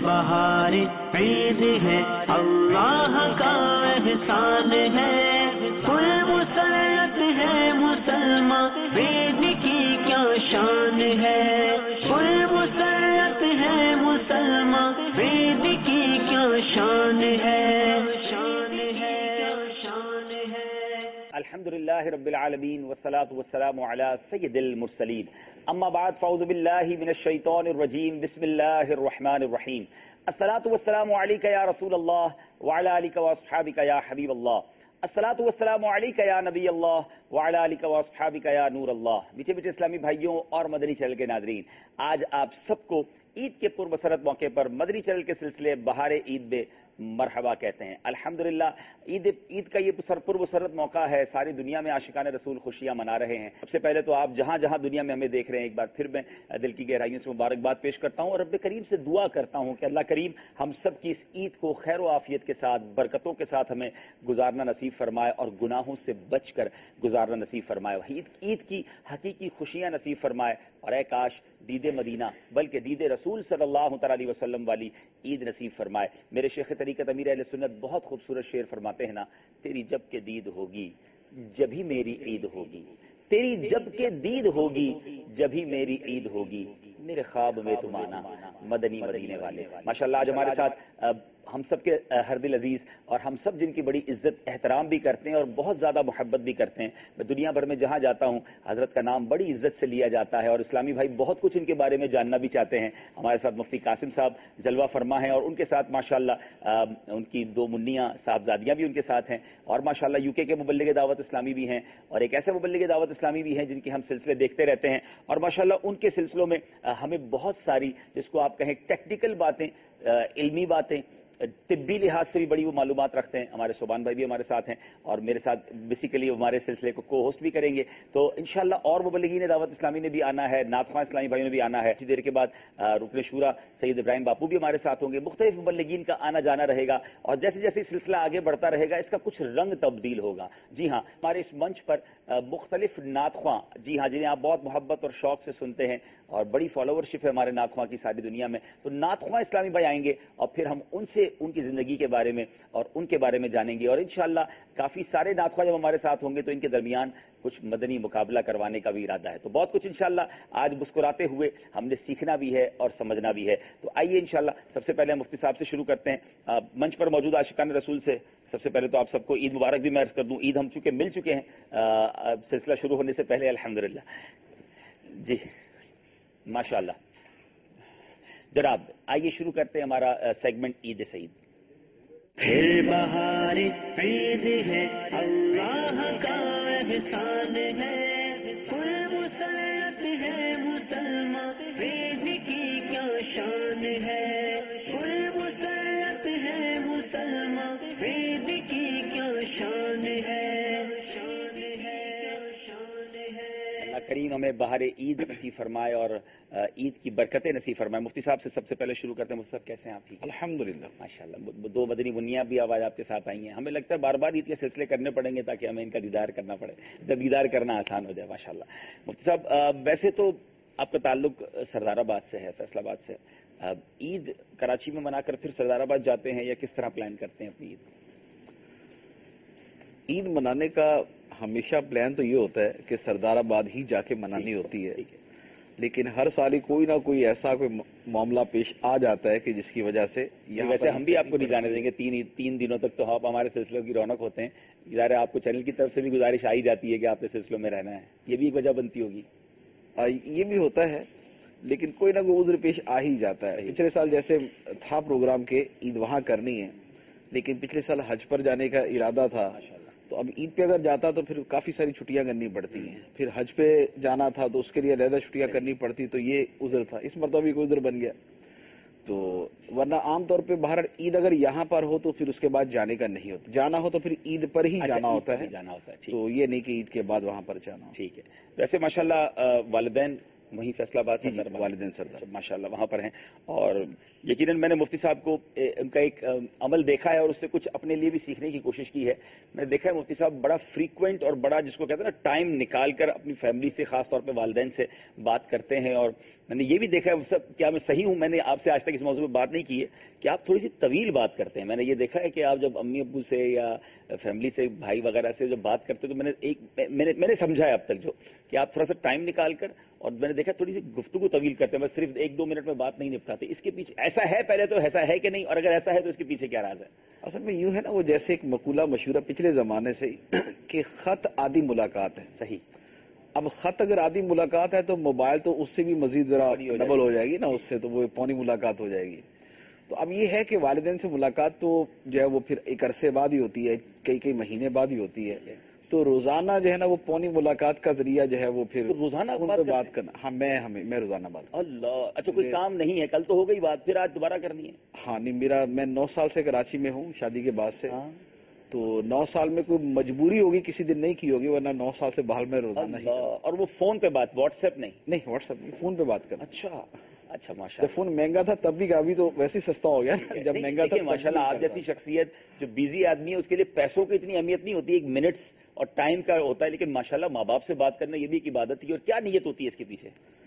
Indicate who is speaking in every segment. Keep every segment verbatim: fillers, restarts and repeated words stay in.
Speaker 1: بہار عید ہے اللہ کا احسان ہے، پر مسرت ہے مسلمان عید کی کیا شان ہے، پر مسرت ہے مسلمان عید کی کیا شان ہے، شان ہے شان ہے۔
Speaker 2: الحمدللہ رب العالمین والصلاة والسلام علی سید المرسلین، اما بعد فاعوذ باللہ من الشیطان الرجیم، بسم اللہ الرحمن الرحیم۔ الصلاة والسلام علیک یا رسول اللہ وعلی آلک واصحابک یا حبیب اللہ، الصلاة والسلام علیک یا نبی اللہ وعلی آلک واصحابک یا نور اللہ۔ میٹھے میٹھے اسلامی بھائیوں اور مدنی چینل کے ناظرین، آج آپ سب کو عید کے پرمسرت موقع پر مدنی چینل کے سلسلے بہار عید میں مرحبا کہتے ہیں۔ الحمدللہ عید عید کا یہ پرمسرت موقع ہے، ساری دنیا میں عاشقان رسول خوشیاں منا رہے ہیں۔ سب سے پہلے تو آپ جہاں جہاں دنیا میں ہمیں دیکھ رہے ہیں، ایک بار پھر میں دل کی گہرائیوں سے مبارکباد پیش کرتا ہوں اور رب کریم سے دعا کرتا ہوں کہ اللہ کریم ہم سب کی اس عید کو خیر و عافیت کے ساتھ، برکتوں کے ساتھ ہمیں گزارنا نصیب فرمائے اور گناہوں سے بچ کر گزارنا نصیب فرمائے، عید عید کی حقیقی خوشیاں نصیب فرمائے، اور اے کاش دید مدینہ بلکہ دید رسول صلی اللہ تعالی علیہ وسلم والی عید نصیب فرمائے۔ میرے شیخ طریقت امیر اہل سنت بہت خوبصورت شعر فرماتے ہیں نا، تیری جب کہ دید ہوگی جبھی میری عید ہوگی، تیری جب کہ دید ہوگی جبھی میری عید ہوگی، میرے خواب میں تم آنا مدنی مدینے والے۔ ماشاءاللہ آج ہمارے ساتھ ہم سب کے ہر دل عزیز اور ہم سب جن کی بڑی عزت احترام بھی کرتے ہیں اور بہت زیادہ محبت بھی کرتے ہیں، میں دنیا بھر میں جہاں جاتا ہوں حضرت کا نام بڑی عزت سے لیا جاتا ہے اور اسلامی بھائی بہت کچھ ان کے بارے میں جاننا بھی چاہتے ہیں۔ ہمارے ساتھ مفتی قاسم صاحب جلوہ فرما ہیں اور ان کے ساتھ ماشاءاللہ ان کی دو منیاں صاحبزادیاں بھی ان کے ساتھ ہیں، اور ماشاءاللہ یو کے کے مبلغ دعوت اسلامی بھی ہیں اور ایک ایسے مبلغ دعوت اسلامی بھی ہیں جن کی ہم سلسلے دیکھتے رہتے ہیں، اور ماشاءاللہ ان کے سلسلوں میں ہمیں بہت ساری جس کو آپ کہیں ٹیکنیکل باتیں، علمی باتیں، طبی لحاظ سے بھی بڑی وہ معلومات رکھتے ہیں۔ ہمارے صوبان بھائی بھی ہمارے ساتھ ہیں اور میرے ساتھ بیسیکلی ہمارے سلسلے کو کو ہوسٹ بھی کریں گے، تو انشاءاللہ اور مبلغین دعوت اسلامی نے بھی آنا ہے، ناطخواں اسلامی بھائیوں نے بھی آنا ہے۔ کچھ دیر کے بعد رکن شورا سید ابراہیم باپو بھی ہمارے ساتھ ہوں گے، مختلف مبلغین کا آنا جانا رہے گا، اور جیسے جیسے سلسلہ آگے بڑھتا رہے گا اس کا کچھ رنگ تبدیل ہوگا۔ جی ہاں، ہمارے اس منچ پر مختلف ناطخواں، جی ہاں، جنہیں آپ بہت محبت اور شوق سے سنتے ہیں اور بڑی فالوورشپ ہے ہمارے ناطخواں کی ساری دنیا میں، تو ناطخواں اسلامی بھائی آئیں گے اور پھر ہم ان سے ان کی زندگی کے بارے میں اور ان کے بارے میں جانیں گے، اور انشاءاللہ کافی سارے ناطخواں جب ہمارے ساتھ ہوں گے تو ان کے درمیان کچھ مدنی مقابلہ کروانے کا بھی ارادہ ہے، تو بہت کچھ انشاءاللہ آج مسکراتے ہوئے ہم نے سیکھنا بھی ہے اور سمجھنا بھی ہے۔ تو آئیے انشاءاللہ سب سے پہلے مفتی صاحب سے شروع کرتے ہیں، منچ پر موجود عاشقان رسول سے سب سے پہلے تو آپ سب کو عید مبارک بھی میں عرض کر دوں، عید ہم چونکہ مل چکے ہیں سلسلہ شروع ہونے سے پہلے الحمدللہ۔ جی ماشاءاللہ جناب، آئیے شروع کرتے ہیں ہمارا سیگمنٹ عید سعید۔
Speaker 1: پھر بہار عید ہے اللہ کا احسان ہے، پر مسرت ہے مسلمان عید کی کیا شان ہے، پر مسرت ہے مسلمان عید کی کیا شان ہے، شان ہے شان ہے۔
Speaker 2: اللہ کریم ہمیں بہار عید نصیب فرمائے اور عید کی برکتیں نصیب فرمائے۔ مفتی صاحب سے سب سے پہلے شروع کرتے ہیں، مفتی صاحب کیسے ہیں آپ؟ ٹھیک
Speaker 3: الحمدللہ
Speaker 2: ماشاءاللہ، دو مدنی بنیاں بھی آواز آپ کے ساتھ آئی ہیں، ہمیں لگتا ہے بار بار عید کے سلسلے کرنے پڑیں گے تاکہ ہمیں ان کا دیدار کرنا پڑے، جب دیدار کرنا آسان ہو جائے ماشاءاللہ۔ مفتی صاحب ویسے تو آپ کا تعلق سردار آباد سے ہے، فیصل آباد سے، عید کراچی میں منا کر پھر سردار آباد جاتے ہیں یا کس طرح پلان کرتے ہیں اپنی عید؟
Speaker 3: عید منانے کا ہمیشہ پلان تو یہ ہوتا ہے کہ سردار آباد ہی جا کے منانی ہوتی ہے، لیکن ہر سال ہی کوئی نہ کوئی ایسا کوئی معاملہ پیش آ جاتا ہے کہ جس کی وجہ سے
Speaker 2: ویسے ہم بھی آپ کو نہیں جانے دیں گے، تین تین دنوں تک تو آپ ہمارے سلسلوں کی رونق ہوتے ہیں، ظاہر ہے آپ کو چینل کی طرف سے بھی گزارش آئی جاتی ہے کہ آپ کے سلسلوں میں رہنا ہے، یہ بھی ایک وجہ بنتی ہوگی۔
Speaker 3: یہ بھی ہوتا ہے لیکن کوئی نہ کوئی عذر پیش آ ہی جاتا ہے۔ پچھلے سال جیسے تھا پروگرام کے عید وہاں کرنی ہے، لیکن پچھلے سال حج پر جانے کا ارادہ تھا، تو اب عید پہ اگر جاتا تو پھر کافی ساری چھٹیاں کرنی پڑتی ہیں، پھر حج پہ جانا تھا تو اس کے لیے علیحدہ چھٹیاں کرنی پڑتی، تو یہ عذر تھا، اس مرتبہ بھی کوئی عذر بن گیا۔ تو ورنہ عام طور پہ باہر عید اگر یہاں پر ہو تو پھر اس کے بعد جانے کا نہیں ہوتا، جانا ہو تو پھر عید پر ہی جانا ہوتا ہے،
Speaker 2: جانا ہوتا ہے،
Speaker 3: تو یہ نہیں کہ عید کے بعد وہاں پر جانا ہو۔
Speaker 2: ٹھیک ہے، ویسے ماشاءاللہ والدین وہیں فیصل آباد سے
Speaker 3: والدین سردار
Speaker 2: ماشاءاللہ وہاں پر ہیں، اور یقیناً میں نے مفتی صاحب کو ان کا ایک عمل دیکھا ہے اور اس سے کچھ اپنے لیے بھی سیکھنے کی کوشش کی ہے۔ میں نے دیکھا ہے مفتی صاحب بڑا فریکوینٹ اور بڑا جس کو کہتے ہیں نا ٹائم نکال کر اپنی فیملی سے، خاص طور پہ والدین سے بات کرتے ہیں، اور میں نے یہ بھی دیکھا ہے سب، کیا میں صحیح ہوں، میں نے آپ سے آج تک اس موضوع پہ بات نہیں کی ہے کہ آپ تھوڑی سی طویل بات کرتے ہیں. میں نے یہ دیکھا ہے کہ آپ جب امی ابو سے یا فیملی سے، بھائی وغیرہ سے جب بات کرتے تو میں نے ایک میں نے میں نے سمجھا ہے اب تک جو کہ آپ تھوڑا سا ٹائم نکال کر، اور میں نے دیکھا تھوڑی سی گفتگو طویل کرتے ہیں، بس صرف ایک دو منٹ میں بات نہیں نپٹاتے. اس کے پیچھے ایسا ہے، پہلے تو ایسا ہے کہ نہیں، اور اگر ایسا ہے تو اس کے پیچھے کیا راز ہے؟
Speaker 3: اصل میں یوں ہے نا، وہ جیسے ایک مقولہ مشہور ہے پچھلے زمانے سے کہ خط آدھی ملاقات ہے.
Speaker 2: صحیح.
Speaker 3: اب خط اگر آدھی ملاقات ہے تو موبائل تو اس سے بھی مزید ذرا ڈبل ہو جائے گی نا، اس سے تو وہ پونی ملاقات ہو جائے گی. تو اب یہ ہے کہ والدین سے ملاقات تو جو ہے وہ پھر ایک عرصے بعد ہی ہوتی ہے، کئی کئی مہینے بعد ہی ہوتی ہے. تو روزانہ جو ہے نا وہ پونی ملاقات کا ذریعہ جو ہے وہ پھر
Speaker 2: روزانہ
Speaker 3: بات کرنا. ہاں میں ہمیں میں روزانہ بات.
Speaker 2: اللہ، اچھا کوئی کام نہیں ہے، کل تو ہو گئی بات، پھر آج دوبارہ کرنی ہے؟
Speaker 3: ہاں نہیں، میرا میں نو سال سے کراچی میں ہوں شادی کے بعد سے. تو نو سال میں کوئی مجبوری ہوگی، کسی دن نہیں کی ہوگی، ورنہ نو سال سے باہر میں روزانہ ہی.
Speaker 2: اور وہ فون پہ بات، واٹس ایپ نہیں؟
Speaker 3: نہیں واٹس ایپ نہیں، فون پہ بات کرنا.
Speaker 2: اچھا اچھا ماشاء
Speaker 3: جب فون مہنگا تھا تب بھی، ابھی تو ویسے ہی سستا ہو گیا. جب مہنگا تھا
Speaker 2: ماشاء اللہ، آپ جیسی شخصیت جو بیزی آدمی ہے اس کے لیے پیسوں کی اتنی اہمیت نہیں ہوتی، ایک منٹس اور ٹائم کا ہوتا ہے، لیکن ماشاءاللہ ماں باپ سے بات کرنا یہ بھی ایک عبادت ہی. اور کیا نیت ہوتی ہے اس کے پیچھے؟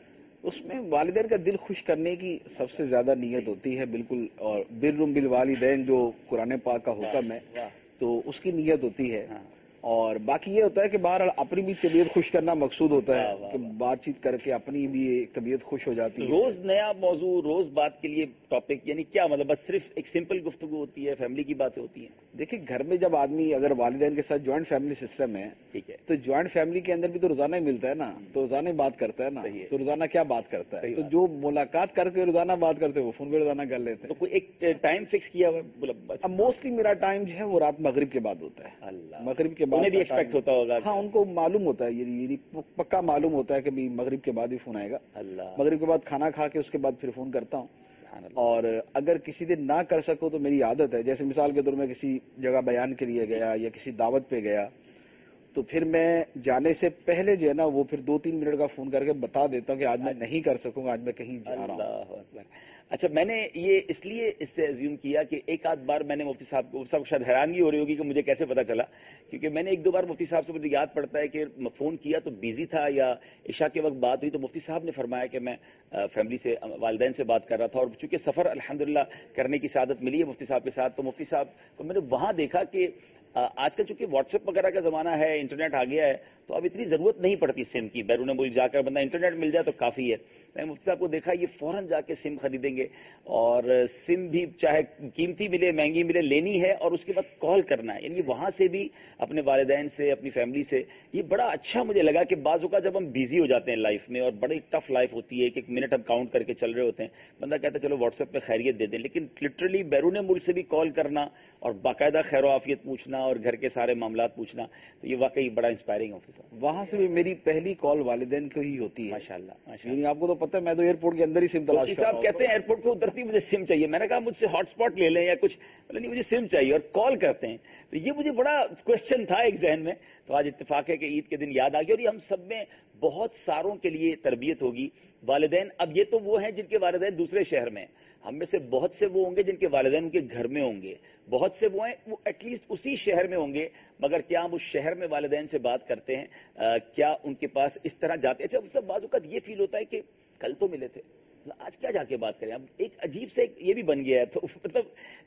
Speaker 3: اس میں والدین کا دل خوش کرنے کی سب سے زیادہ نیت ہوتی ہے بالکل. اور بر بالوالدین جو قرآن پاک کا حکم ہے تو اس کی نیت ہوتی ہے. اور باقی یہ ہوتا ہے کہ باہر اپنی بھی طبیعت خوش کرنا مقصود ہوتا ہے کہ بات چیت کر کے اپنی بھی طبیعت خوش ہو جاتی ہے.
Speaker 2: روز نیا موضوع، روز بات کے لیے ٹاپک، یعنی کیا مطلب بس صرف ایک سمپل گفتگو ہوتی ہے، فیملی کی باتیں ہوتی ہیں؟
Speaker 3: دیکھیں گھر میں جب آدمی اگر والدین کے ساتھ جوائنٹ فیملی سسٹم ہے، ٹھیک ہے، تو جوائنٹ فیملی کے اندر بھی تو روزانہ ہی ملتا ہے نا، تو روزانہ ہی بات کرتا ہے نا. تو روزانہ کیا بات کرتا ہے؟ تو جو ملاقات کر کے روزانہ بات کرتے ہیں وہ فون پہ روزانہ کر لیتے ہیں.
Speaker 2: تو کوئی ایک ٹائم فکس کیا ہوا؟
Speaker 3: اب موسٹلی میرا ٹائم جو ہے وہ رات مغرب کے بعد ہوتا ہے.
Speaker 2: اللہ،
Speaker 3: مغرب کے بعد
Speaker 2: انہیں بھی ایکسپیکٹ ہوتا ہوگا.
Speaker 3: ہاں ان کو معلوم ہوتا ہے، یہ پکا معلوم ہوتا ہے کہ مغرب کے بعد ہی فون آئے گا.
Speaker 2: اللہ،
Speaker 3: مغرب کے بعد کھانا کھا کے اس کے بعد پھر فون کرتا ہوں. اور اگر کسی دن نہ کر سکو تو میری عادت ہے، جیسے مثال کے طور میں کسی جگہ بیان کے لیے گیا یا کسی دعوت پہ گیا تو پھر میں جانے سے پہلے جو ہے نا وہ پھر دو تین منٹ کا فون کر کے بتا دیتا ہوں کہ آج میں نہیں کر سکوں گا، آج میں کہیں جا رہا ہوں.
Speaker 2: اچھا، میں نے یہ اس لیے اس سے ایزیوم کیا کہ ایک آدھ بار میں نے مفتی صاحب کو، صاحب شاید حیرانگی ہو رہی ہوگی کہ مجھے کیسے پتا چلا، کیونکہ میں نے ایک دو بار مفتی صاحب سے مجھے یاد پڑتا ہے کہ فون کیا تو بیزی تھا یا عشاء کے وقت بات ہوئی تو مفتی صاحب نے فرمایا کہ میں فیملی سے، والدین سے بات کر رہا تھا. اور چونکہ سفر الحمدللہ کرنے کی سعادت ملی ہے مفتی صاحب کے ساتھ، تو مفتی صاحب کو میں نے وہاں دیکھا کہ آج کل چونکہ واٹس ایپ وغیرہ کا زمانہ ہے، انٹرنیٹ آ گیا ہے، تو اب اتنی ضرورت نہیں پڑتی سم کی. بیرون ملک جا کر بندہ انٹرنیٹ مل جائے تو کافی ہے. میں نے مفتی صاحب کو دیکھا یہ فوراً جا کے سم خریدیں گے، اور سم بھی چاہے قیمتی ملے مہنگی ملے لینی ہے، اور اس کے بعد کال کرنا ہے. یعنی وہاں سے بھی اپنے والدین سے، اپنی فیملی سے. یہ بڑا اچھا مجھے لگا کہ بعض اوقات جب ہم بیزی ہو جاتے ہیں لائف میں اور بڑی ٹف لائف ہوتی ہے، ایک ایک منٹ ہم کاؤنٹ کر کے چل رہے ہوتے ہیں، بندہ کہتا ہے چلو واٹس ایپ پہ خیریت دے دیں، لیکن لٹرلی بیرون ملک سے بھی کال کرنا اور باقاعدہ خیر و عافیت پوچھنا اور گھر کے سارے معاملات پوچھنا، تو یہ واقعی بڑا انسپائرنگ آفس ہے.
Speaker 3: وہاں سے بھی میری پہلی کال والدین کو ہی ہوتی ہے.
Speaker 2: ماشاءاللہ ماشاءاللہ.
Speaker 3: یعنی آپ کو تو پتہ ہے میں تو ایئرپورٹ کے اندر ہی سم تلاش کرتا ہوں.
Speaker 2: صاحب کہتے ہیں ایئرپورٹ پہ اترتی مجھے سم چاہیے. میں نے کہا مجھ سے ہاٹ اسپاٹ لے لیں یا کچھ، نہیں مجھے سم چاہیے، اور کال کرتے ہیں. تو یہ مجھے بڑا کوشچن تھا ایک ذہن میں. تو آج اتفاق ہے کہ عید کے دن یاد آ گیا، اور یہ ہم سب میں بہت ساروں کے لیے تربیت ہوگی. والدین، اب یہ تو وہ ہیں جن کے والدین دوسرے شہر میں ہیں، ہم میں سے بہت سے وہ ہوں گے جن کے والدین ان کے گھر میں ہوں گے، بہت سے وہ ہیں وہ ایٹ لیسٹ اسی شہر میں ہوں گے، مگر کیا ہم اس شہر میں والدین سے بات کرتے ہیں؟ آ, کیا ان کے پاس اس طرح جاتے ہیں؟ اچھا، بعض اوقات یہ فیل ہوتا ہے کہ کل تو ملے تھے، آج کیا جا کے بات کریں؟ اب ایک عجیب سے یہ بھی بن گیا ہے، تو مطلب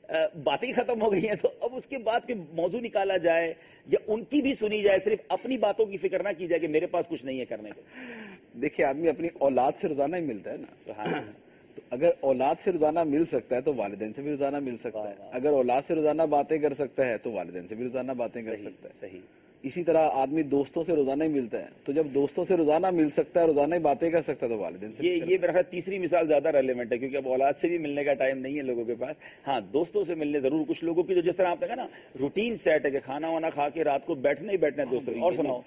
Speaker 2: باتیں ختم ہو گئی ہیں، تو اب اس کے بعد کہ موضوع نکالا جائے یا ان کی بھی سنی جائے، صرف اپنی باتوں کی فکر نہ کی جائے کہ میرے پاس کچھ نہیں ہے کرنے کو.
Speaker 3: دیکھیے آدمی اپنی اولاد سے روزانہ ہی ملتا ہے نا. تو اگر اولاد سے روزانہ مل سکتا ہے تو والدین سے بھی روزانہ مل سکتا ہے. اگر اولاد سے روزانہ باتیں کر سکتا ہے تو والدین سے بھی روزانہ باتیں کر سکتا ہے.
Speaker 2: صحیح.
Speaker 3: اسی طرح آدمی دوستوں سے روزانہ ہی ملتا ہے، تو جب دوستوں سے روزانہ مل سکتا ہے، روزانہ ہی باتیں کر سکتا ہے تو والدین سے.
Speaker 2: یہ یہ میرا خیال تیسری مثال زیادہ ریلیونٹ ہے، کیونکہ اب اولاد سے بھی ملنے کا ٹائم نہیں ہے لوگوں کے پاس. ہاں، دوستوں سے ملنے ضرور. کچھ لوگوں کی جو جس طرح آپ نے کہا نا روٹین سیٹ ہے کہ کھانا وانا کھا کے رات کو بیٹھنا ہی بیٹھنا ہے دوستوں. اور سناؤ،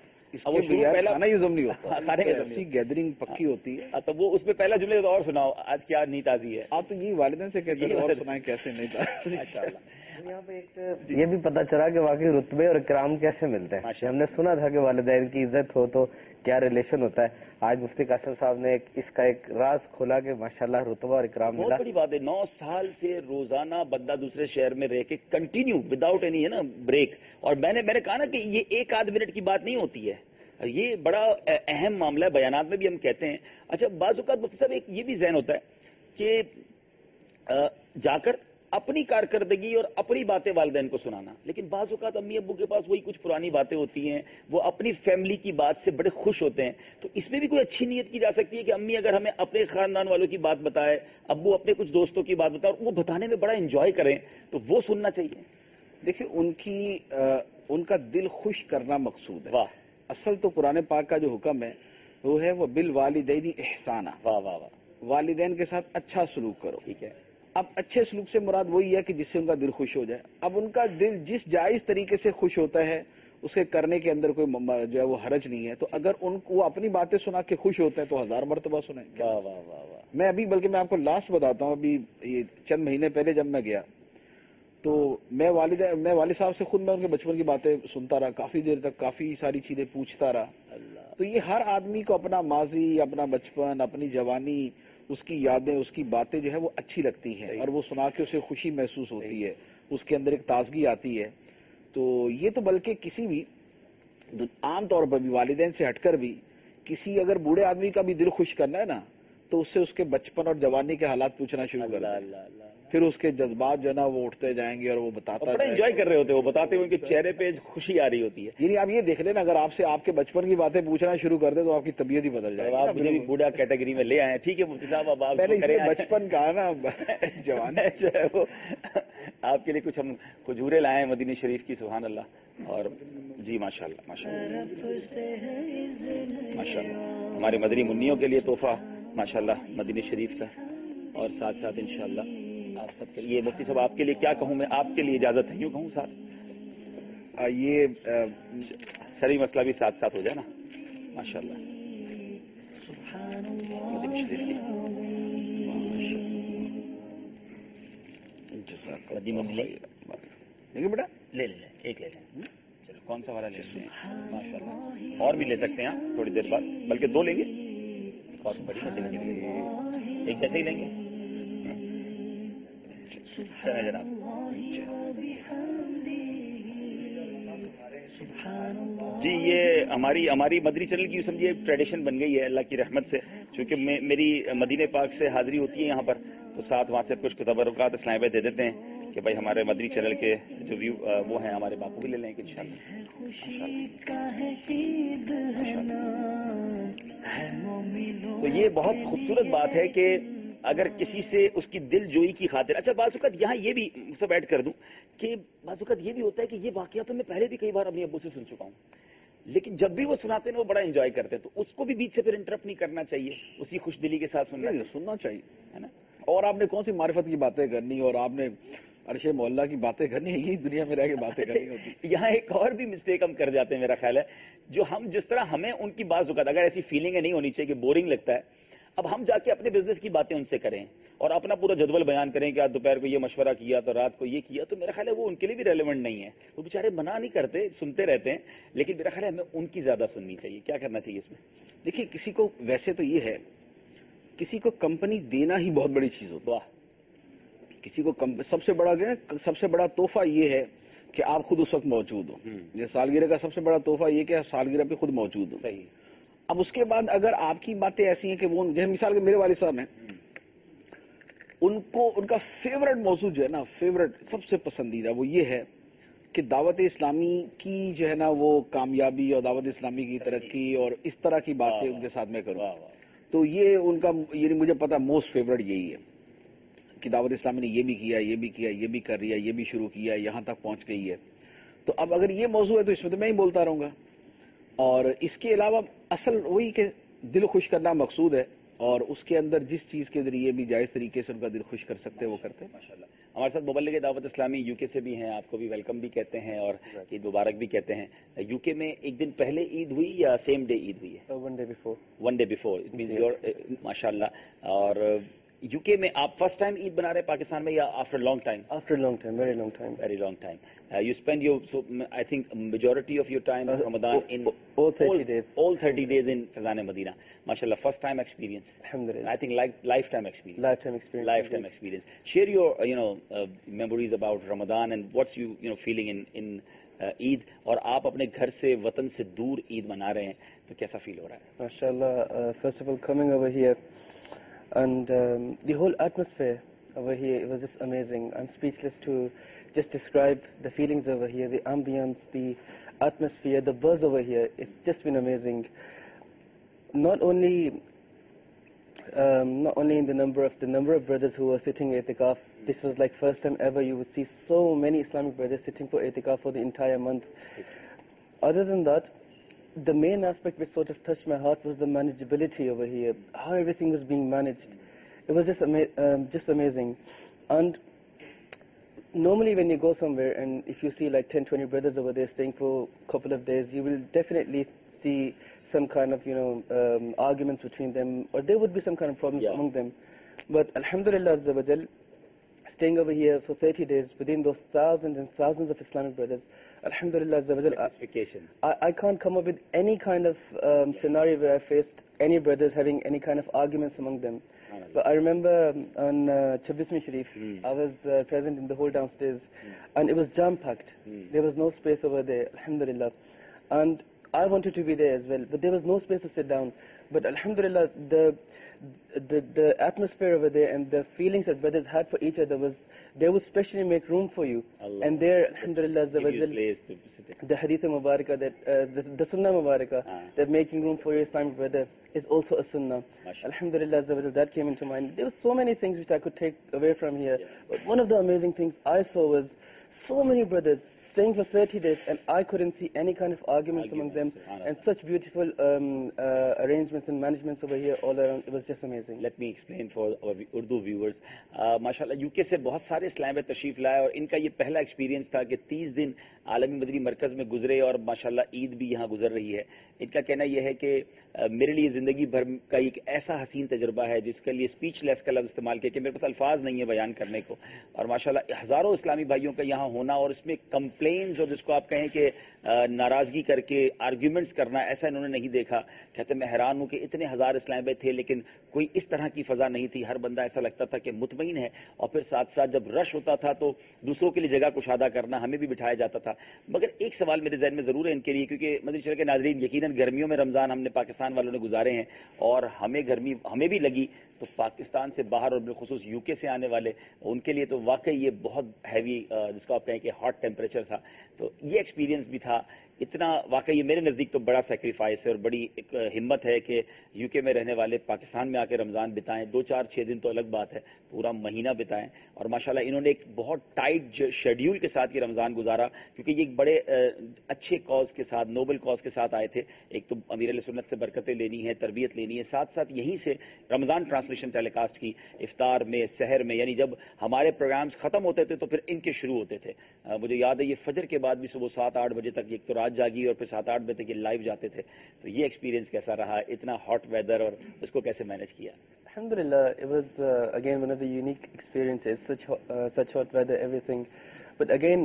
Speaker 3: کھانا یوزم نہیں ہوتا، گیدرنگ پکی ہوتی ہے.
Speaker 2: تو وہ اس میں پہلا جملے تو اور سناؤ آج کیا نہیں تازی ہے.
Speaker 3: آپ تو یہ والدین سے کہتے ہیں اور سنائیں کیسے نہیں تازی.
Speaker 4: یہاں پہ ایک یہ بھی پتہ چلا کہ واقعی رتبے اور اکرام کیسے ملتے ہیں. ہم نے سنا تھا کہ والدین کی عزت ہو تو کیا ریلیشن ہوتا ہے. آج مفتی قاسم صاحب نے اس کا ایک راز کھولا کہ ماشاءاللہ رتبہ اور اکرام ملا.
Speaker 2: بہت بڑی بات ہے. نو سال سے روزانہ بندہ دوسرے شہر میں رہ کے کنٹینیو وداؤٹ اینی ہے نا بریک. اور میں نے میں نے کہا نا کہ یہ ایک آدھ منٹ کی بات نہیں ہوتی ہے. یہ بڑا اہم معاملہ ہے، بیانات میں بھی ہم کہتے ہیں. اچھا بعض اوقات مفتی صاحب ایک یہ بھی ذہن ہوتا ہے کہ جا کر اپنی کارکردگی اور اپنی باتیں والدین کو سنانا، لیکن بعض اوقات امی ابو کے پاس وہی کچھ پرانی باتیں ہوتی ہیں، وہ اپنی فیملی کی بات سے بڑے خوش ہوتے ہیں. تو اس میں بھی کوئی اچھی نیت کی جا سکتی ہے کہ امی اگر ہمیں اپنے خاندان والوں کی بات بتائے، ابو اپنے کچھ دوستوں کی بات بتائے اور وہ بتانے میں بڑا انجوائے کریں تو وہ سننا چاہیے.
Speaker 3: دیکھیے ان کی ان کا دل خوش کرنا مقصود ہے.
Speaker 2: واہ.
Speaker 3: اصل تو قرآن پاک کا جو حکم ہے وہ ہے وہ بالوالدین احسانا.
Speaker 2: واہ واہ واہ.
Speaker 3: والدین کے ساتھ اچھا سلوک کرو.
Speaker 2: ٹھیک ہے.
Speaker 3: اب اچھے سلوک سے مراد وہی ہے کہ جس سے ان کا دل خوش ہو جائے. اب ان کا دل جس جائز طریقے سے خوش ہوتا ہے اس کے کرنے کے اندر کوئی جو ہے وہ حرج نہیں ہے. تو اگر ان کو وہ اپنی باتیں سنا کے خوش ہوتے ہیں تو ہزار مرتبہ سنیں.
Speaker 2: واہ واہ واہ واہ.
Speaker 3: میں ابھی بلکہ میں آپ کو لاسٹ بتاتا ہوں، ابھی یہ چند مہینے پہلے جب میں گیا تو میں والد میں والد صاحب سے خود میں ان کے بچپن کی باتیں سنتا رہا، کافی دیر تک کافی ساری چیزیں پوچھتا رہا. تو یہ ہر آدمی کو اپنا ماضی، اپنا بچپن، اپنی جوانی، اس کی یادیں، اس کی باتیں جو ہے وہ اچھی لگتی ہیں اور وہ سنا کے اسے خوشی محسوس ہوتی ہے، اس کے اندر ایک تازگی آتی ہے. تو یہ تو بلکہ کسی بھی عام طور پر بھی والدین سے ہٹ کر بھی کسی اگر بوڑھے آدمی کا بھی دل خوش کرنا ہے نا تو اس سے اس کے بچپن اور جوانی کے حالات پوچھنا شروع کر دیں، پھر اس کے جذبات جو ہے نا وہ اٹھتے جائیں گے اور وہ بتاتا ہے.
Speaker 2: بڑا انجوائے کر رہے ہوتے ہیں وہ، بتاتے ہوئے کہ چہرے پہ خوشی آ رہی ہوتی ہے.
Speaker 3: یعنی آپ یہ دیکھ لیں نا اگر آپ سے آپ کے بچپن کی باتیں پوچھنا شروع کر دیں تو آپ کی طبیعت ہی بدل جائے گی.
Speaker 2: آپ مجھے بھی بوڑھا کیٹیگری میں لے آئے ہیں. ٹھیک ہے مفتی صاحب، اب آپ
Speaker 3: پہلے بچپن کا نا جوان
Speaker 2: جو ہے وہ آپ کے لیے کچھ ہم کھجورے لائے ہیں مدینہ شریف کی. سبحان اللہ. اور جی ماشاء اللہ ماشاء اللہ ماشاء اللہ ہمارے مدنی منیوں کے لیے تحفہ ماشاء اللہ مدینہ شریف کا، اور ساتھ ساتھ انشاءاللہ آپ سب کے لیے. مفتی صاحب آپ کے لیے کیا کہوں میں، آپ کے لیے اجازت ہے یوں کہوں ساتھ؟
Speaker 3: یہ
Speaker 2: سری مسئلہ بھی ساتھ ساتھ ہو جائے نا ماشاء اللہ. مدینہ شریف کی
Speaker 3: دیکھیے بیٹا
Speaker 2: لے لیں ایک لے لیں. چلو کون سا والا لے لیں؟ ماشاء اللہ اور بھی لے سکتے ہیں آپ تھوڑی دیر بعد، بلکہ دو لیں گے اور بڑی مدینہ کے لیے ایک جیسے ہی لیں گے. جناب جی یہ ہماری ہماری مدنی چینل کی سمجھیے ایک ٹریڈیشن بن گئی ہے اللہ کی رحمت سے، چونکہ میری مدینہ پاک سے حاضری ہوتی ہے یہاں پر تو ساتھ وہاں سے کچھ تبرکات اسلام بھائی دے دیتے ہیں کہ بھائی ہمارے مدنی چینل کے جو ویو وہ ہیں ہمارے باپو بھی لے لیں گے انشاءاللہ. تو یہ بہت خوبصورت بات ہے کہ اگر کسی سے اس کی دل جوئی کی خاطر. اچھا بعض اوقات یہاں یہ بھی سب ایڈ کر دوں کہ بعض اوقات یہ بھی ہوتا ہے کہ یہ واقعہ تو میں پہلے بھی کئی بار اپنے ابو سے سن چکا ہوں، لیکن جب بھی وہ سناتے ہیں وہ بڑا انجوائے کرتے ہیں، تو اس کو بھی بیچ سے پھر انٹرپٹ نہیں کرنا چاہیے، اسی خوش دلی کے ساتھ سننا
Speaker 3: سننا چاہیے
Speaker 2: ہے نا.
Speaker 3: اور آپ نے کون سی معرفت کی باتیں کرنی اور آپ نے عرش محلہ کی باتیں کرنی ہے، یہی دنیا میں رہ کے باتیں کرنی ہوتی.
Speaker 2: یہاں ایک اور بھی مسٹیک ہم کر جاتے ہیں میرا خیال ہے، جو ہم جس طرح ہمیں ان کی بعض اوقات اگر ایسی فیلنگ نہیں ہونی چاہیے کہ بورنگ لگتا ہے، اب ہم جا کے اپنے بزنس کی باتیں ان سے کریں اور اپنا پورا جدول بیان کریں کہ آج دوپہر کو یہ مشورہ کیا تو رات کو یہ کیا، تو میرا خیال ہے وہ ان کے لیے بھی ریلیونٹ نہیں ہے. وہ بیچارے منع نہیں کرتے، سنتے رہتے ہیں، لیکن میرا خیال ہے ہمیں ان کی زیادہ سننی چاہیے. کیا کرنا چاہیے اس میں؟
Speaker 3: دیکھیے کسی کو ویسے تو یہ ہے کسی کو کمپنی دینا ہی بہت بڑی چیز ہوتی ہے. کسی کو سب سے بڑا سب سے بڑا تحفہ یہ ہے کہ آپ خود اس وقت موجود ہو. یہ سالگرہ کا سب سے بڑا تحفہ یہ کہ آپ سالگرہ پہ خود موجود ہو.
Speaker 2: صحیح.
Speaker 3: اب اس کے بعد اگر آپ کی باتیں ایسی ہیں کہ وہ جیسے مثال کے میرے والد صاحب ہیں، ان کو ان کا فیوریٹ موضوع جو ہے نا، فیوریٹ سب سے پسندیدہ وہ یہ ہے کہ دعوت اسلامی کی جو ہے نا وہ کامیابی اور دعوت اسلامی کی ترقی اور اس طرح کی باتیں ان کے ساتھ میں کروں. تو یہ ان کا یعنی مجھے پتا موسٹ فیوریٹ یہی ہے کہ دعوت اسلامی نے یہ بھی کیا، یہ بھی کیا، یہ بھی کر رہی ہے، یہ بھی شروع کیا، یہاں تک پہنچ گئی ہے. تو اب اگر یہ موضوع ہے تو اس میں تو میں ہی بولتا رہوں گا. اور اس کے علاوہ اصل وہی کہ دل خوش کرنا مقصود ہے، اور اس کے اندر جس چیز کے ذریعے بھی جائز طریقے سے ان کا دل خوش کر سکتے ہیں وہ کرتے ہیں.
Speaker 2: ماشاءاللہ. ہمارے ساتھ مبلغ دعوت اسلامی یو کے سے بھی ہیں، آپ کو بھی ویلکم بھی کہتے ہیں اور عید مبارک بھی کہتے ہیں. یو کے میں ایک دن پہلے عید ہوئی یا سیم ڈے عید ہوئی ہے؟
Speaker 4: One day before.
Speaker 2: One day before it means your ماشاء اللہ. اور یو کے میں آپ فرسٹ ٹائم عید بنا رہے ہیں پاکستان میں یا after long time?
Speaker 4: After long time, very long time.
Speaker 2: Very long time. You spend your so I think majority of your time Ramadan in
Speaker 4: all thirty days.
Speaker 2: all thirty days in Faizan Madina. ماشاءاللہ first time experience.
Speaker 4: Alhamdulillah.
Speaker 2: I think like lifetime experience.
Speaker 4: Lifetime experience.
Speaker 2: Lifetime experience. Share your uh, you know uh, memories about Ramadan and what's you you know feeling in in Eid اور آپ اپنے گھر سے وطن سے دور عید منا رہے ہیں تو کیسا فیل ہو رہا ہے؟
Speaker 5: MashaAllah, first of all, coming over here and um, the whole atmosphere over here, it was just amazing. I'm speechless to just describe the feelings over here, the ambience, the atmosphere, the buzz over here. It's just been amazing. Not only um, not only in the number of the number of brothers who were sitting i'tikaf. This was like first time ever you would see so many Islamic brothers sitting for i'tikaf for the entire month. Other than that, the main aspect which sort of touched my heart was the manageability over here, how everything was being managed. It was just ama- um, just amazing. And normally when you go somewhere and if you see like ten, twenty brothers over there staying for a couple of days, you will definitely see some kind of, you know, um, arguments between them, or there would be some kind of problems yeah. among them. But Alhamdulillah Azza wa Jal, staying over here for thirty days within those thousands and thousands of Islamic brothers, Alhamdulillah Azza wa Jal, I, I can't come up with any kind of um, scenario where I faced any brothers having any kind of arguments among them. But I remember um, on uh, Chabismi Sharif, mm. I was uh, present in the whole downstairs, mm. and it was jam-packed. Mm. There was no space over there, Alhamdulillah. And I wanted to be there as well, but there was no space to sit down. But Alhamdulillah, the the, the atmosphere over there and the feelings that brothers had for each other was, they would specially make room for you. Allah. And there, Alhamdulillah, the Hadith Mubarakah, that uh, the, the Sunnah Mubarakah, ah. that making room for your Islamic brother is also a Sunnah. Alhamdulillah, that came into mind. There were so many things which I could take away from here. Yeah. But one of the amazing things I saw was so many brothers staying for thirty days, and I couldn't see any kind of arguments, arguments among them, and such beautiful um, uh, arrangements and managements over here all around. It was just amazing.
Speaker 2: Let me explain for our Urdu viewers. Uh, MashaAllah, U K سے بہت سارے اسلام میں تشریف لائے اور ان کا یہ پہلا ایکسپیرینس تھا کہ تیس دن عالمی مدنی مرکز میں گزرے اور ماشاءاللہ عید بھی یہاں گزر رہی ہے. ان کا کہنا یہ ہے کہ میرے لیے زندگی بھر کا ایک ایسا حسین تجربہ ہے جس کے لیے اسپیچ لیس کا لفظ استعمال کیا کہ میرے پاس الفاظ نہیں ہے بیان کرنے کو. اور ماشاءاللہ ہزاروں اسلامی بھائیوں کا یہاں ہونا اور اس میں کمپلینز اور جس کو آپ کہیں کہ ناراضگی کر کے آرگیومنٹس کرنا, ایسا انہوں نے نہیں دیکھا. کہتے میں حیران ہوں کہ اتنے ہزار اسلام بھائی تھے لیکن کوئی اس طرح کی فضا نہیں تھی. ہر بندہ ایسا لگتا تھا کہ مطمئن ہے, اور پھر ساتھ ساتھ جب رش ہوتا تھا تو دوسروں کے لیے جگہ کشادہ کرنا, ہمیں بھی بٹھایا جاتا تھا. مگر ایک سوال میرے ذہن میں ضرور ہے ان کے لیے, کیونکہ مدنی چینل کے ناظرین یقیناً گرمیوں میں رمضان ہم نے پاکستان والوں نے گزارے ہیں اور ہمیں گرمی ہمیں بھی لگی, تو پاکستان سے باہر اور بالخصوص یو کے سے آنے والے ان کے لیے تو واقعی یہ بہت ہیوی, جس کو آپ کہیں کہ ہاٹ ٹیمپریچر تھا. تو یہ ایکسپیرینس بھی تھا اتنا, واقعی میرے نزدیک تو بڑا سیکریفائس ہے اور بڑی ایک ہمت ہے کہ یو کے میں رہنے والے پاکستان میں آ کے رمضان بتائیں. دو چار چھ دن تو الگ بات ہے, پورا مہینہ بتائیں. اور ماشاءاللہ انہوں نے ایک بہت ٹائٹ شیڈیول کے ساتھ یہ رمضان گزارا, کیونکہ یہ ایک بڑے اچھے کاز کے ساتھ, نوبل کاز کے ساتھ آئے تھے. ایک تو امیر علیہ سنت سے برکتیں لینی ہے, تربیت لینی ہے, ساتھ ساتھ یہیں سے رمضان ٹرانسلیشن ٹیلی کاسٹ کی افطار میں, سحر میں, یعنی جب ہمارے پروگرامز ختم ہوتے تھے تو پھر ان کے شروع ہوتے تھے. مجھے یاد ہے یہ فجر کے بعد بھی صبح سات آٹھ بجے تک ایک تو رات جاگی اور پھر سات آٹھ بجے تک یہ لائیو جاتے تھے. تو یہ ایکسپیرینس کیسا رہا, اتنا ہاٹ ویدر, اور اس کو کیسے مینیج کیا؟
Speaker 5: Alhamdulillah, it was uh, again one of the unique experiences, such uh, such hot weather, everything. But again,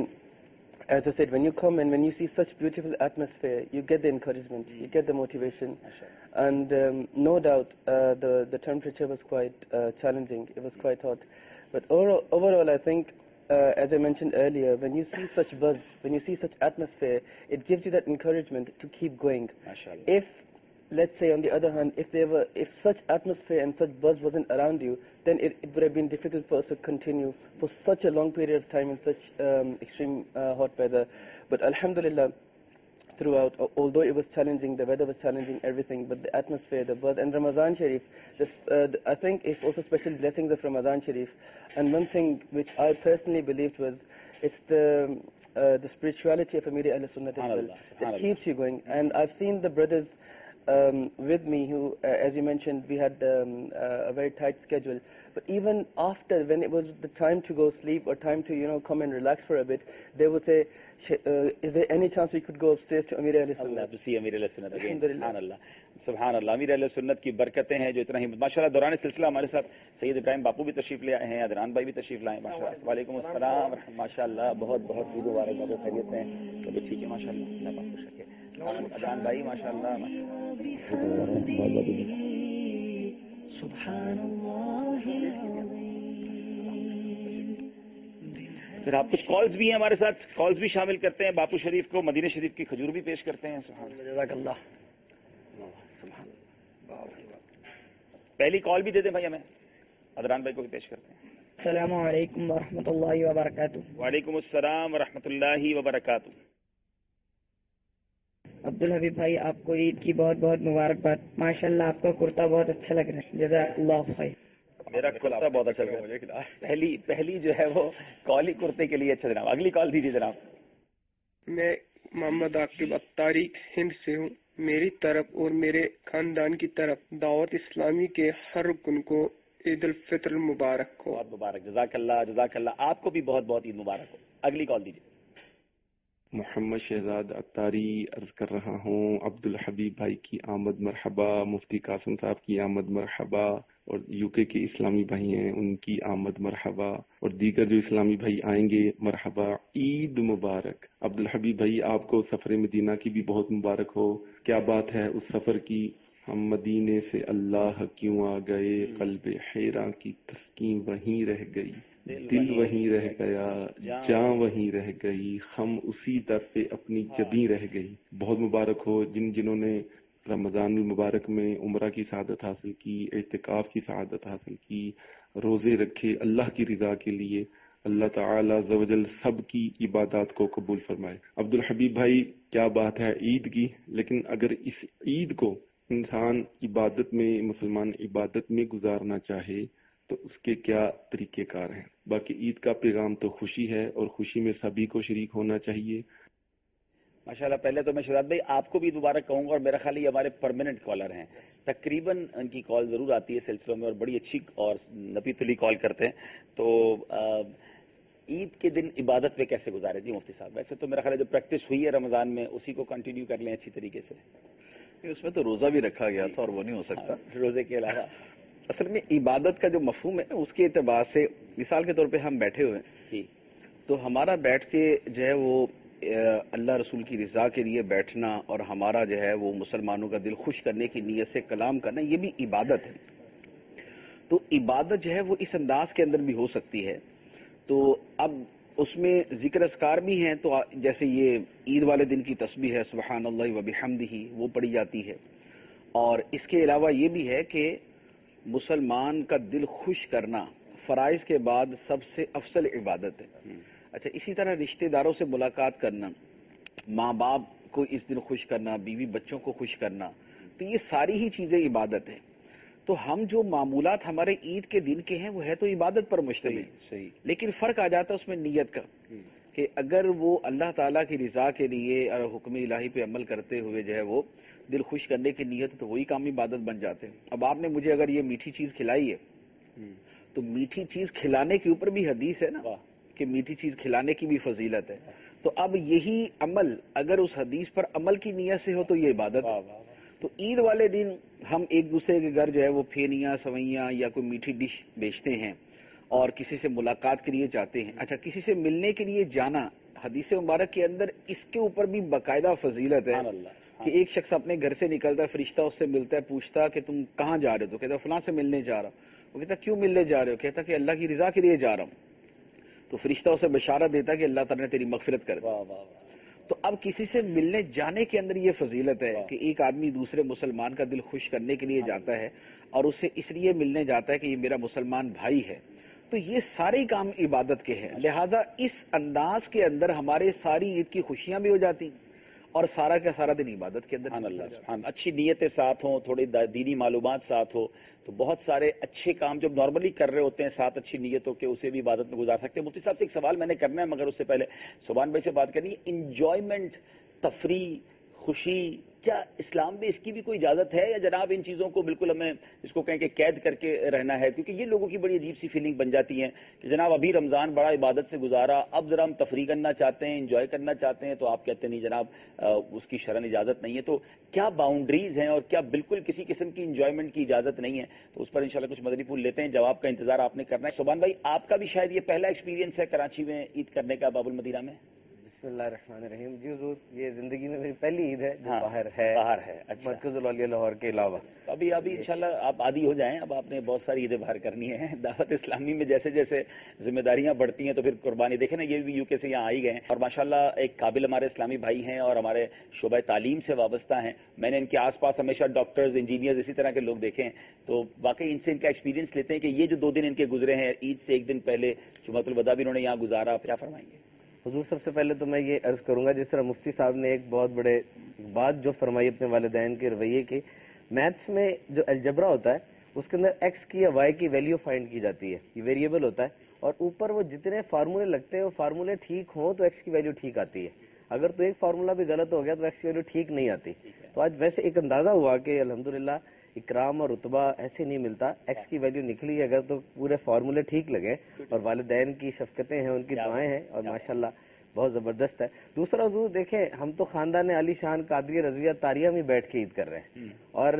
Speaker 5: as I said, when you come and when you see such beautiful atmosphere, you get the encouragement, mm. you get the motivation, and um, no doubt uh, the the temperature was quite uh, challenging. It was quite hot, but overall, overall I think. Uh, as I mentioned earlier, when you see such buzz, when you see such atmosphere, it gives you that encouragement to keep going. If, let's say, on the other hand, if there were, if such atmosphere and such buzz wasn't around you, then it, it would have been difficult for us to continue for such a long period of time in such um, extreme uh, hot weather. But Alhamdulillah, throughout, although it was challenging, the weather was challenging, everything, but the atmosphere, the buzz, and Ramadan Sharif, this, uh, I think it's also special blessings of Ramadan Sharif. And one thing which I personally believed was, it's the uh, the spirituality of Amir Ahl Sunnat as well, that keeps you going. And I've seen the brothers um, with me who, uh, as you mentioned, we had um, uh, a very tight schedule. But even after, when it was the time to go sleep or time to, you know, come and relax for a bit, they would say, uh, is there any chance we could go upstairs to Amir Ahl Sunnat?
Speaker 2: Allah, to see Amir Ahl Sunnat again. Subhanallah. Subhanallah. Amir Ahl Sunnat کی برکتیں ہیں جو اتنا ہی ماشاءاللہ. دوران سلسلہ ہمارے ساتھ سید ابراہیم باپو بھی تشریف لے آئے ہیں, ادنان بھائی بھی تشریف لائے ہیں. ماشاءاللہ. وعلیکم السلام. ماشاءاللہ بہت بہت عید مبارک, بہت خیریت ہیں, تو ٹھیک ہے ماشاءاللہ. اللہ پاک خوش رکھے. ادنان بھائی ماشاءاللہ. پھر آپ کچھ کالز بھی ہیں ہمارے ساتھ، کالز بھی شامل کرتے ہیں. باپو شریف کو مدینہ شریف کی کھجور بھی پیش کرتے ہیں.
Speaker 3: جزاک اللہ.
Speaker 2: پہلی کال بھی دے دیں بھائی ہمیں، ادران بھائی کو بھی پیش کرتے ہیں.
Speaker 6: السلام علیکم ورحمۃ اللہ وبرکاتہ.
Speaker 2: وعلیکم السلام ورحمۃ اللہ وبرکاتہ.
Speaker 6: عبدالحبیب بھائی آپ کو عید کی بہت بہت مبارکباد. ماشاء اللہ آپ کا کرتا بہت اچھا لگ رہا ہے. جزاک اللہ خیر.
Speaker 2: میرا کرتا بہت اچھا لگ رہا ہے. پہلی پہلی جو ہے وہ کال ہی کرتے کے لیے اچھا جناب. اگلی کال دیجیے جناب.
Speaker 7: میں محمد عاقب اتاری ہند سے ہوں. میری طرف اور میرے خاندان کی طرف دعوت اسلامی کے ہر رکن کو عید الفطر مبارک ہو.
Speaker 2: بہت مبارک. جزاک اللہ جزاک اللہ. آپ کو بھی بہت بہت عید مبارک ہو. اگلی کال دیجیے.
Speaker 8: محمد شہزاد اتاری عرض کر رہا ہوں. عبدالحبیب بھائی کی آمد مرحبا، مفتی قاسم صاحب کی آمد مرحبا، اور یو کے کے اسلامی بھائی ہیں ان کی آمد مرحبا، اور دیگر جو اسلامی بھائی آئیں گے مرحبا. عید مبارک. عبدالحبیب بھائی آپ کو سفر مدینہ کی بھی بہت مبارک ہو. کیا بات ہے اس سفر کی. ہم مدینے سے اللہ کیوں آ گئے، قلب حیران کی تسکین وہیں رہ گئی، دل وہیں رہ گیا، جاں وہیں رہ گئی، ہم اسی در پہ اپنی جبیں رہ گئی. بہت مبارک ہو جن جنہوں نے رمضان المبارک میں عمرہ کی سعادت حاصل کی، اعتکاف کی سعادت حاصل کی، روزے رکھے اللہ کی رضا کے لیے. اللہ تعالی عز و جل سب کی عبادات کو قبول فرمائے. عبدالحبیب بھائی کیا بات ہے عید کی، لیکن اگر اس عید کو انسان عبادت میں، مسلمان عبادت میں گزارنا چاہے تو اس کے کیا طریقہ کار ہیں. باقی عید کا پیغام تو خوشی ہے، اور خوشی میں سبھی کو شریک ہونا چاہیے.
Speaker 2: ماشاءاللہ. پہلے تو میں شہزاد بھائی آپ کو بھی مبارک کہوں گا، اور میرا خیال یہ ہمارے پرماننٹ کالر ہیں، تقریباً ان کی کال ضرور آتی ہے سلسلوں میں، اور بڑی اچھی اور نپی تلی کال کرتے ہیں. تو عید کے دن عبادت پہ کیسے گزارے جی مفتی صاحب؟ ویسے تو میرا خیال ہے جو پریکٹس ہوئی ہے رمضان میں اسی کو کنٹینیو کر لیں اچھی طریقے سے.
Speaker 3: اس میں تو روزہ بھی رکھا گیا تھا اور وہ نہیں ہو سکتا.
Speaker 2: روزے کے علاوہ
Speaker 3: اصل میں عبادت کا جو مفہوم ہے اس کے اعتبار سے، مثال کے طور پہ ہم بیٹھے ہوئے ہیں تو ہمارا بیٹھ کے جو ہے وہ اللہ رسول کی رضا کے لیے بیٹھنا، اور ہمارا جو ہے وہ مسلمانوں کا دل خوش کرنے کی نیت سے کلام کرنا، یہ بھی عبادت ہے. تو عبادت جو ہے وہ اس انداز کے اندر بھی ہو سکتی ہے. تو اب اس میں ذکر اذکار بھی ہیں، تو جیسے یہ عید والے دن کی تسبیح ہے سبحان اللہ و بحمدہ، وہ پڑھی جاتی ہے. اور اس کے علاوہ یہ بھی ہے کہ مسلمان کا دل خوش کرنا فرائض کے بعد سب سے افضل عبادت ہے. اچھا، اسی طرح رشتہ داروں سے ملاقات کرنا، ماں باپ کو اس دن خوش کرنا، بیوی بچوں کو خوش کرنا، تو یہ ساری ہی چیزیں عبادت ہیں. تو ہم جو معمولات ہمارے عید کے دن کے ہیں وہ ہے تو عبادت پر مشتمل، صحیح، لیکن فرق آ جاتا ہے اس میں نیت کا، کہ اگر وہ اللہ تعالیٰ کی رضا کے لیے اور حکم الہی پہ عمل کرتے ہوئے جو ہے وہ دل خوش کرنے کی نیت، تو وہی کام عبادت بن جاتے ہیں. اب آپ نے مجھے اگر یہ میٹھی چیز کھلائی ہے تو میٹھی چیز کھلانے کے اوپر بھی حدیث ہے نا کہ میٹھی چیز کھلانے کی بھی فضیلت ہے. تو اب یہی عمل اگر اس حدیث پر عمل کی نیت سے ہو تو یہ عبادت ہے. تو عید والے دن ہم ایک دوسرے کے گھر جو ہے وہ پھینیاں، سوئیاں یا کوئی میٹھی ڈش بیچتے ہیں اور کسی سے ملاقات کے لیے جاتے ہیں. اچھا، کسی سے ملنے کے لیے جانا حدیث مبارک کے اندر اس کے اوپر بھی باقاعدہ فضیلت ہے کہ ایک شخص اپنے گھر سے نکلتا ہے، فرشتہ اس سے ملتا ہے، پوچھتا کہ تم کہاں جا رہے ہو؟ تو کہتا فلاں سے ملنے جا رہا ہوں. وہ کہتا کیوں ملنے جا رہے ہو؟ کہتا کہ اللہ کی رضا کے لیے جا رہا ہوں. تو فرشتہ اسے بشارت دیتا کہ اللہ تعالیٰ نے تیری مغفرت کر دی. تو اب کسی سے ملنے جانے کے اندر یہ فضیلت ہے کہ ایک آدمی دوسرے مسلمان کا دل خوش کرنے کے لیے جاتا ہے اور اسے اس لیے ملنے جاتا ہے کہ یہ میرا مسلمان بھائی ہے. تو یہ سارے کام عبادت کے ہیں. لہذا اس انداز کے اندر ہمارے ساری عید کی خوشیاں بھی ہو جاتی اور سارا کا سارا دن عبادت کے اندر.
Speaker 2: سبحان اللہ، سبحان. اچھی نیتیں ساتھ ہوں، تھوڑی دینی معلومات ساتھ ہو تو بہت سارے اچھے کام جو نارملی کر رہے ہوتے ہیں ساتھ اچھی نیتوں کے، اسے بھی عبادت میں گزار سکتے ہیں. مفتی صاحب سے ایک سوال میں نے کرنا ہے مگر اس سے پہلے سبحان بھائی سے بات کرنی ہے. انجوائمنٹ، تفریح، خوشی، کیا اسلام میں اس کی بھی کوئی اجازت ہے یا جناب ان چیزوں کو بالکل ہمیں اس کو کہیں کہ قید کر کے رہنا ہے؟ کیونکہ یہ لوگوں کی بڑی عجیب سی فیلنگ بن جاتی ہے کہ جناب ابھی رمضان بڑا عبادت سے گزارا، اب ذرا ہم تفریح کرنا چاہتے ہیں، انجوائے کرنا چاہتے ہیں، تو آپ کہتے ہیں نہیں جناب اس کی شرعن اجازت نہیں ہے. تو کیا باؤنڈریز ہیں اور کیا بالکل کسی قسم کی انجوائمنٹ کی اجازت نہیں ہے؟ تو اس پر انشاءاللہ کچھ مدنی پھول لیتے ہیں، جواب کا انتظار آپ نے کرنا ہے. سبحان بھائی آپ کا بھی شاید یہ پہلا ایکسپیرینس ہے کراچی میں عید کرنے کا باب المدینہ میں؟
Speaker 4: بسم اللہ الرحمن الرحیم. جی حضور, یہ زندگی میں میری پہلی عید ہے جو
Speaker 2: ہاں,
Speaker 4: باہر ہے
Speaker 2: باہر ہے. اچھا,
Speaker 4: مرکز العالیہ لاہور کے علاوہ.
Speaker 2: ابھی ابھی انشاءاللہ آپ عادی ہو جائیں. اب آپ نے بہت ساری عیدیں باہر کرنی ہیں. دعوت اسلامی میں جیسے جیسے ذمہ داریاں بڑھتی ہیں تو پھر قربانی دیکھیں نا, یہ بھی یو کے سے یہاں آئی گئے ہیں اور ماشاءاللہ ایک قابل ہمارے اسلامی بھائی ہیں اور ہمارے شعبہ تعلیم سے وابستہ ہیں. میں نے ان کے آس پاس ہمیشہ ڈاکٹرز, انجینئرز, اسی طرح کے لوگ دیکھے ہیں, تو واقعی ان سے ان کا ایکسپیرینس لیتے ہیں کہ یہ جو دو دن ان کے گزرے ہیں عید سے ایک دن پہلے جمعۃ الوداع بھی انہوں نے یہاں گزارا. آپ کیا فرمائیں گے؟
Speaker 4: حضور سب سے پہلے تو میں یہ عرض کروں گا, جس طرح مفتی صاحب نے ایک بہت بڑے بات جو فرمائی اپنے والدین کے رویے کی, میتھس میں جو الجبرا ہوتا ہے اس کے اندر ایکس کی یا وائی کی ویلیو فائنڈ کی جاتی ہے, یہ ویریبل ہوتا ہے, اور اوپر وہ جتنے فارمولے لگتے ہیں وہ فارمولے ٹھیک ہوں تو ایکس کی ویلیو ٹھیک آتی ہے. اگر تو ایک فارمولا بھی غلط ہو گیا تو ایکس کی ویلیو ٹھیک نہیں آتی. تو آج ویسے ایک اندازہ ہوا کہ الحمدللہ اکرام اور رتبہ ایسے نہیں ملتا, ایکس کی ویلیو نکلی اگر تو پورے فارمولے ٹھیک لگے, اور والدین کی شفقتیں ہیں, ان کی دعائیں ہیں, اور ماشاءاللہ بہت زبردست ہے. دوسرا حضور دیکھیں, ہم تو خاندان علی شان قادری رضویہ طاریہ میں بیٹھ کے عید کر رہے ہیں, اور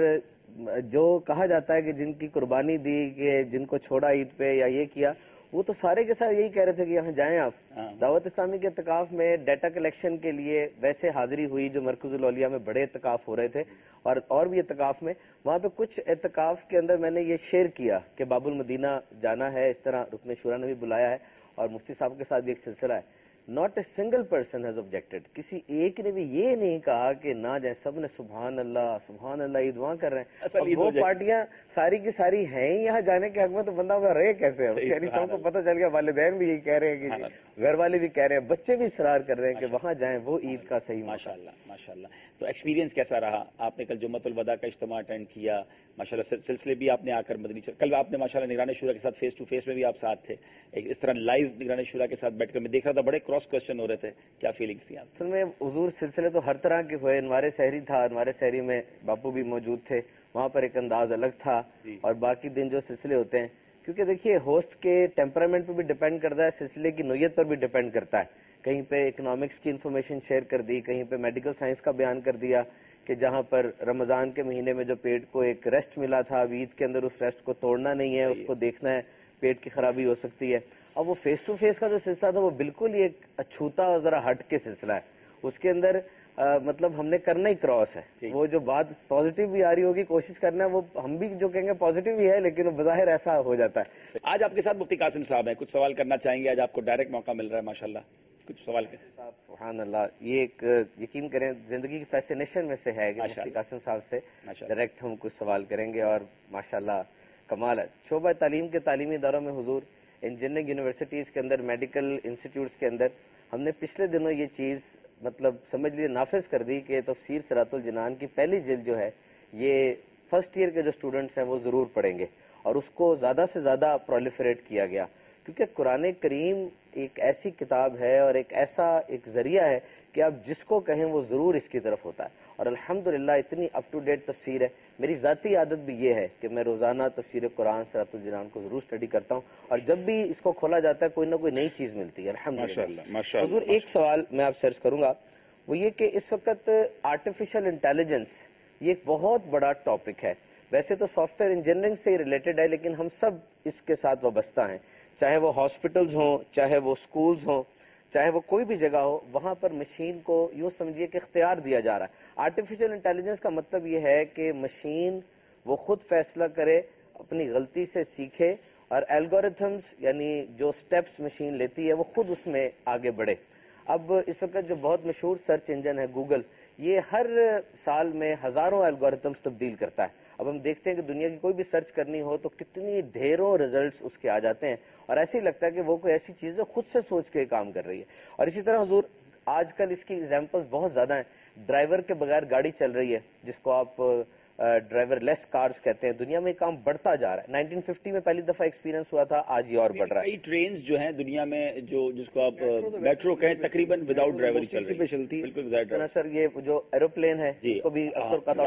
Speaker 4: جو کہا جاتا ہے کہ جن کی قربانی دی, کہ جن کو چھوڑا عید پہ یا یہ کیا, وہ تو سارے کے ساتھ یہی کہہ رہے تھے کہ یہاں جائیں آپ. دعوت اسلامی کے اعتکاف میں ڈیٹا کلیکشن کے لیے ویسے حاضری ہوئی جو مرکز العالیہ میں بڑے اعتکاف ہو رہے تھے, اور اور بھی اعتکاف میں, وہاں پہ کچھ اعتکاف کے اندر میں نے یہ شیئر کیا کہ باب المدینہ جانا ہے, اس طرح رکن شورا نے بھی بلایا ہے, اور مفتی صاحب کے ساتھ بھی ایک سلسلہ ہے. Not a single person has objected, کسی ایک نے بھی یہ نہیں کہا کہ نہ جائیں. سب نے سبحان اللہ سبحان اللہ عید وہاں کر رہے ہیں. اور وہ پارٹیاں ساری کی ساری ہیں ہی یہاں جانے کے حق میں, تو بندہ وہ رہے کیسے؟ یعنی سب کو پتہ چل گیا, والدین بھی یہی کہہ رہے ہیں, کہ گھر والے بھی کہہ رہے ہیں, بچے بھی اصرار کر رہے ہیں کہ وہاں جائیں, وہ عید کا صحیح.
Speaker 2: ماشاءاللہ ماشاءاللہ. تو ایکسپیرینس کیسا رہا؟ آپ نے کل جمعۃ الوداع کا اجتماع اٹینڈ کیا, ماشاءاللہ سلسلے بھی آپ نے آ کر مدنی, کل آپ نے ماشاءاللہ نگران شورا کے ساتھ فیس ٹو فیس میں بھی آپ ساتھ تھے, ایک اس طرح لائیو نگران شورا کے ساتھ بیٹھ کر میں دیکھ رہا تھا, بڑے کراس کوشچن ہو رہے تھے, کیا فیلنگس تھی آپ؟
Speaker 4: اصل میں حضور سلسلے تو ہر طرح کے ہوئے. انوار سحری تھا, انوار سحری میں باپو بھی موجود تھے, وہاں پر ایک انداز الگ تھا, اور باقی دن جو سلسلے ہوتے ہیں, کیونکہ دیکھیے ہوسٹ کے ٹیمپرامنٹ پہ بھی ڈیپینڈ کرتا ہے, سلسلے کی نوعیت پر بھی ڈیپینڈ کرتا ہے. کہیں پہ اکنامکس کی انفارمیشن شیئر کر دی, کہیں پہ میڈیکل سائنس کا بیان کر دیا, کہ جہاں پر رمضان کے مہینے میں جو پیٹ کو ایک ریسٹ ملا تھا, اب عید کے اندر اس ریسٹ کو توڑنا نہیں ہے, اس کو دیکھنا ہے, پیٹ کی خرابی ہو سکتی ہے. اب وہ فیس ٹو فیس کا جو سلسلہ تھا وہ بالکل ہی ایک اچھوتا اور ذرا ہٹ کے سلسلہ ہے. اس کے اندر آ, مطلب ہم نے کرنا ہی کراس ہے. وہ جو بات پازیٹیو بھی آ رہی ہوگی, کوشش کرنا ہے, وہ ہم بھی جو کہیں گے پازیٹیو ہی ہے, لیکن وہ بظاہر ایسا ہو جاتا ہے.
Speaker 2: آج آپ کے ساتھ مفتی قاسم صاحب ہیں, کچھ سوال کرنا چاہیں گے؟ آج آپ کو ڈائریکٹ موقع مل رہا ہے, ماشاءاللہ کچھ سوال کریں.
Speaker 4: سبحان اللہ, یہ ایک یقین کریں زندگی کی فیسینیشن میں سے ہے کہ مفتی قاسم صاحب سے ڈائریکٹ ہم کچھ سوال کریں گے, اور ماشاءاللہ کمال ہے. شعبہ تعلیم کے تعلیمی اداروں میں حضور, انجینئرنگ یونیورسٹیز کے اندر, میڈیکل انسٹیٹیوٹس کے اندر, ہم نے پچھلے دنوں یہ چیز مطلب سمجھ لیے نافذ کر دی کہ تفسیر صراط الجنان کی پہلی جلد جو ہے یہ فرسٹ ایئر کے جو اسٹوڈنٹس ہیں وہ ضرور پڑھیں گے, اور اس کو زیادہ سے زیادہ پرولیفریٹ کیا گیا, کیونکہ قرآن کریم ایک ایسی کتاب ہے اور ایک ایسا ایک ذریعہ ہے کہ آپ جس کو کہیں وہ ضرور اس کی طرف ہوتا ہے. اور الحمدللہ اتنی اپ ٹو ڈیٹ تفسیر ہے. میری ذاتی عادت بھی یہ ہے کہ میں روزانہ تفسیر قرآن صراط الجنان کو ضرور اسٹڈی کرتا ہوں, اور جب بھی اس کو کھولا جاتا ہے کوئی نہ کوئی نئی چیز ملتی ہے الحمدللہ. حضور ایک سوال میں آپ سے عرض کروں گا, وہ یہ کہ اس وقت آرٹیفیشل انٹیلیجنس یہ ایک بہت بڑا ٹاپک ہے. ویسے تو سافٹ ویئر انجینئرنگ سے ہی ریلیٹڈ ہے, لیکن ہم سب اس کے ساتھ وابستہ ہیں, چاہے وہ ہاسپٹلز ہوں, چاہے وہ اسکولز ہوں, چاہے وہ کوئی بھی جگہ ہو, وہاں پر مشین کو یوں سمجھیے کہ اختیار دیا جا رہا ہے. آرٹیفیشل انٹیلیجنس کا مطلب یہ ہے کہ مشین وہ خود فیصلہ کرے, اپنی غلطی سے سیکھے, اور الگوریتھمز یعنی جو سٹیپس مشین لیتی ہے وہ خود اس میں آگے بڑھے. اب اس وقت جو بہت مشہور سرچ انجن ہے گوگل, یہ ہر سال میں ہزاروں الگوریتھمز تبدیل کرتا ہے. اب ہم دیکھتے ہیں کہ دنیا کی کوئی بھی سرچ کرنی ہو تو کتنی ڈھیروں ریزلٹس اس کے آ جاتے ہیں, اور ایسے ہی لگتا ہے کہ وہ کوئی ایسی چیز ہے خود سے سوچ کے کام کر رہی ہے. اور اسی طرح حضور آج کل اس کی ایگزامپلس بہت زیادہ ہیں. ڈرائیور کے بغیر گاڑی چل رہی ہے جس کو آپ ڈرائیور لیس کارز کہتے ہیں. دنیا میں کام بڑھتا جا رہا ہے. نائنٹین ففٹی میں پہلی دفعہ ایکسپیرینس ہوا تھا, آج یہ اور بڑھ رہا ہے.
Speaker 2: کئی ٹرینز جو ہیں دنیا میں جو جس کو آپ میٹرو کہیں تقریباً وداؤٹ ڈرائیور چل رہی ہے, چلتی بالکل.
Speaker 4: سر یہ جو ایروپلین ہے اس کو بھی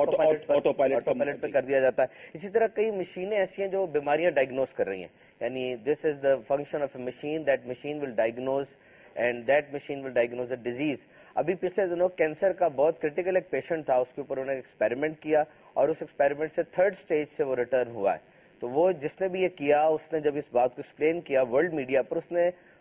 Speaker 4: آٹو پائلٹ پہ کر دیا جاتا ہے. اسی طرح کئی مشینیں ایسی ہیں جو بیماریاں ڈائگنوز کر رہی ہیں. یعنی this is the function of a machine, that machine will diagnose and that machine will diagnose a disease. ابھی پچھلے دنوں کینسر کا بہت کریٹیکل ایک پیشنٹ تھا, اس کے اوپر انہوں نے ایکسپیریمنٹ کیا, اور اس ایکسپیریمنٹ سے تھرڈ سٹیج سے وہ ریٹرن ہوا ہے. تو وہ جس نے بھی یہ کیا, اس نے جب اس بات کو ایکسپلین کیا ورلڈ میڈیا پر, اس نے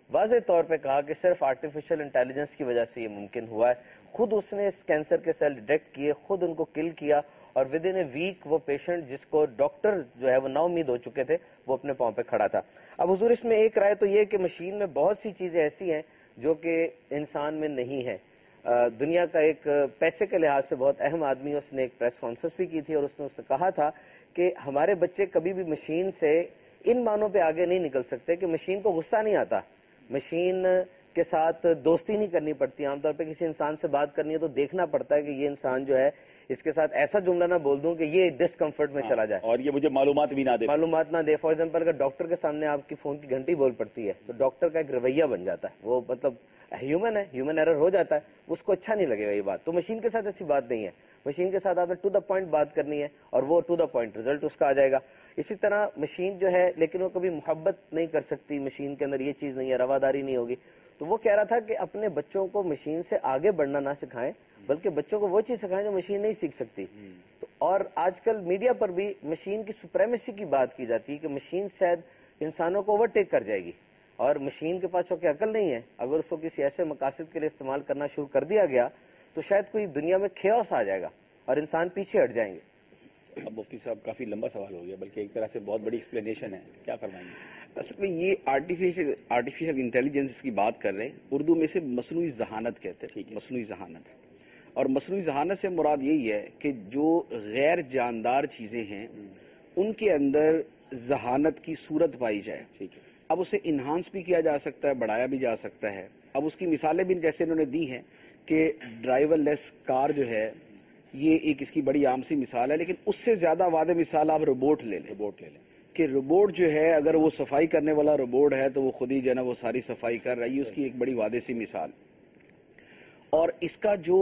Speaker 4: واضح طور پہ کہا کہ صرف آرٹیفیشل انٹیلیجنس کی وجہ سے یہ ممکن ہوا ہے. خود اس نے اس کینسر کے سیل ڈیٹیکٹ کیے, خود ان کو کل کیا, اور ود ان اے ویک وہ پیشنٹ جس کو ڈاکٹر جو ہے وہ نا امید ہو چکے تھے وہ اپنے پاؤں پہ کھڑا تھا. اب حضور اس میں ایک رائے تو یہ کہ مشین میں بہت سی چیزیں ایسی ہیں جو کہ انسان میں نہیں ہے. دنیا کا ایک پیسے کے لحاظ سے بہت اہم آدمی, اس نے ایک پریس کانفرنس بھی کی تھی اور اس نے اس سے کہا تھا کہ ہمارے بچے کبھی بھی مشین سے ان معنوں پہ آگے نہیں نکل سکتے کہ مشین کو غصہ نہیں آتا, مشین کے ساتھ دوستی نہیں کرنی پڑتی. عام طور پہ کسی انسان سے بات کرنی ہے تو دیکھنا پڑتا ہے کہ یہ انسان جو ہے اس کے ساتھ ایسا جملہ نہ بول دوں کہ یہ ڈسکمفرٹ میں چلا جائے
Speaker 2: اور یہ مجھے معلومات بھی نہ دے
Speaker 4: معلومات نہ دے فار ایگزامپل اگر ڈاکٹر کے سامنے آپ کی فون کی گھنٹی بول پڑتی ہے تو ڈاکٹر کا ایک رویہ بن جاتا ہے, وہ مطلب ہیومن ہے, ہیومن ایرر ہو جاتا ہے, اس کو اچھا نہیں لگے گا یہ بات. تو مشین کے ساتھ ایسی بات نہیں ہے, مشین کے ساتھ آپ نے ٹو دا پوائنٹ بات کرنی ہے اور وہ ٹو دا پوائنٹ ریزلٹ اس کا آ جائے گا. اسی طرح مشین جو ہے لیکن وہ کبھی محبت نہیں کر سکتی, مشین کے اندر یہ چیز نہیں ہے, رواداری نہیں ہوگی. تو وہ کہہ رہا تھا کہ اپنے بچوں کو مشین سے آگے بڑھنا نہ سکھائیں بلکہ بچوں کو وہ چیز سکھائیں جو مشین نہیں سیکھ سکتی. تو اور آج کل میڈیا پر بھی مشین کی سپریمیسی کی بات کی جاتی ہے کہ مشین شاید انسانوں کو اوورٹیک کر جائے گی, اور مشین کے پاس چونکہ عقل نہیں ہے, اگر اس کو کسی ایسے مقاصد کے لیے استعمال کرنا شروع کر دیا گیا تو شاید کوئی دنیا میں کھیوس آ جائے گا اور انسان پیچھے ہٹ جائیں گے.
Speaker 2: اب مفتی صاحب کافی لمبا سوال ہو گیا, بلکہ ایک طرح سے بہت بڑی ایکسپلینیشن ہے, کیا فرمائیں گے؟
Speaker 3: اصل میں یہ آرٹیفیشل آرٹیفیشل انٹیلیجنس کی بات کر رہے ہیں, اردو میں سے مصنوعی ذہانت کہتے ہیں. ٹھیک, مصنوعی ذہانت. اور مصنوعی ذہانت سے مراد یہی ہے کہ جو غیر جاندار چیزیں ہیں ان کے اندر ذہانت کی صورت پائی جائے. ٹھیک ہے, اب اسے انہانس بھی کیا جا سکتا ہے, بڑھایا بھی جا سکتا ہے. اب اس کی مثالیں بھی جیسے انہوں نے دی ہیں کہ ڈرائیور لیس کار جو ہے یہ ایک اس کی بڑی عام سی مثال ہے, لیکن اس سے زیادہ واضح مثال آپ روبوٹ لے لیں. روبوٹ لے لیں کہ روبوٹ جو ہے اگر وہ صفائی کرنے والا روبوٹ ہے تو وہ خود ہی جو ہے نا وہ ساری صفائی کر رہا ہے, اس کی ایک بڑی واضح سی مثال. اور اس کا جو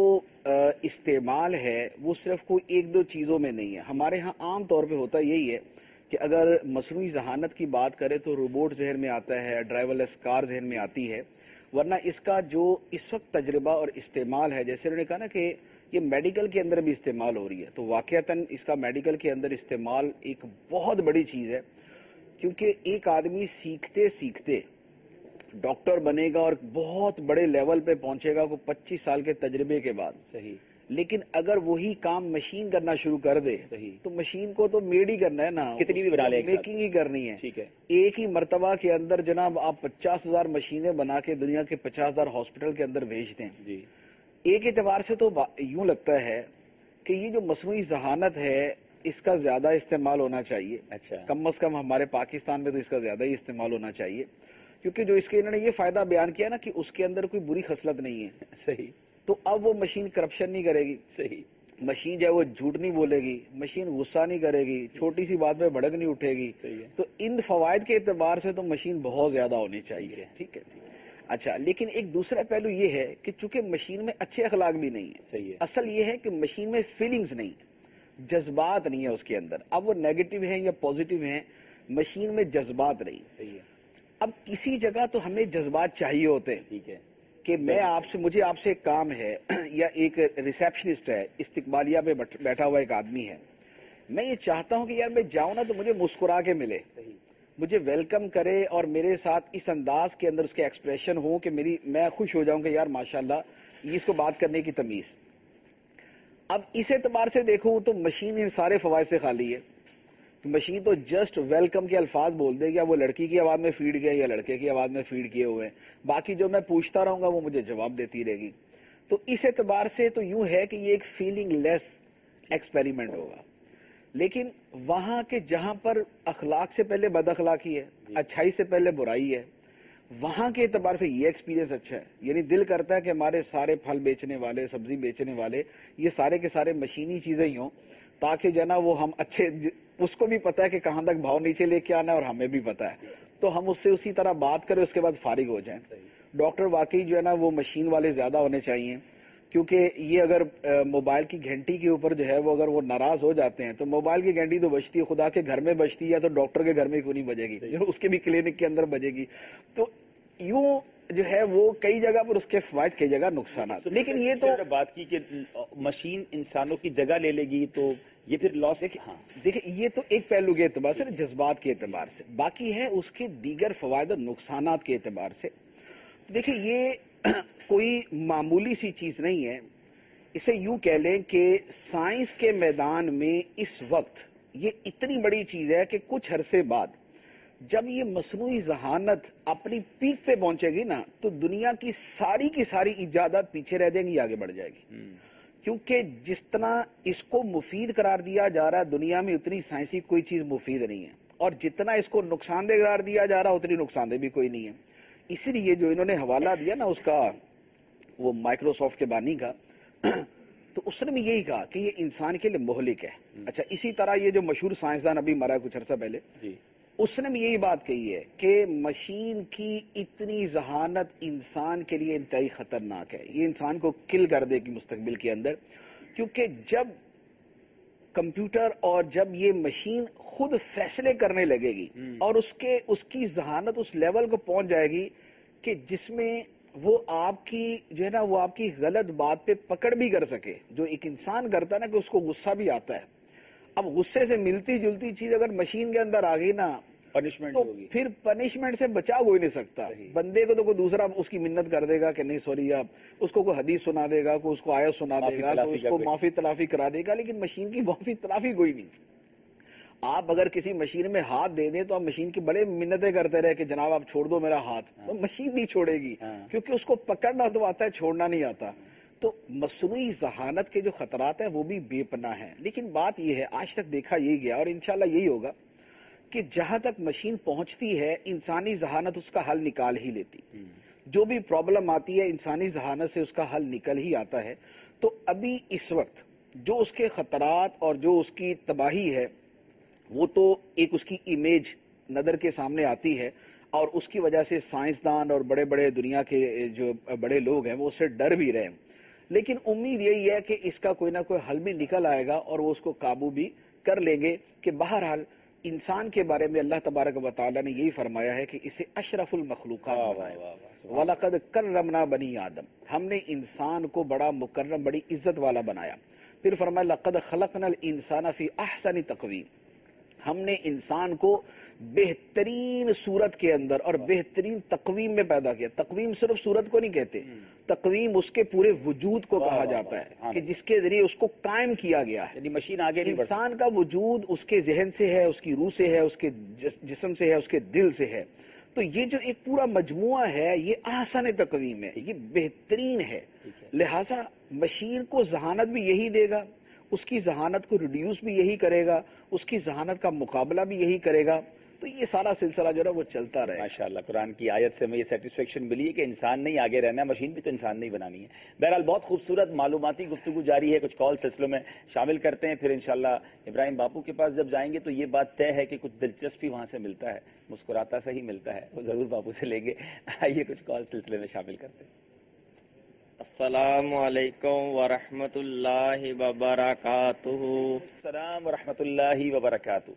Speaker 3: استعمال ہے وہ صرف کوئی ایک دو چیزوں میں نہیں ہے. ہمارے ہاں عام طور پہ ہوتا یہی ہے کہ اگر مصنوعی ذہانت کی بات کرے تو روبوٹ ذہن میں آتا ہے, ڈرائیور لیس کار ذہن میں آتی ہے, ورنہ اس کا جو اس وقت تجربہ اور استعمال ہے, جیسے انہوں نے کہا نا کہ یہ میڈیکل کے اندر بھی استعمال ہو رہی ہے, تو واقعتاً اس کا میڈیکل کے اندر استعمال ایک بہت بڑی چیز ہے, کیونکہ ایک آدمی سیکھتے سیکھتے ڈاکٹر بنے گا اور بہت بڑے لیول پہ پہنچے گا کو پچیس سال کے تجربے کے بعد. صحیح, لیکن اگر وہی کام مشین کرنا شروع کر دے صحیح تو مشین کو تو میڈ ہی کرنا ہے نا,
Speaker 2: کتنی بھی بنا لے,
Speaker 3: میکنگ ہی کرنی ہے.
Speaker 2: ٹھیک ہے,
Speaker 3: ایک ہی مرتبہ کے اندر جناب آپ پچاس ہزار مشینیں بنا کے دنیا کے پچاس ہزار ہاسپٹل کے اندر بھیجتے ہیں. جی, ایک اعتبار سے تو یوں لگتا ہے کہ یہ جو مصنوعی ذہانت ہے اس کا زیادہ استعمال ہونا چاہیے. اچھا, کم از کم ہمارے پاکستان میں تو اس کا زیادہ ہی استعمال ہونا چاہیے, کیونکہ جو اس کے انہوں نے یہ فائدہ بیان کیا نا کہ اس کے اندر کوئی بری خصلت نہیں ہے. صحیح, تو اب وہ مشین کرپشن نہیں کرے گی. صحیح, مشین جو ہے وہ جھوٹ نہیں بولے گی, مشین غصہ نہیں کرے گی, چھوٹی سی بات پہ بھڑک نہیں اٹھے گی. تو ان فوائد کے اعتبار سے تو مشین بہت زیادہ ہونی چاہیے. ٹھیک ہے, اچھا, لیکن ایک دوسرا پہلو یہ ہے کہ چونکہ مشین میں اچھے اخلاق بھی نہیں ہے. صحیح ہے, اصل یہ ہے کہ مشین میں فیلنگز نہیں, جذبات نہیں ہے اس کے اندر. اب وہ نیگیٹو ہیں یا پازیٹو ہیں, مشین میں جذبات نہیں. صحیح ہے, اب کسی جگہ تو ہمیں جذبات چاہیے ہوتے ہیں. ٹھیک ہے, کہ میں آپ سے مجھے آپ سے ایک کام ہے, یا ایک ریسیپشنسٹ ہے, استقبالیہ پہ بیٹھا ہوا ایک آدمی ہے, میں یہ چاہتا ہوں کہ یار میں جاؤں نا تو مجھے مسکرا کے ملے, مجھے ویلکم کرے اور میرے ساتھ اس انداز کے اندر اس کے ایکسپریشن ہو کہ میری میں خوش ہو جاؤں کہ یار ماشاءاللہ اس کو بات کرنے کی تمیز. اب اس اعتبار سے دیکھوں تو مشین ان سارے فوائد سے خالی ہے. مشین تو جسٹ ویلکم کے الفاظ بول دے گا, وہ لڑکی کی آواز میں فیڈ گیا یا لڑکے کی آواز میں فیڈ کیے ہوئے ہیں, باقی جو میں پوچھتا رہوں گا وہ مجھے جواب دیتی رہے گی. تو اس اعتبار سے تو یوں ہے کہ یہ ایک فیلنگ لیس ایکسپیریمنٹ ہوگا. لیکن وہاں کے جہاں پر اخلاق سے پہلے بد اخلاقی ہے, اچھائی سے پہلے برائی ہے, وہاں کے اعتبار سے یہ ایکسپیرینس اچھا ہے. یعنی دل کرتا ہے کہ ہمارے سارے پھل بیچنے والے, سبزی بیچنے والے, یہ سارے کے سارے مشینی چیزیں ہی ہوں, تاکہ جو ہے نا وہ ہم اچھے, اس کو بھی پتا ہے کہ کہاں تک بھاؤ نیچے لے کے آنا ہے اور ہمیں بھی پتا ہے, تو ہم اس سے اسی طرح بات کریں, اس کے بعد فارغ ہو جائیں. ڈاکٹر واقعی جو ہے نا وہ مشین والے زیادہ ہونے چاہیے, کیونکہ یہ اگر موبائل کی گھنٹی کے اوپر جو ہے وہ اگر وہ ناراض ہو جاتے ہیں تو موبائل کی گھنٹی تو بجتی ہے, خدا کے گھر میں بجتی ہے تو ڈاکٹر کے گھر میں کیوں نہیں بجے گی, اس کے بھی کلینک کے اندر بجے گی. تو یوں جو ہے وہ کئی جگہ پر اس کے فوائد, کئی جگہ نقصانات. لیکن یہ تو
Speaker 2: بات کی کہ مشین انسانوں کی جگہ لے لے گی تو یہ پھر لاس ہے.
Speaker 3: ہاں دیکھیں, یہ تو ایک پہلو کے اعتبار سے, جذبات کے اعتبار سے. باقی ہے اس کے دیگر فوائد اور نقصانات کے اعتبار سے. دیکھیں یہ کوئی معمولی سی چیز نہیں ہے. اسے یوں کہہ لیں کہ سائنس کے میدان میں اس وقت یہ اتنی بڑی چیز ہے کہ کچھ عرصے بعد جب یہ مصنوعی ذہانت اپنی پیک پہ پہنچے گی نا تو دنیا کی ساری کی ساری ایجادات پیچھے رہ جائیں گی, آگے بڑھ جائے گی. کیونکہ جس طرح اس کو مفید قرار دیا جا رہا ہے دنیا میں اتنی سائنسی کوئی چیز مفید نہیں ہے, اور جتنا اس کو نقصان دہ قرار دیا جا رہا اتنی نقصان دہ بھی کوئی نہیں ہے. اسی لیے جو انہوں نے حوالہ دیا نا اس کا, وہ مائکروسافٹ کے بانی کا, تو اس نے بھی یہی کہا کہ یہ انسان کے لیے مہلک ہے. اچھا, اسی طرح یہ جو مشہور سائنسدان ابھی مرا کچھ عرصہ پہلے, اس نے بھی یہی بات کہی ہے کہ مشین کی اتنی ذہانت انسان کے لیے انتہائی خطرناک ہے, یہ انسان کو کل کر دے گی مستقبل کے اندر. کیونکہ جب کمپیوٹر اور جب یہ مشین خود فیصلے کرنے لگے گی اور اس کے اس کی ذہانت اس لیول کو پہنچ جائے گی کہ جس میں وہ آپ کی جو ہے نا وہ آپ کی غلط بات پہ پکڑ بھی کر سکے, جو ایک انسان کرتا ہے نا کہ اس کو غصہ بھی آتا ہے. اب غصے سے ملتی جلتی چیز اگر مشین کے اندر آ گئی نا
Speaker 2: پنشمنٹ
Speaker 3: تو
Speaker 2: ہوگی,
Speaker 3: پھر پنشمنٹ سے بچا ہو ہی نہیں سکتا. بندے کو تو کوئی دوسرا اس کی منت کر دے گا کہ نہیں سوری آپ, اس کو کوئی حدیث سنا دے گا, کوئی اس کو آیت سنا دے گا, تو اس کو معافی تلافی کرا دے گا, لیکن مشین کی معافی تلافی کوئی نہیں. آپ اگر کسی مشین میں ہاتھ دے دیں تو آپ مشین کی بڑے منتیں کرتے رہے کہ جناب آپ چھوڑ دو میرا ہاتھ, تو مشین نہیں چھوڑے گی کیونکہ اس کو پکڑنا تو آتا ہے, چھوڑنا نہیں آتا. تو مصنوعی ذہانت کے جو خطرات ہیں وہ بھی بے پناہ ہیں. لیکن بات یہ ہے, آج تک دیکھا یہی گیا اور انشاءاللہ یہی ہوگا کہ جہاں تک مشین پہنچتی ہے انسانی ذہانت اس کا حل نکال ہی لیتی. جو بھی پرابلم آتی ہے انسانی ذہانت سے اس کا حل نکل ہی آتا ہے. تو ابھی اس وقت جو اس کے خطرات اور جو اس کی تباہی ہے وہ تو ایک اس کی امیج نظر کے سامنے آتی ہے, اور اس کی وجہ سے سائنسدان اور بڑے بڑے دنیا کے جو بڑے لوگ ہیں وہ اس سے ڈر بھی رہے ہیں. لیکن امید یہی ہے کہ اس کا کوئی نہ کوئی حل بھی نکل آئے گا اور وہ اس کو قابو بھی کر لیں گے. کہ بہرحال انسان کے بارے میں اللہ تبارک و تعالیٰ نے یہی فرمایا ہے کہ اسے اشرف المخلوقات بنایا, وَلَقَدْ كَرَّمْنَا بَنِي آدم, ہم نے انسان کو بڑا مکرم بڑی عزت والا بنایا. پھر فرمایا لَقَدْ خَلَقْنَا الْإِنسَانَ فِي أَحْسَنِ تَقْوِيمٍ, ہم نے انسان کو بہترین صورت کے اندر اور بہترین تقویم میں پیدا کیا. تقویم صرف صورت کو نہیں کہتے, تقویم اس کے پورے وجود کو کہا جاتا ہے کہ جس کے ذریعے اس کو قائم کیا گیا ہے.
Speaker 2: یعنی مشین آگے نہیں,
Speaker 3: انسان کا وجود اس کے ذہن سے ہے, اس کی روح سے ہے, اس کے جسم سے ہے, اس کے دل سے ہے. تو یہ جو ایک پورا مجموعہ ہے یہ احسن تقویم ہے, یہ بہترین ہے. لہذا مشین کو ذہانت بھی یہی دے گا, اس کی ذہانت کو ریڈیوس بھی یہی کرے گا, اس کی ذہانت کا مقابلہ بھی یہی کرے گا. تو یہ سارا سلسلہ جو ہے وہ چلتا رہے.
Speaker 2: ماشاءاللہ قرآن کی آیت سے ہمیں یہ سیٹسفیکشن ملی ہے کہ انسان نہیں آگے رہنا ہے, مشین بھی تو انسان نہیں بنانی ہے. بہرحال بہت خوبصورت معلوماتی گفتگو جاری ہے, کچھ کال سلسلوں میں شامل کرتے ہیں, پھر انشاءاللہ ابراہیم باپو کے پاس جب جائیں گے تو یہ بات طے ہے کہ کچھ دلچسپی وہاں سے ملتا ہے, مسکراتا سا ہی ملتا ہے, وہ ضرور باپو سے لیں گے. آئیے کچھ کال سلسلے میں شامل کرتے ہیں.
Speaker 9: السلام علیکم ورحمۃ اللہ وبرکاتہ.
Speaker 2: السلام ورحمۃ اللہ وبرکاتہ.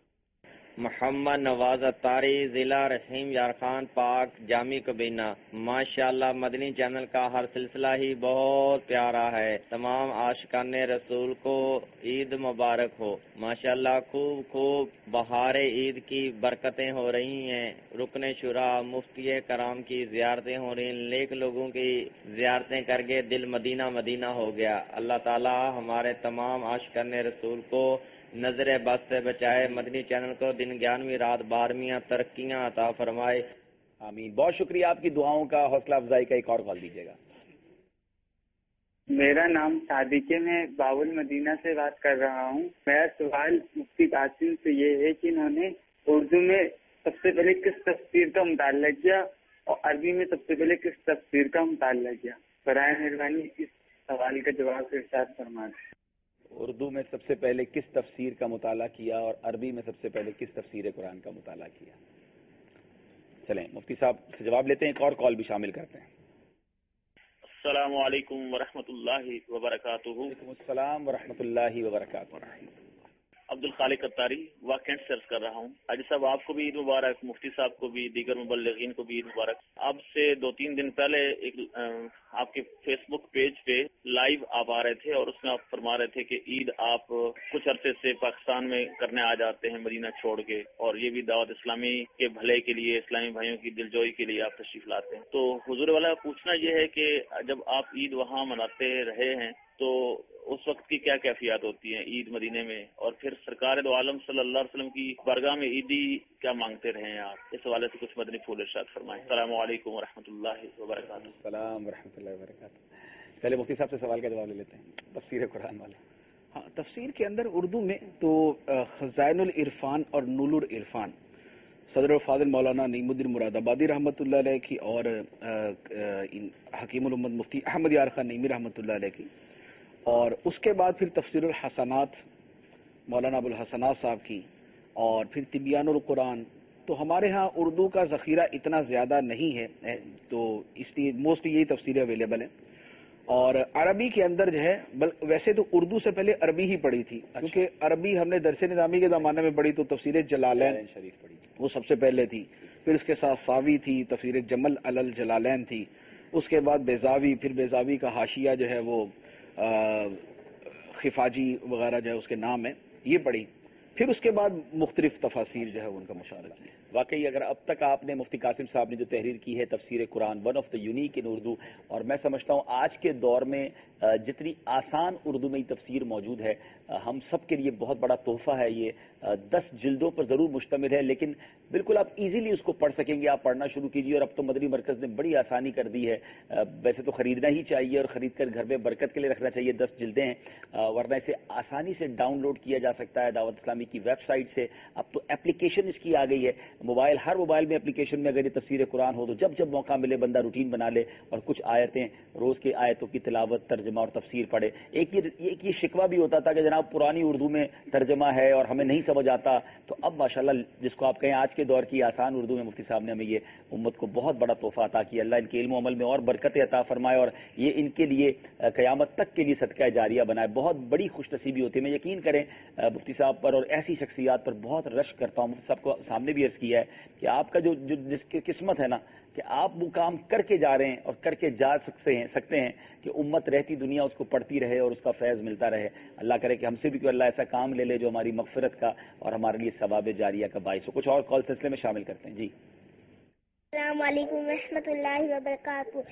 Speaker 9: محمد نواز اتاری, ضلع رحیم یارخان پاک, جامع کبینہ. ماشاءاللہ مدنی چینل کا ہر سلسلہ ہی بہت پیارا ہے. تمام عاشقان رسول کو عید مبارک ہو. ماشاءاللہ خوب خوب بہار عید کی برکتیں ہو رہی ہیں. رکن شورا مفتی کرام کی زیارتیں ہو رہی ہیں. نیک لوگوں کی زیارتیں کر کے دل مدینہ مدینہ ہو گیا. اللہ تعالی ہمارے تمام عاشقان رسول کو نظر بد سے بچائے. مدنی چینل کو دن گیارہویں رات بارہویں ترقیاں عطا فرمائے.
Speaker 2: آمین. بہت شکریہ آپ کی دعاؤں کا, حوصلہ افزائی کا. ایک اور کال دیجیے گا.
Speaker 10: میرا نام صادق ہے, میں باول مدینہ سے بات کر رہا ہوں. میرا سوال مفتی قاسم سے یہ ہے کہ انہوں نے اردو میں سب سے پہلے کس تفسیر کا مطالعہ کیا اور عربی میں سب سے پہلے کس تفسیر کا مطالعہ کیا؟ برائے مہربانی اس سوال کا جواب ارشاد فرما دیں.
Speaker 2: اردو میں سب سے پہلے کس تفسیر کا مطالعہ کیا اور عربی میں سب سے پہلے کس تفسیر قرآن کا مطالعہ کیا؟ چلیں مفتی صاحب سے جواب لیتے ہیں, ایک اور کال بھی شامل کرتے ہیں.
Speaker 11: السلام علیکم ورحمۃ اللہ وبرکاتہ.
Speaker 2: وعلیکم السلام ورحمۃ اللہ وبرکاتہ.
Speaker 11: عبد الخالق اتاری واقع سرچ کر رہا ہوں. حاجی صاحب آپ کو بھی عید مبارک، مفتی صاحب کو بھی، دیگر مبلغین کو بھی عید مبارک. اب سے دو تین دن پہلے ایک آپ کے فیس بک پیج پہ لائیو آپ آ رہے تھے اور اس میں آپ فرما رہے تھے کہ عید آپ کچھ عرصے سے پاکستان میں کرنے آ جاتے ہیں مدینہ چھوڑ کے، اور یہ بھی دعوت اسلامی کے بھلے کے لیے، اسلامی بھائیوں کی دلجوئی کے لیے آپ تشریف لاتے ہیں. تو حضور والا پوچھنا یہ ہے کہ جب آپ عید وہاں مناتے رہے ہیں تو اس وقت کی کیا کیفیات ہوتی ہیں عید مدینے میں، اور پھر سرکار دو عالم صلی اللہ علیہ وسلم کی بارگاہ میں عیدی کیا مانگتے رہے ہیں آپ؟ اس حوالے سے کچھ مدنی پھول ارشاد فرمائیں. السلام علیکم ورحمۃ اللہ وبرکاتہ.
Speaker 2: السلام ورحمۃ اللہ وبرکاتہ. پہلے مفتی صاحب سے سوال کا جواب لے لیتے ہیں. تفسیر قرآن والے.
Speaker 3: ہاں، تفسیر کے اندر اردو میں تو خزائن العرفان اور نور العرفان صدر الفاضل مولانا نعیم الدین مراد آبادی رحمۃ اللہ علیہ کی اور حکیم الامت مفتی احمد یار خان نعیمی رحمۃ اللہ علیہ کی، اور اس کے بعد پھر تفسیر الحسنات مولانا ابوالحسنات صاحب کی، اور پھر تبیان القرآن. تو ہمارے ہاں اردو کا ذخیرہ اتنا زیادہ نہیں ہے، تو اس لیے موسٹلی یہی تفسیریں اویلیبل ہیں. اور عربی کے اندر جو ہے، ویسے تو اردو سے پہلے عربی ہی پڑھی تھی، کیونکہ عربی ہم نے درس نظامی کے زمانے میں پڑھی، تو تفسیر جلالین
Speaker 2: شریف پڑھی
Speaker 3: وہ سب سے پہلے تھی. پھر اس کے ساتھ ساوی تھی، تفسیر جمل علل جلالین تھی. اس کے بعد بیزاوی، پھر بیزاوی کا حاشیہ جو ہے وہ خفاجی وغیرہ جو ہے اس کے نام ہے، یہ پڑھی. پھر اس کے بعد مختلف تفاسیر جو ہے ان کا مشاہدہ کیا.
Speaker 2: واقعی اگر اب تک آپ نے مفتی قاسم صاحب نے جو تحریر کی ہے تفسیر Quran, one of the unique in Urdu, اور میں سمجھتا ہوں آج کے دور میں جتنی آسان اردو میں تفسیر موجود ہے، ہم سب کے لیے بہت بڑا تحفہ ہے. یہ دس جلدوں پر ضرور مشتمل ہے، لیکن بالکل آپ ایزیلی اس کو پڑھ سکیں گے. آپ پڑھنا شروع کیجیے، اور اب تو مدنی مرکز نے بڑی آسانی کر دی ہے. ویسے تو خریدنا ہی چاہیے اور خرید کر گھر میں برکت کے لیے رکھنا چاہیے. دس جلدیں ہیں، ورنہ اسے آسانی سے ڈاؤن لوڈ کیا جا سکتا ہے دعوت اسلامی کی ویب سائٹ سے. اب تو اپلیکیشن اس کی آ گئی ہے، موبائل ہر موبائل میں اپلیکیشن میں اگر یہ تفسیر قرآن ہو تو جب جب موقع ملے بندہ روٹین بنا لے اور کچھ آیتیں روز کے آیتوں کی تلاوت، ترجمہ اور تفسیر پڑھے. ایک یہ ایک یہ شکوہ بھی ہوتا تھا کہ جناب پرانی اردو میں ترجمہ ہے اور ہمیں نہیں سمجھ آتا. تو اب ماشاءاللہ جس کو آپ کہیں آج کے دور کی آسان اردو میں مفتی صاحب نے ہمیں یہ امت کو بہت بڑا تحفہ عطا کیا. اللہ ان کے علم و عمل میں اور برکت عطا فرمائے اور یہ ان کے لیے قیامت تک کے لیے صدقہ جاریہ بنائے. بہت بڑی خوش نصیبی ہوتی ہے. میں یقین کریں مفتی صاحب پر اور ایسی شخصیات پر بہت رشک کرتا ہوں. مفتی صاحب کو سامنے بھی عرض کیا ہے کہ آپ کا جو جس کی قسمت ہے نا کہ آپ وہ کام کر کے جا رہے ہیں اور کر کے جا سکتے ہیں سکتے ہیں کہ امت رہتی دنیا اس کو پڑھتی رہے اور اس کا فیض ملتا رہے. اللہ کرے کہ ہم سے بھی کوئی اللہ ایسا کام لے لے جو ہماری مغفرت کا اور ہمارے لیے ثواب جاریہ کا باعث ہو. کچھ اور کال سلسلے میں شامل کرتے ہیں. جی
Speaker 12: السلام علیکم ورحمۃ اللہ وبرکاتہ.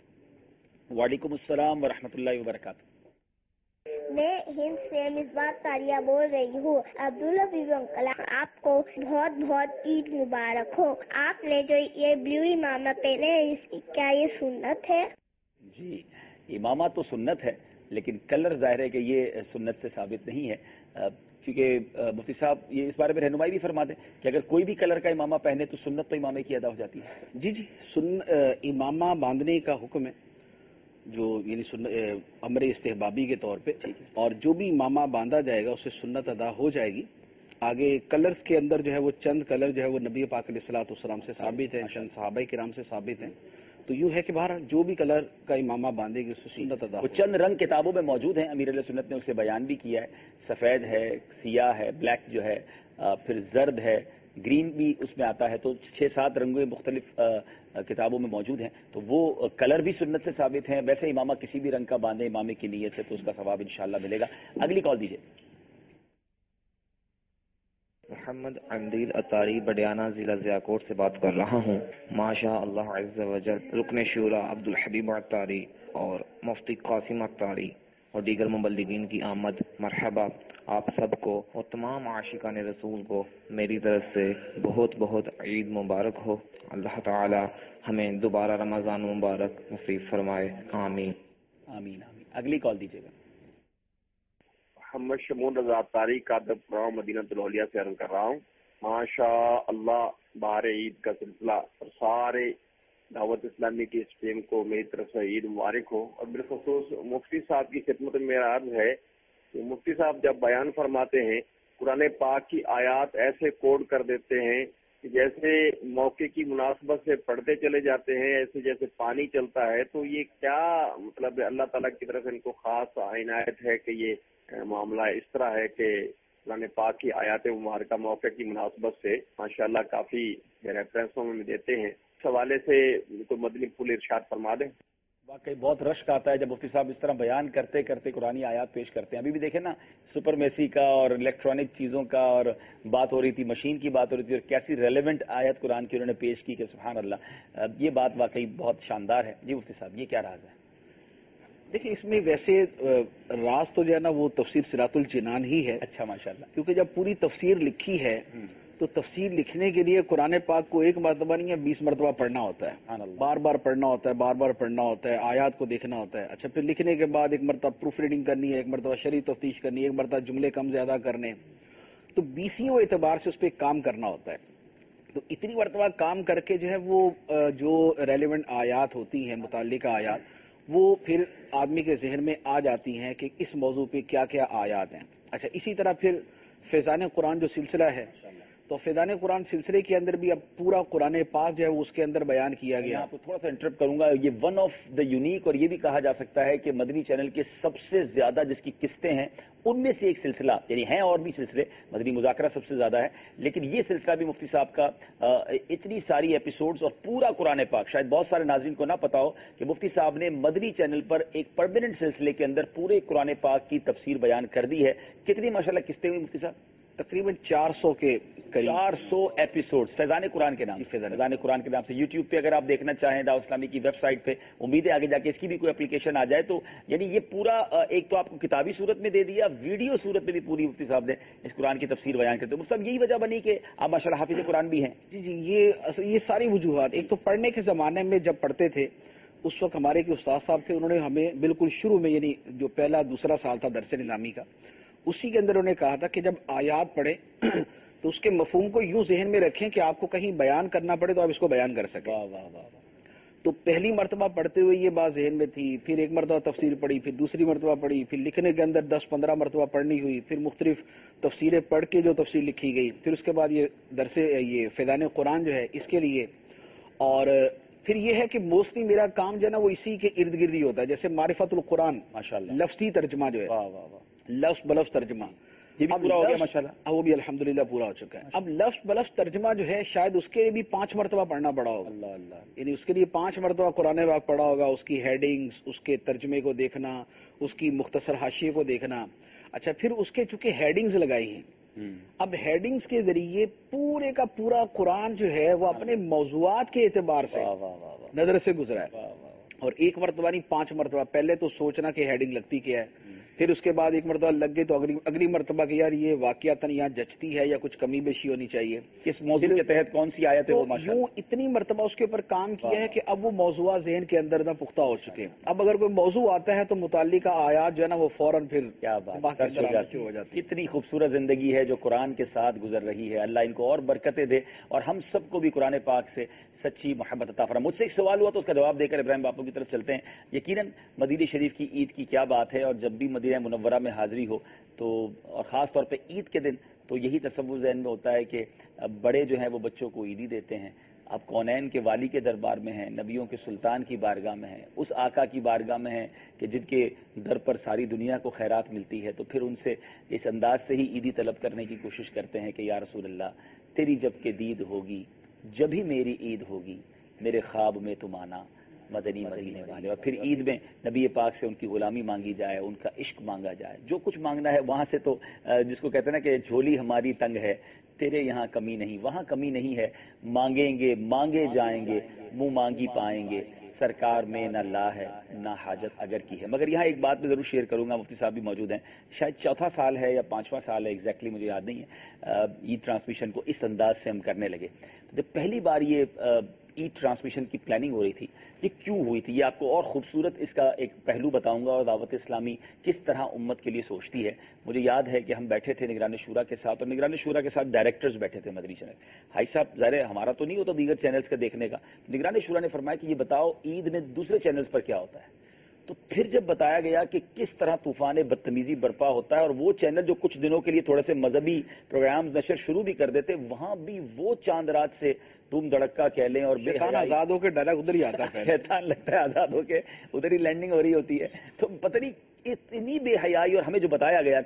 Speaker 2: وعلیکم السلام ورحمۃ اللہ وبرکاتہ.
Speaker 12: میں ہند سے مصباح تاریہ بول رہی ہوں. عبدالحبیب انکل آپ کو بہت بہت عید مبارک ہو. آپ نے جو یہ بلو امامہ پہنے ہیں اس کی کیا یہ سنت ہے؟
Speaker 2: جی امامہ تو سنت ہے، لیکن کلر ظاہر ہے کہ یہ سنت سے ثابت نہیں ہے، کیونکہ مفتی صاحب یہ اس بارے میں رہنمائی بھی فرماتے ہیں کہ اگر کوئی بھی کلر کا امامہ پہنے تو سنت تو امامے کی ادا ہو جاتی ہے.
Speaker 3: جی جی سن امامہ باندھنے کا حکم ہے جو یعنی امر استحبابی کے طور پہ، اور جو بھی امامہ باندھا جائے گا اسے سنت ادا ہو جائے گی. آگے کلرز کے اندر جو ہے وہ چند کلر جو ہے وہ نبی پاک علیہ الصلوۃ والسلام سے ثابت ہیں، چند صحابہ کرام سے ثابت ہیں. تو یوں ہے کہ باہر جو بھی کلر کا امامہ باندھے گی اس سے سنت ادا.
Speaker 2: وہ چند رنگ کتابوں میں موجود ہیں، امیر علیہ سنت نے اسے بیان بھی کیا ہے. سفید ہے، سیاہ ہے، بلیک جو ہے، پھر زرد ہے، گرین بھی اس میں آتا ہے. تو چھ سات رنگوں مختلف کتابوں میں موجود ہیں. تو وہ کلر بھی سنت سے ثابت ہیں. ویسے امامہ کسی بھی رنگ کا باندھے امامے کی نیت سے تو اس کا ثواب انشاءاللہ ملے گا. اگلی کال دیجیے.
Speaker 13: محمد عمدیل اتاری بڈیانہ ضلع ضیاکوٹ سے بات کر رہا ہوں. ماشاء اللہ عز و جل رکن شورا عبدالحبیب اتاری اور مفتی قاسم اتاری اور دیگر مبلغین کی آمد مرحبا. آپ سب کو اور تمام عاشقان رسول کو میری طرف سے بہت بہت عید مبارک ہو. اللہ تعالی ہمیں دوبارہ رمضان مبارک نصیب فرمائے. آمین
Speaker 2: آمین آمین. اگلی کال دیجیے گا.
Speaker 14: محمد شمون رضا اتاری کاتب پروگرام مدینہ الاولیاء سے عرض کر رہا ہوں. ماشاء اللہ بہار عید کا سلسلہ اور سارے دعوت اسلامی کی اس ٹیم کو میری طرف سے عید مبارک ہو. اور بالخصوص مفتی صاحب کی خدمت میں میرا عرض ہے کہ مفتی صاحب جب بیان فرماتے ہیں قرآن پاک کی آیات ایسے کوڈ کر دیتے ہیں کہ جیسے موقع کی مناسبت سے پڑھتے چلے جاتے ہیں، ایسے جیسے پانی چلتا ہے. تو یہ کیا مطلب اللہ تعالیٰ کی طرف ان کو خاص عنایت ہے کہ یہ معاملہ اس طرح ہے کہ قرآن پاک کی آیات مبارکہ موقع کی مناسبت سے ماشاءاللہ کافی ریفرنسوں میں دیتے ہیں. اس حوالے سے کوئی مدنی پھول ارشاد فرما دیں.
Speaker 2: واقعی بہت رشک آتا ہے جب مفتی صاحب اس طرح بیان کرتے کرتے قرآنی آیات پیش کرتے ہیں. ابھی بھی دیکھیں نا سپر میسی کا اور الیکٹرانک چیزوں کا اور بات ہو رہی تھی, مشین کی بات ہو رہی تھی, اور کیسی ریلیونٹ آیت قرآن کی انہوں نے پیش کی کہ سبحان اللہ. یہ بات واقعی بہت شاندار ہے. جی مفتی صاحب یہ کیا راز ہے؟
Speaker 3: دیکھیں اس میں ویسے راز تو جو ہے نا وہ تفسیر صراط الجنان ہی ہے.
Speaker 2: اچھا ماشاءاللہ.
Speaker 3: کیونکہ جب پوری تفسیر لکھی ہے تو تفسیر لکھنے کے لیے قرآن پاک کو ایک مرتبہ نہیں ہے بیس مرتبہ پڑھنا ہوتا ہے, بار بار پڑھنا ہوتا ہے, بار بار پڑھنا ہوتا ہے, آیات کو دیکھنا ہوتا ہے. اچھا پھر لکھنے کے بعد ایک مرتبہ پروف ریڈنگ کرنی ہے, ایک مرتبہ شرعی تفتیش کرنی ہے, ایک مرتبہ جملے کم زیادہ کرنے, تو بیسیوں اعتبار سے اس پہ کام کرنا ہوتا ہے. تو اتنی مرتبہ کام کر کے جو ہے وہ جو ریلیونٹ آیات ہوتی ہیں, متعلقہ آیات, وہ پھر آدمی کے ذہن میں آ جاتی ہیں کہ اس موضوع پہ کیا کیا آیات ہیں. اچھا اسی طرح پھر فیضان قرآن جو سلسلہ ہے, تو فیضان قرآن سلسلے کے اندر بھی اب پورا قرآن پاک جو ہے اس کے اندر بیان کیا گیا.
Speaker 2: میں آپ کو تھوڑا سا انٹرپٹ کروں گا. یہ ون آف دا یونیک, اور یہ بھی کہا جا سکتا ہے کہ مدنی چینل کے سب سے زیادہ جس کی قسطیں ہیں ان میں سے ایک سلسلہ, یعنی ہیں اور بھی سلسلے, مدنی مذاکرہ سب سے زیادہ ہے, لیکن یہ سلسلہ بھی مفتی صاحب کا اتنی ساری ایپیسوڈز اور پورا قرآن پاک, شاید بہت سارے ناظرین کو نہ پتا ہو کہ مفتی صاحب نے مدنی چینل پر ایک پرماننٹ سلسلے کے اندر پورے قرآن پاک کی تفسیر بیان کر دی ہے. کتنی ماشاءاللہ قسطیں ہوئی مفتی صاحب؟
Speaker 3: تقریباً چار سو کے
Speaker 2: چار سو ایپیسوڈ فیضان قرآن کے نام سے. فیضان قرآن کے نام سے یوٹیوب پہ اگر آپ دیکھنا چاہیں دعوت اسلامی کی ویب سائٹ پہ, امید ہے آگے جا کے اس کی بھی کوئی اپلیکیشن آ جائے. تو یعنی یہ پورا ایک تو آپ کو کتابی صورت میں دے دیا, ویڈیو صورت میں بھی پوری مفتی صاحب نے اس قرآن کی تفسیر بیان کرتے. مفتی صاحب یہی وجہ بنی کہ آپ ماشاءاللہ حافظ قرآن بھی ہیں.
Speaker 3: جی جی یہ یہ ساری وجوہات. ایک تو پڑھنے کے زمانے میں جب پڑھتے تھے اس وقت ہمارے کے استاد صاحب تھے, انہوں نے ہمیں بالکل شروع میں یعنی جو پہلا دوسرا سال تھا درس نظامی کا, اسی کے اندر انہوں نے کہا تھا کہ جب آیات پڑھیں تو اس کے مفہوم کو یوں ذہن میں رکھیں کہ آپ کو کہیں بیان کرنا پڑے تو آپ اس کو بیان کر سکیں.
Speaker 2: واہ واہ واہ.
Speaker 3: تو پہلی مرتبہ پڑھتے ہوئے یہ بات ذہن میں تھی, پھر ایک مرتبہ تفسیر پڑھی, پھر دوسری مرتبہ پڑھی, پھر لکھنے کے اندر دس پندرہ مرتبہ پڑھنی ہوئی, پھر مختلف تفسیریں پڑھ کے جو تفسیر لکھی گئی, پھر اس کے بعد یہ درس یہ فیضان قرآن جو ہے اس کے لیے. اور پھر یہ ہے کہ موسٹلی میرا کام جو ہے نا وہ اسی کے ارد گرد ہی ہوتا ہے. جیسے معرفت القرآن
Speaker 2: ماشاءاللہ,
Speaker 3: لفظی ترجمہ جو ہے,
Speaker 2: واہ واہ واہ,
Speaker 3: لفظ بلفظ ترجمہ
Speaker 2: یہ بھی پورا ہو گیا ماشاءاللہ.
Speaker 3: وہ بھی الحمدللہ پورا ہو چکا ہے. اب لفظ بلفظ ترجمہ جو ہے شاید اس کے لیے بھی پانچ مرتبہ پڑھنا پڑا ہوگا.
Speaker 2: اللہ اللہ.
Speaker 3: یعنی اس کے لیے پانچ مرتبہ قرآن پاک پڑھا ہوگا, اس کی ہیڈنگز, اس کے ترجمے کو دیکھنا, اس کی مختصر حاشیے کو دیکھنا. اچھا پھر اس کے چونکہ ہیڈنگز لگائی ہیں, اب ہیڈنگز کے ذریعے پورے کا پورا قرآن جو ہے وہ اپنے موضوعات کے اعتبار سے نظر سے گزرا ہے. اور ایک مرتبہ نہیں پانچ مرتبہ. پہلے تو سوچنا کہ ہیڈنگ لگتی کیا ہے, پھر اس کے بعد ایک مرتبہ لگ گئی تو اگلی اگلی مرتبہ کہ یار یہ واقعاتاً یہاں جچتی ہے یا کچھ کمی بیشی ہونی چاہیے,
Speaker 2: کس موضوع کے تحت کون سی آیت ہے وہ ماشاءاللہ.
Speaker 3: یوں اتنی مرتبہ اس کے اوپر کام کیا ہے کہ اب وہ موضوع ذہن کے اندر نہ پختہ ہو چکے ہیں. اب اگر کوئی موضوع آتا ہے تو متعلقہ آیات جو ہے نا وہ فوراً پھر
Speaker 2: کیا بات ہو جاتی. اتنی خوبصورت زندگی ہے جو قرآن کے ساتھ گزر رہی ہے. اللہ ان کو اور برکتیں دے اور ہم سب کو بھی قرآن پاک سے سچی محبت عطا فرمائے. مجھ سے ایک سوال ہوا تو اس کا جواب دے کر ابراہیم باپو کی طرف چلتے ہیں. یقیناً مدینہ شریف کی عید کی کیا بات ہے, اور جب بھی مدینہ منورہ میں حاضری ہو تو اور خاص طور پہ عید کے دن تو یہی تصور ذہن میں ہوتا ہے کہ بڑے جو ہیں وہ بچوں کو عیدی دیتے ہیں. آپ کونین کے والی کے دربار میں ہیں, نبیوں کے سلطان کی بارگاہ میں ہیں, اس آقا کی بارگاہ میں ہیں کہ جن کے در پر ساری دنیا کو خیرات ملتی ہے, تو پھر ان سے اس انداز سے ہی عیدی طلب کرنے کی کوشش کرتے ہیں کہ یا رسول اللہ تیری جب کہ دید ہوگی جب ہی میری عید ہوگی, میرے خواب میں تم آنا مدنی مدینے والے. اور پھر عید میں نبی پاک سے ان کی غلامی مانگی جائے, ان کا عشق مانگا جائے, جو کچھ مانگنا ہے وہاں سے. تو جس کو کہتے ہیں نا کہ جھولی ہماری تنگ ہے, تیرے یہاں کمی نہیں, وہاں کمی نہیں ہے. مانگیں گے مانگے جائیں گے, منہ مانگی پائیں گے, سرکار میں نہ لا ہے نہ حاجت اگر کی ہے. مگر یہاں ایک بات میں ضرور شیئر کروں گا, مفتی صاحب بھی موجود ہیں, شاید چوتھا سال ہے یا پانچواں سال ہے, ایگزیکٹلی مجھے یاد نہیں ہے, عید ٹرانسمیشن کو اس انداز سے ہم کرنے لگے. جب پہلی بار یہ عید ٹرانسمیشن کی پلاننگ ہو رہی تھی, یہ کیوں ہوئی تھی, یہ آپ کو اور خوبصورت اس کا ایک پہلو بتاؤں گا, اور دعوت اسلامی کس طرح امت کے لیے سوچتی ہے. مجھے یاد ہے کہ ہم بیٹھے تھے نگران شورا کے ساتھ, اور نگران شورا کے ساتھ ڈائریکٹرز بیٹھے تھے مدنی چینل. بھائی صاحب ظاہر ہمارا تو نہیں ہوتا دیگر چینلز کا دیکھنے کا, نگران شورا نے فرمایا کہ یہ بتاؤ عید میں دوسرے چینلز پر کیا ہوتا ہے. تو پھر جب بتایا گیا کہ کس طرح طوفان بدتمیزی برپا ہوتا ہے, اور وہ چینل جو کچھ دنوں کے لیے تھوڑے سے مذہبی پروگرامز نشر شروع بھی کر دیتے, وہاں بھی وہ چاند رات سے دھوم دھڑکا کہہ لیں, اور
Speaker 3: شیطان آزاد ہو کے ڈائریکٹ ادھر ہی آتا ہے,
Speaker 2: شیطان لگتا ہے آزاد ہو کے ادھر ہی لینڈنگ ہو رہی ہوتی ہے. تو پتہ نہیں اتنی بے حیائی, اور ہمیں جو بتایا گیا کہ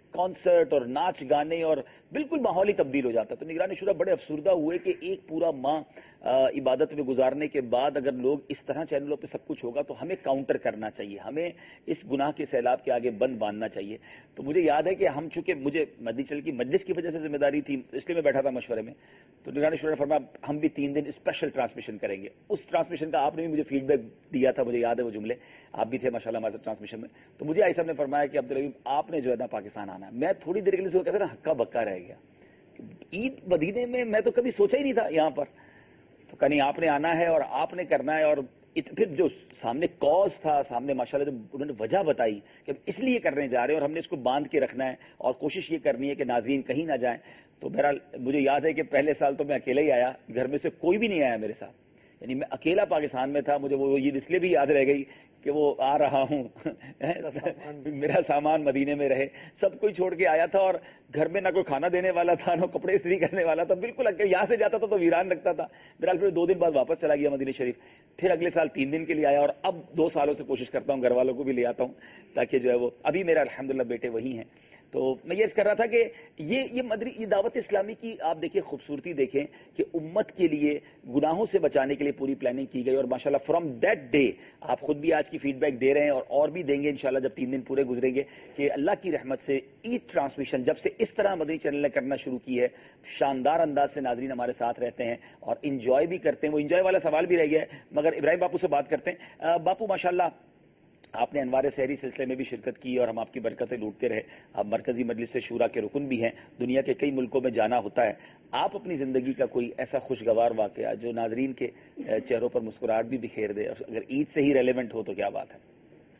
Speaker 2: کانسرٹ اور ناچ گانے اور بالکل ماحول ہی تبدیل ہو جاتا ہے. تو نگران شورا بڑے افسردہ ہوئے کہ ایک پورا ماہ عبادت میں گزارنے کے بعد اگر لوگ اس طرح چینلوں پہ سب کچھ ہوگا تو ہمیں کاؤنٹر کرنا چاہیے, ہمیں اس گناہ کے سیلاب کے آگے بند باندھنا چاہیے. تو مجھے یاد ہے کہ ہم چونکہ مجھے مدنی چینل کی مجلس کی وجہ سے ذمہ داری تھی, اس لیے میں بیٹھا تھا مشورے میں, تو نگران شورا نے فرمایا ہم بھی تین دن اسپیشل ٹرانسمیشن کریں گے. اس ٹرانسمیشن کا آپ نے بھی مجھے فیڈ بیک دیا تھا, مجھے یاد ہے وہ جملے, آپ بھی تھے ماشاءاللہ ہمارے ٹرانسمیشن میں. تو مجھے آئی صاحب نے فرمایا کہ عبدالحبیب آپ نے جو ہے نا پاکستان آنا ہے. میں تھوڑی دیر کے لیے کہتا نا ہکا بکا رہ گیا, عید مدینے میں میں تو کبھی سوچا ہی نہیں تھا یہاں پر. تو کہیں آپ نے آنا ہے اور آپ نے کرنا ہے, اور پھر جو سامنے کاز تھا, سامنے ماشاءاللہ جو انہوں نے وجہ بتائی کہ اس لیے کرنے جا رہے ہیں اور ہم نے اس کو باندھ کے رکھنا ہے اور کوشش یہ کرنی ہے کہ ناظرین کہیں نہ جائیں. تو بہرحال مجھے یاد ہے کہ پہلے سال تو میں اکیلا ہی آیا, گھر میں سے کوئی بھی نہیں آیا میرے ساتھ, یعنی میں اکیلا پاکستان میں تھا. مجھے وہ عید اس لیے بھی یاد رہ گئی کہ وہ آ رہا ہوں, میرا سامان مدینے میں رہے, سب کوئی چھوڑ کے آیا تھا, اور گھر میں نہ کوئی کھانا دینے والا تھا, نہ کپڑے استری کرنے والا تھا, بالکل یہاں سے جاتا تھا تو ویران لگتا تھا. بہرحال پھر دو دن بعد واپس چلا گیا مدینہ شریف, پھر اگلے سال تین دن کے لیے آیا, اور اب دو سالوں سے کوشش کرتا ہوں گھر والوں کو بھی لے آتا ہوں تاکہ جو ہے وہ, ابھی میرا الحمدللہ بیٹے وہی ہیں. تو میں یہ کر رہا تھا کہ یہ یہ مدری یہ دعوت اسلامی کی آپ دیکھیں خوبصورتی دیکھیں کہ امت کے لیے گناہوں سے بچانے کے لیے پوری پلاننگ کی گئی, اور ماشاءاللہ فرام دیٹ ڈے آپ خود بھی آج کی فیڈ بیک دے رہے ہیں اور اور بھی دیں گے انشاءاللہ جب تین دن پورے گزریں گے, کہ اللہ کی رحمت سے عید ٹرانسمیشن جب سے اس طرح مدنی چینل نے کرنا شروع کی ہے, شاندار انداز سے ناظرین ہمارے ساتھ رہتے ہیں اور انجوائے بھی کرتے ہیں. وہ انجوائے والا سوال بھی رہ گیا ہے, مگر ابراہیم باپو سے بات کرتے ہیں. باپو ماشاءاللہ آپ نے انوار سحری سلسلے میں بھی شرکت کی اور ہم آپ کی برکتیں لوٹتے رہے. آپ مرکزی مجلس شورا کے رکن بھی ہیں, دنیا کے کئی ملکوں میں جانا ہوتا ہے. آپ اپنی زندگی کا کوئی ایسا خوشگوار واقعہ جو ناظرین کے چہروں پر مسکراہٹ بھی بکھیر دے, اور اگر عید سے ہی ریلیونٹ ہو تو کیا بات ہے؟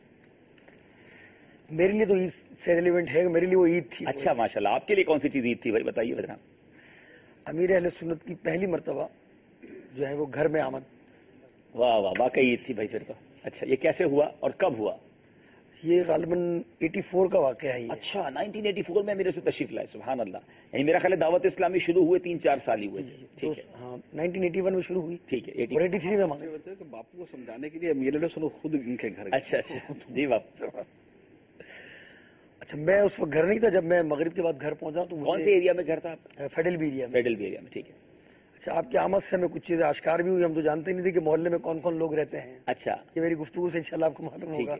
Speaker 15: میرے لیے تو عید سے ریلیونٹ ہے, میرے لیے وہ عید تھی.
Speaker 2: اچھا ماشاءاللہ, آپ کے لیے کون سی چیز عید تھی بھائی بتائیے ذرا.
Speaker 15: امیر اہل سنت کی پہلی مرتبہ جو ہے وہ گھر میں آمد.
Speaker 2: واہ واہ, واقعی عید تھی بھائی پھر تو. اچھا یہ کیسے ہوا اور کب ہوا؟
Speaker 15: یہ غالباً اٹھاسی کا واقعہ ہے.
Speaker 2: اچھا نائنٹین ایٹی فور میں میرے سے تشریف لائے, سبحان اللہ. یعنی میرا خیال ہے دعوت اسلامی شروع ہوئے تین چار سال ہی ہوئے. ٹھیک ہے,
Speaker 15: ہاں نائنٹین ایٹی ون میں شروع ہوئی.
Speaker 2: ٹھیک ہے,
Speaker 15: ایٹی تھری میں مانگے
Speaker 3: کہ باپو کو سمجھانے کے لیے میرے لیے سنو خود ان کے گھر.
Speaker 2: اچھا اچھا جی باپو.
Speaker 15: اچھا میں اس وقت گھر نہیں تھا, جب میں مغرب کے بعد گھر پہنچا تو
Speaker 2: کون سے ایریا میں گھر تھا آپ؟
Speaker 15: فیڈل بی ایریا میں.
Speaker 2: فیڈل بی ایریا میں, ٹھیک ہے.
Speaker 15: اچھا آپ کی آمد سے ہمیں کچھ چیزیں آشکار بھی ہوئی, ہم تو جانتے نہیں تھے کہ محلے میں کون کون لوگ رہتے ہیں.
Speaker 2: اچھا
Speaker 15: یہ میری گفتگو سے انشاءاللہ آپ کو معلوم ہوگا.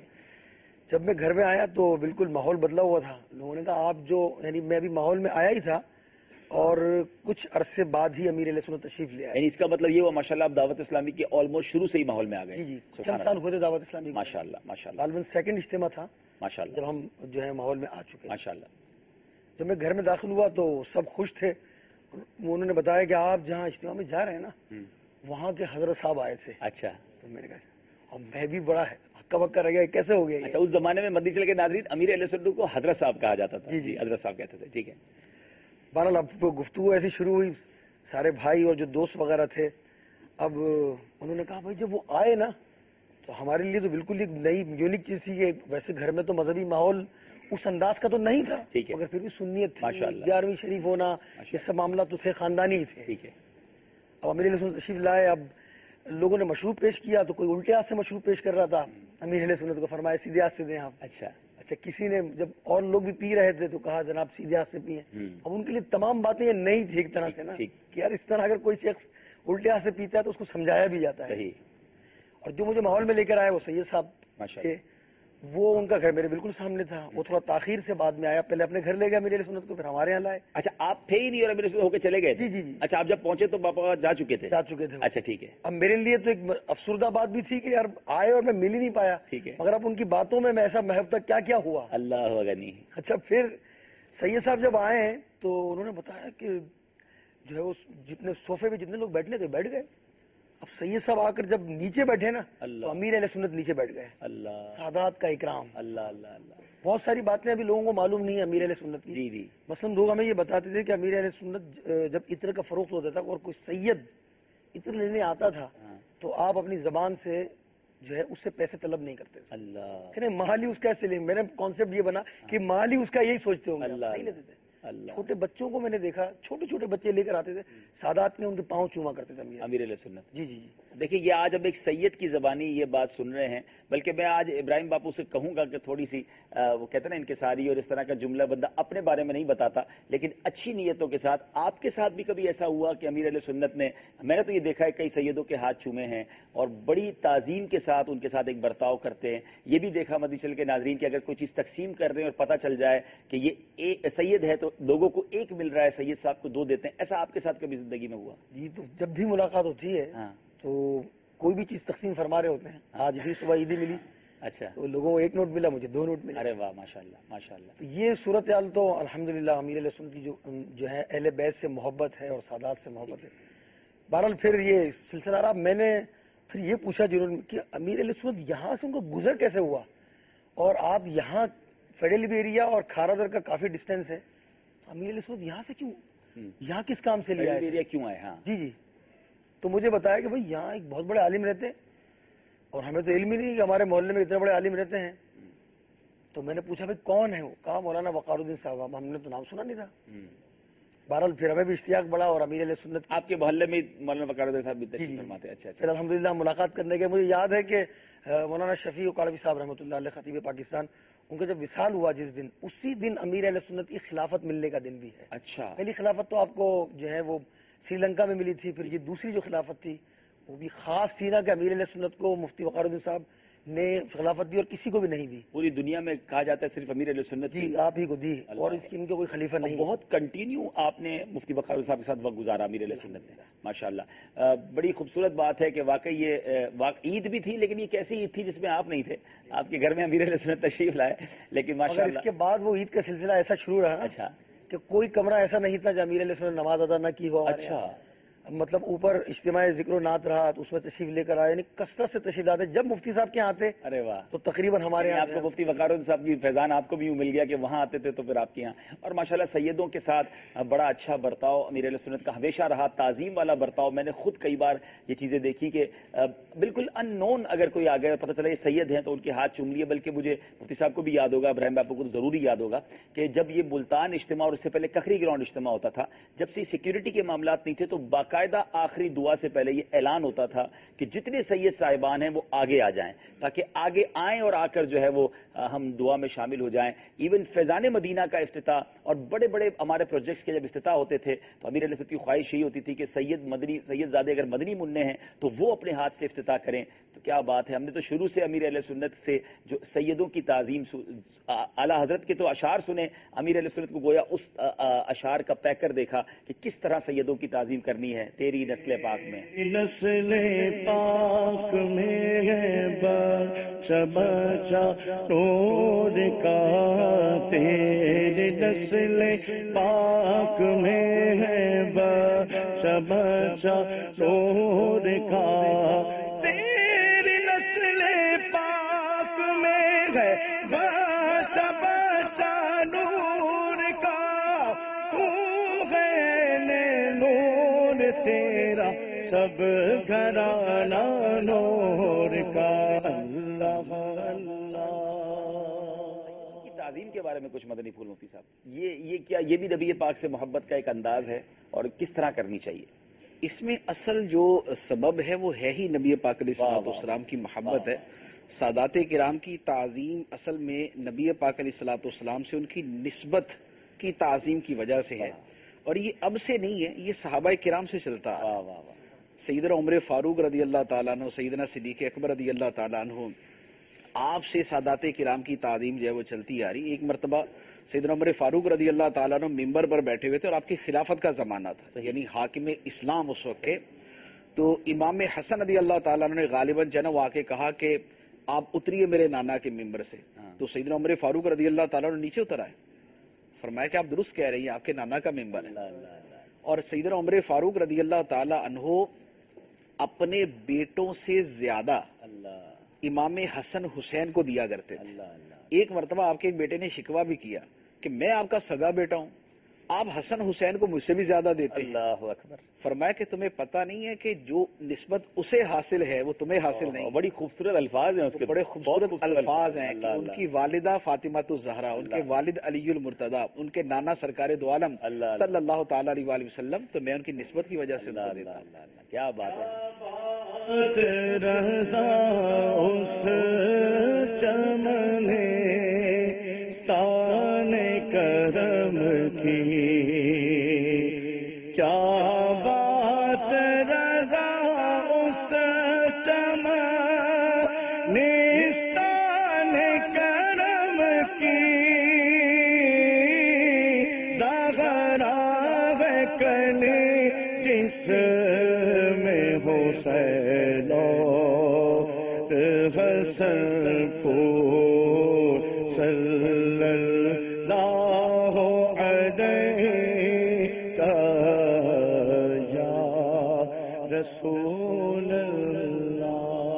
Speaker 15: جب میں گھر میں آیا تو بالکل ماحول بدلا ہوا تھا. لوگوں نے کہا آپ جو, یعنی میں بھی ماحول میں آیا ہی تھا اور کچھ عرصے بعد ہی امیر علیہ سنت تشریف لے آئے.
Speaker 2: یعنی اس کا مطلب یہ ہوا ماشاءاللہ آپ دعوت اسلامی کے آلموسٹ شروع سے ہی ماحول میں آ گئے.
Speaker 15: جی جی چند سال ہوئے تھے دعوت اسلامی.
Speaker 2: ماشاءاللہ ماشاءاللہ.
Speaker 15: غالباً سیکنڈ اجتماع تھا
Speaker 2: ماشاءاللہ
Speaker 15: جب ہم جو ہے ماحول میں آ چکے.
Speaker 2: ماشاءاللہ.
Speaker 15: جب میں گھر میں داخل ہوا تو سب خوش تھے. انہوں نے بتایا کہ آپ جہاں اجتماع میں جا رہے ہیں نا وہاں کے حضرت صاحب آئے تھے.
Speaker 2: اچھا.
Speaker 15: تو میں نے کہا اور میں بھی بڑا ہکا بکا رہ گیا, کیسے ہو گیا.
Speaker 2: اچھا اس زمانے میں مدنی چینل کے ناظرین امیر علیہ سنت کو حضرت صاحب کہا جاتا تھا.
Speaker 15: جی جی
Speaker 2: حضرت صاحب کہتے تھے. ٹھیک ہے.
Speaker 15: بہرحال اب گفتگو ایسی شروع ہوئی, سارے بھائی اور جو دوست وغیرہ تھے, اب انہوں نے کہا بھائی جب وہ آئے نا تو ہمارے لیے تو بالکل ایک نئی یونیک چیز تھی. کہ ویسے گھر میں تو مذہبی ماحول اس انداز کا تو نہیں تھا, مگر پھر بھی سنیت تھی, گیارہویں شریف ہونا, یہ سب معاملہ تو تھے خاندانی ہی تھے.
Speaker 2: ٹھیک ہے.
Speaker 15: اب امیر علیہ سنت تشریف لائے. اب لوگوں نے مشروب پیش کیا تو کوئی الٹے ہاتھ سے مشروب پیش کر رہا تھا. امیر علیہ سنت کو فرمایا سیدھے ہاتھ سے دیں آپ.
Speaker 2: اچھا
Speaker 15: اچھا کسی نے جب اور لوگ بھی پی رہے تھے تو کہا جناب سیدھے ہاتھ سے پیئیں. اب ان کے لیے تمام باتیں یہ نہیں تھی ایک طرح سے نا, کہ یار اس طرح اگر کوئی شخص الٹے ہاتھ سے پیتا ہے تو اس کو سمجھایا بھی جاتا ہے. اور جو مجھے ماحول میں لے کر آئے وہ سید صاحب تھے, وہ ان کا گھر میرے بالکل سامنے تھا. وہ تھوڑا تاخیر سے بعد میں آیا, پہلے اپنے گھر لے گیا میرے سنت کو, پھر ہمارے یہاں لائے.
Speaker 2: اچھا آپ تھے ہی نہیں اور میرے سنت ہو کے چلے گئے؟
Speaker 15: جی جی جی.
Speaker 2: اچھا آپ جب پہنچے تو پاپا جا چکے تھے؟
Speaker 15: جا چکے تھے.
Speaker 2: اچھا ٹھیک ہے.
Speaker 15: اب میرے لیے تو ایک افسردہ بات بھی تھی کہ یار آئے اور میں مل ہی نہیں پایا.
Speaker 2: ٹھیک ہے.
Speaker 15: مگر اب ان کی باتوں میں میں ایسا محب تک کیا کیا ہوا.
Speaker 2: اللہ غنی.
Speaker 15: اچھا پھر سید صاحب جب آئے ہیں تو انہوں نے بتایا کہ جو ہے اس جتنے صوفے پہ جتنے لوگ بیٹھنے تھے بیٹھ گئے. اب سید صاحب آ کر جب نیچے بیٹھے نا تو امیر علیہ سنت نیچے بیٹھ گئے.
Speaker 2: اللہ.
Speaker 15: سادات کا اکرام.
Speaker 2: اللہ اللہ اللہ.
Speaker 15: بہت ساری باتیں ابھی لوگوں کو معلوم نہیں ہے امیر علیہ سنت کی.
Speaker 2: جی جی.
Speaker 15: مثلاً لوگ ہمیں یہ بتاتے تھے کہ امیر علیہ سنت جب عطر کا فروخت ہوتا تھا اور کوئی سید عطر لینے آتا تھا تو آپ اپنی زبان سے جو ہے اس سے پیسے طلب نہیں کرتے.
Speaker 2: اللہ.
Speaker 15: کہ مالی اس کا ایسے لیں. میرا کانسیپٹ یہ بنا کہ مالی اس کا یہی سوچتے ہوں گے, نہیں لیتے تھے. چھوٹے بچوں کو میں نے دیکھا، چھوٹے چھوٹے بچے لے کر آتے تھے، سادات میں ان کے پاؤں چوما کرتے تھے
Speaker 2: امیر علیہ سنت.
Speaker 15: جی جی جی
Speaker 2: دیکھیے یہ آج اب ایک سید کی زبانی یہ بات سن رہے ہیں، بلکہ میں آج ابراہیم باپو سے کہوں گا کہ تھوڑی سی وہ کہتے ہیں نا انکساری اور اس طرح کا جملہ بندہ اپنے بارے میں نہیں بتاتا، لیکن اچھی نیتوں کے ساتھ آپ کے ساتھ بھی کبھی ایسا ہوا کہ امیر علیہ سنت نے، میں نے تو یہ دیکھا ہے کئی سیدوں کے ہاتھ چومے ہیں اور بڑی تعظیم کے ساتھ ان کے ساتھ ایک برتاؤ کرتے ہیں. یہ بھی دیکھا مدنی چینل کے ناظرین کہ اگر کوئی چیز تقسیم کر رہے ہیں اور پتہ چل جائے کہ یہ سید ہے تو لوگوں کو ایک مل رہا ہے، سید صاحب کو دو دیتے ہیں. ایسا آپ کے ساتھ کبھی زندگی میں ہوا؟
Speaker 15: جی تو جب بھی ملاقات ہوتی ہے تو کوئی بھی چیز تقسیم فرما رہے ہوتے ہیں. آج بھی صبح عیدی ملی،
Speaker 2: اچھا
Speaker 15: تو لوگوں کو ایک نوٹ ملا، مجھے دو نوٹ ملے.
Speaker 2: ارے واہ ماشاء اللہ ماشاء اللہ.
Speaker 15: یہ صورتحال تو الحمدللہ امیر علیہ سنت کی جو جو ہے اہل بیت سے محبت ہے اور سادات سے محبت ہے. بہرحال پھر یہ سلسلہ رہا. میں نے پھر یہ پوچھا ضرور کہ امیر علیہ سنت یہاں سے ان کو گزر کیسے ہوا، اور آپ یہاں فیڈرل ایریا اور کھارا در کا کافی ڈسٹینس ہے، امیر علیہ سنت یہاں سے کیوں، یہاں کس کام سے لیا
Speaker 2: ایریا کیوں آئے؟ ہاں
Speaker 15: جی جی. تو مجھے بتایا کہ بھائی یہاں ایک بہت بڑے عالم رہتے ہیں، اور ہمیں تو علم ہی نہیں کہ ہمارے محلے میں اتنے بڑے عالم رہتے ہیں. تو میں نے پوچھا بھائی کون ہے وہ؟ کہا مولانا وقار الدین صاحب. ہم نے تو نام سنا نہیں تھا. بہرحال پھر ہمیں بھی اشتیاق بڑا، اور امیر علیہ سنت
Speaker 2: آپ کے محلے میں مولانا وقار الدین صاحب بھی تشریف فرماتے ہیں. اچھا
Speaker 15: پھر الحمدللہ ملاقات کرنے کے مجھے یاد ہے کہ مولانا شفیع قادری صاحب رحمۃ اللہ علیہ خطیب پاکستان، ان کا جب وصال ہوا جس دن، اسی دن امیر علیہ سنت کی خلافت ملنے کا دن بھی ہے.
Speaker 2: اچھا.
Speaker 15: پہلی خلافت تو آپ کو جو ہے وہ سری لنکا میں ملی تھی، پھر یہ دوسری جو خلافت تھی وہ بھی خاص تھی نا کہ امیر علیہ سنت کو مفتی وقار الدین صاحب نے خلافت دی اور کسی کو بھی نہیں دی.
Speaker 2: پوری دنیا میں کہا جاتا ہے صرف امیر علیہ سنت
Speaker 15: جی آپ ہی کو دی، اور اس کی ان کا کوئی خلیفہ نہیں.
Speaker 2: بہت کنٹینیو آپ نے مفتی وقار الدین صاحب کے ساتھ وقت گزارا امیر علیہ سنت نے، ماشاءاللہ. بڑی خوبصورت بات ہے کہ واقعی یہ عید بھی تھی، لیکن یہ کیسی عید تھی جس میں آپ نہیں تھے، آپ کے گھر میں امیر علیہ سنت تشریف لائے، لیکن ماشاءاللہ
Speaker 15: اس کے بعد وہ عید کا سلسلہ ایسا شروع رہا.
Speaker 2: اچھا.
Speaker 15: کہ کوئی کمرہ ایسا نہیں تھا جو امیر علیہ سنت نماز ادا نہ کی ہو.
Speaker 2: اچھا.
Speaker 15: مطلب اوپر اجتماع ذکر و نعت رہا تو اس میں تشریف لے کر آئے، یعنی کثرت سے تشریف لاتے. جب مفتی صاحب کے یہاں آتے
Speaker 2: ارے واہ
Speaker 15: تو تقریباً ہمارے یہاں
Speaker 2: آپ کو مفتی وقار الدین صاحب کی فیضان آپ کو بھی مل گیا کہ وہاں آتے تھے تو پھر آپ کے یہاں. اور ماشاءاللہ سیدوں کے ساتھ بڑا اچھا برتاؤ امیر علیہ سنت کا ہمیشہ رہا، تعظیم والا برتاؤ. میں نے خود کئی بار یہ چیزیں دیکھی کہ بالکل ان نون اگر کوئی آ گیا پتہ چلا یہ سید ہیں تو ان کے ہاتھ چوم لیے. بلکہ مجھے مفتی صاحب کو بھی یاد ہوگا، ابراہیم باپو کو تو ضروری یاد ہوگا کہ جب یہ ملتان اجتماع اور اس سے پہلے ککھری گراؤنڈ اجتماع ہوتا تھا، جب سے سیکیورٹی کے معاملات نہیں تھے تو باقاعدہ آخری دعا سے پہلے یہ اعلان ہوتا تھا کہ جتنے سید صاحبان ہیں وہ آگے آ جائیں، تاکہ آگے آئیں اور آ کر جو ہے وہ ہم دعا میں شامل ہو جائیں. ایون فیضان مدینہ کا افتتاح اور بڑے بڑے ہمارے پروجیکٹس کے جب افتتاح ہوتے تھے تو امیر علیہ سنت کی خواہش یہی ہوتی تھی کہ سید مدنی سید زادے اگر مدنی منع ہیں تو وہ اپنے ہاتھ سے افتتاح کریں. تو کیا بات ہے، ہم نے تو شروع سے امیر علیہ سنت سے جو سیدوں کی تعظیم، اعلیٰ حضرت کے تو اشعار سنے، امیر علیہ سنت کو گویا اس اشعار کا پیکر دیکھا کہ کس طرح سیدوں کی تعظیم کرنی ہے. تیری نسل پاک میں
Speaker 1: نسل پاک میں ہے بچہ بچہ نور کا، تیری نسل پاک میں ہے بچہ بچہ نور کا، تیری نسل پاک میں ہے بچہ بچہ نور کا، تو ہے نور تیرا سب گھرانہ نور کا. اللہ اللہ.
Speaker 2: کی تعظیم کے بارے میں کچھ مدنی پھول مفتی صاحب، یہ یہ کیا یہ بھی نبی پاک سے محبت کا ایک انداز ہے اور کس طرح کرنی چاہیے؟
Speaker 3: اس میں اصل جو سبب ہے وہ ہے ہی نبی پاک علیہ الصلوۃ والسلام کی محبت ہے. سادات کرام کی تعظیم اصل میں نبی پاک علیہ الصلوۃ والسلام سے ان کی نسبت کی تعظیم کی وجہ سے ہے، اور یہ اب سے نہیں ہے، یہ صحابہ کرام سے چلتا ہے. سیدنا عمر فاروق رضی اللہ تعالیٰ عنہ، سیدنا صدیق اکبر رضی اللہ تعالیٰ عنہ، آپ سے سادات کرام کی تعظیم جو ہے وہ چلتی آ رہی. ایک مرتبہ سیدنا عمر فاروق رضی اللہ تعالیٰ عنہ ممبر پر بیٹھے ہوئے تھے اور آپ کی خلافت کا زمانہ تھا، یعنی حاکم اسلام اس وقت کے. تو امام حسن رضی اللہ تعالیٰ عنہ نے غالباً جناب آ کے کہا کہ آپ اتریے میرے نانا کے ممبر سے. تو سیدنا عمر فاروق رضی اللہ تعالیٰ عنہ نیچے اتر آئے، فرمایا کہ آپ درست کہہ رہی ہیں، آپ کے نانا کا ممبر ہے. اور سیدنا عمر فاروق رضی اللہ تعالیٰ عنہ اپنے بیٹوں سے زیادہ امام حسن حسین کو دیا کرتے تھے. ایک مرتبہ آپ کے ایک بیٹے نے شکوہ بھی کیا کہ میں آپ کا سگا بیٹا ہوں آپ حسن حسین کو مجھ سے بھی زیادہ دیتے ہیں.
Speaker 2: اللہ اکبر.
Speaker 3: فرمایا کہ تمہیں پتہ نہیں ہے کہ جو نسبت اسے حاصل ہے وہ تمہیں حاصل نہیں.
Speaker 2: بڑی خوبصورت الفاظ ہیں اس کے,
Speaker 3: بڑے خوبصورت الفاظ ہیں. ان کی والدہ فاطمہ الزہرا, ان کے والد علی المرتضیٰ, ان کے نانا سرکار دو عالم صلی اللہ تعالی علیہ وآلہ وسلم, تو میں ان کی نسبت کی وجہ سے دیتا ہوں.
Speaker 2: کیا بات ہے.
Speaker 1: کرم کی کیا بات رضا اس چمنستان کرم کی داغراغ کنے جس میں حسین حسن پور صلی اللہ رسول اللہ.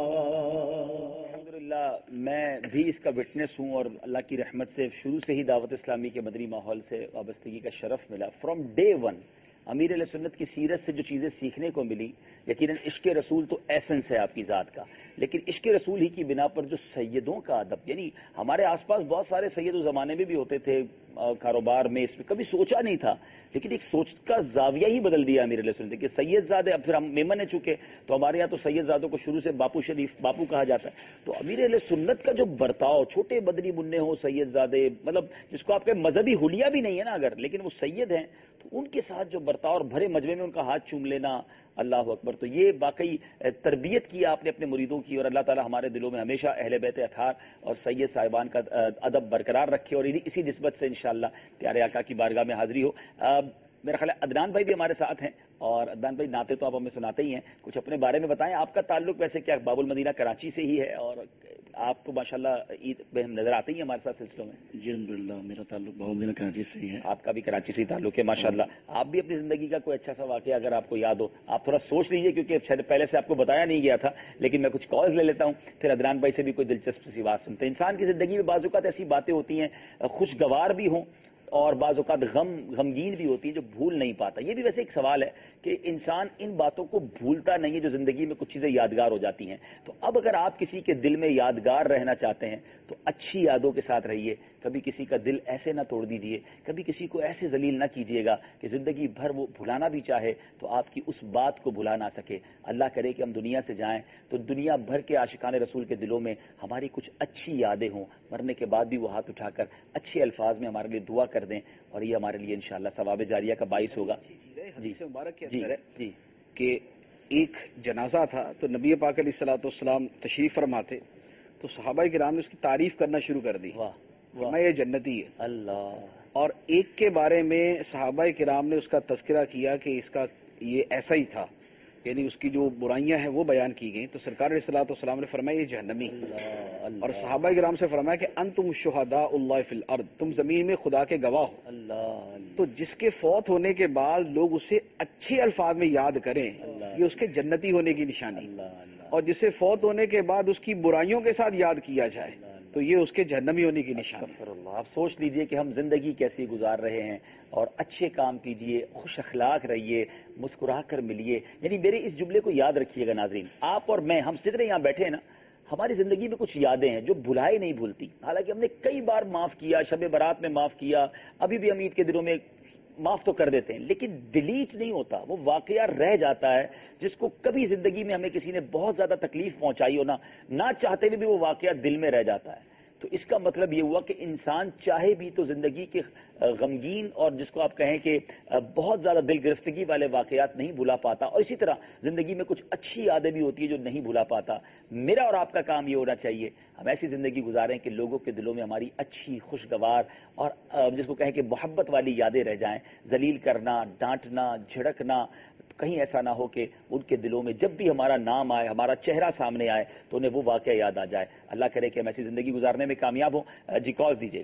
Speaker 2: الحمدللہ میں بھی اس کا وٹنس ہوں اور اللہ کی رحمت سے شروع سے ہی دعوت اسلامی کے مدنی ماحول سے وابستگی کا شرف ملا. فرام ڈے ون امیر علیہ سنت کی سیرت سے جو چیزیں سیکھنے کو ملی, یقیناً عشق رسول تو ایسنس ہے آپ کی ذات کا, لیکن عشق رسول ہی کی بنا پر جو سیدوں کا ادب, یعنی ہمارے آس پاس بہت سارے سید اس زمانے میں بھی ہوتے تھے کاروبار میں, اس میں کبھی سوچا نہیں تھا, لیکن ایک سوچ کا زاویہ ہی بدل دیا امیر علیہ سنت کہ سید زادے. اب پھر ہم میمن ہے چکے تو ہمارے یہاں تو سید زادوں کو شروع سے باپو شریف باپو کہا جاتا ہے. تو امیر علیہ سنت کا جو برتاؤ, چھوٹے بدنی منع ہو سید زادے, مطلب جس کو آپ کے مذہبی حلیہ بھی نہیں ہے نا اگر, لیکن وہ سید ہیں, تو ان کے ساتھ جو برتاؤ اور بھرے مجمع میں ان کا ہاتھ چوم لینا, اللہ اکبر. تو یہ واقعی تربیت کی آپ نے اپنے مریدوں کی, اور اللہ تعالی ہمارے دلوں میں ہمیشہ اہل بیت اطہار اور سید صاحبان کا ادب برقرار رکھے, اور اسی نسبت سے انشاءاللہ پیارے آقا کی بارگاہ میں حاضری ہو. میرا خیال ہے عدنان بھائی بھی ہمارے ساتھ ہیں, اور عدنان بھائی ناطے تو آپ ہمیں سناتے ہی ہیں, کچھ اپنے بارے میں بتائیں. آپ کا تعلق ویسے کیا باب المدینہ کراچی سے ہی ہے, اور آپ کو ماشاءاللہ عید پہ ہم نظر آتے ہی ہیں ہمارے ساتھ سلسلوں میں.
Speaker 16: جی الحمدللہ میرا تعلق باب المدینہ کراچی سے ہی ہے.
Speaker 2: آپ کا بھی کراچی سے ہی تعلق ہے ماشاءاللہ. آپ بھی اپنی زندگی کا کوئی اچھا سا واقعہ اگر آپ کو یاد ہو, آپ تھوڑا سوچ لیجیے, کیونکہ شاید پہلے سے آپ کو بتایا نہیں گیا تھا, لیکن میں کچھ کالز لے لیتا ہوں, پھر عدنان بھائی سے بھی کوئی دلچسپ سی بات سنتے ہیں. انسان کی زندگی میں بعض اوقات ایسی باتیں ہوتی ہیں خوشگوار بھی ہوں اور بعض اوقات غم غمگین بھی ہوتی ہیں جو بھول نہیں پاتا. یہ بھی ویسے ایک سوال ہے کہ انسان ان باتوں کو بھولتا نہیں ہے جو زندگی میں کچھ چیزیں یادگار ہو جاتی ہیں. تو اب اگر آپ کسی کے دل میں یادگار رہنا چاہتے ہیں تو اچھی یادوں کے ساتھ رہیے, کبھی کسی کا دل ایسے نہ توڑ دیجیے, کبھی کسی کو ایسے ذلیل نہ کیجیے گا کہ زندگی بھر وہ بھلانا بھی چاہے تو آپ کی اس بات کو بھلا نہ سکے. اللہ کرے کہ ہم دنیا سے جائیں تو دنیا بھر کے عاشقان رسول کے دلوں میں ہماری کچھ اچھی یادیں ہوں, مرنے کے بعد بھی وہ ہاتھ اٹھا کر اچھے الفاظ میں ہمارے لیے دعا کر دیں, اور یہ ہمارے لیے انشاءاللہ ثواب جاریہ کا باعث ہوگا.
Speaker 3: جی سے مبارک کے
Speaker 2: جی
Speaker 3: اندر ہے
Speaker 2: جی
Speaker 3: کہ ایک جنازہ تھا تو نبی پاک علیہ الصلوۃ والسلام تشریف فرماتے تو صحابہ کرام نے اس کی تعریف کرنا شروع کر دی.
Speaker 2: واہ
Speaker 3: میں یہ جنتی ہے
Speaker 2: اللہ.
Speaker 3: اور ایک کے بارے میں صحابہ کرام نے اس کا تذکرہ کیا کہ اس کا یہ ایسا ہی تھا, یعنی اس کی جو برائیاں ہیں وہ بیان کی گئیں. تو سرکار علیہ الصلوۃ والسلام نے فرمایا یہ جہنمی, اور صحابہ کرام سے فرمایا کہ انتم شہداء اللہ فی الارض, تم زمین میں خدا کے گواہ ہو.
Speaker 2: اللہ.
Speaker 3: تو جس کے فوت ہونے کے بعد لوگ اسے اچھے الفاظ میں یاد کریں یہ اس کے جنتی ہونے کی نشانی, اور جسے فوت ہونے کے بعد اس کی برائیوں کے ساتھ یاد کیا جائے تو یہ اس کے جہنمی ہونے کی نشانی.
Speaker 2: آپ سوچ لیجئے کہ ہم زندگی کیسی گزار رہے ہیں, اور اچھے کام کیجئے, خوش اخلاق رہیے, مسکرا کر ملیے. یعنی میرے اس جملے کو یاد رکھیے گا ناظرین, آپ اور میں, ہم جتنے یہاں بیٹھے ہیں نا, ہماری زندگی میں کچھ یادیں ہیں جو بھلائے نہیں بھولتی. حالانکہ ہم نے کئی بار معاف کیا, شب برات میں معاف کیا, ابھی بھی ہم عید کے دنوں میں معاف تو کر دیتے ہیں, لیکن ڈیلیٹ نہیں ہوتا, وہ واقعہ رہ جاتا ہے جس کو کبھی زندگی میں ہمیں کسی نے بہت زیادہ تکلیف پہنچائی ہو, نہ نہ چاہتے ہوئے بھی وہ واقعہ دل میں رہ جاتا ہے. تو اس کا مطلب یہ ہوا کہ انسان چاہے بھی تو زندگی کے غمگین اور جس کو آپ کہیں کہ بہت زیادہ دل گرفتگی والے واقعات نہیں بھلا پاتا, اور اسی طرح زندگی میں کچھ اچھی یادیں بھی ہوتی ہیں جو نہیں بھلا پاتا. میرا اور آپ کا کام یہ ہونا چاہیے ہم ایسی زندگی گزاریں کہ لوگوں کے دلوں میں ہماری اچھی, خوشگوار اور جس کو کہیں کہ محبت والی یادیں رہ جائیں. ذلیل کرنا, ڈانٹنا, جھڑکنا کہیں ایسا نہ ہو کہ ان کے دلوں میں جب بھی ہمارا نام آئے, ہمارا چہرہ سامنے آئے تو انہیں وہ واقعہ یاد آ جائے. اللہ کرے کہ ہم ایسی زندگی گزارنے میں کامیاب ہوں. جی کال دیجیے گا.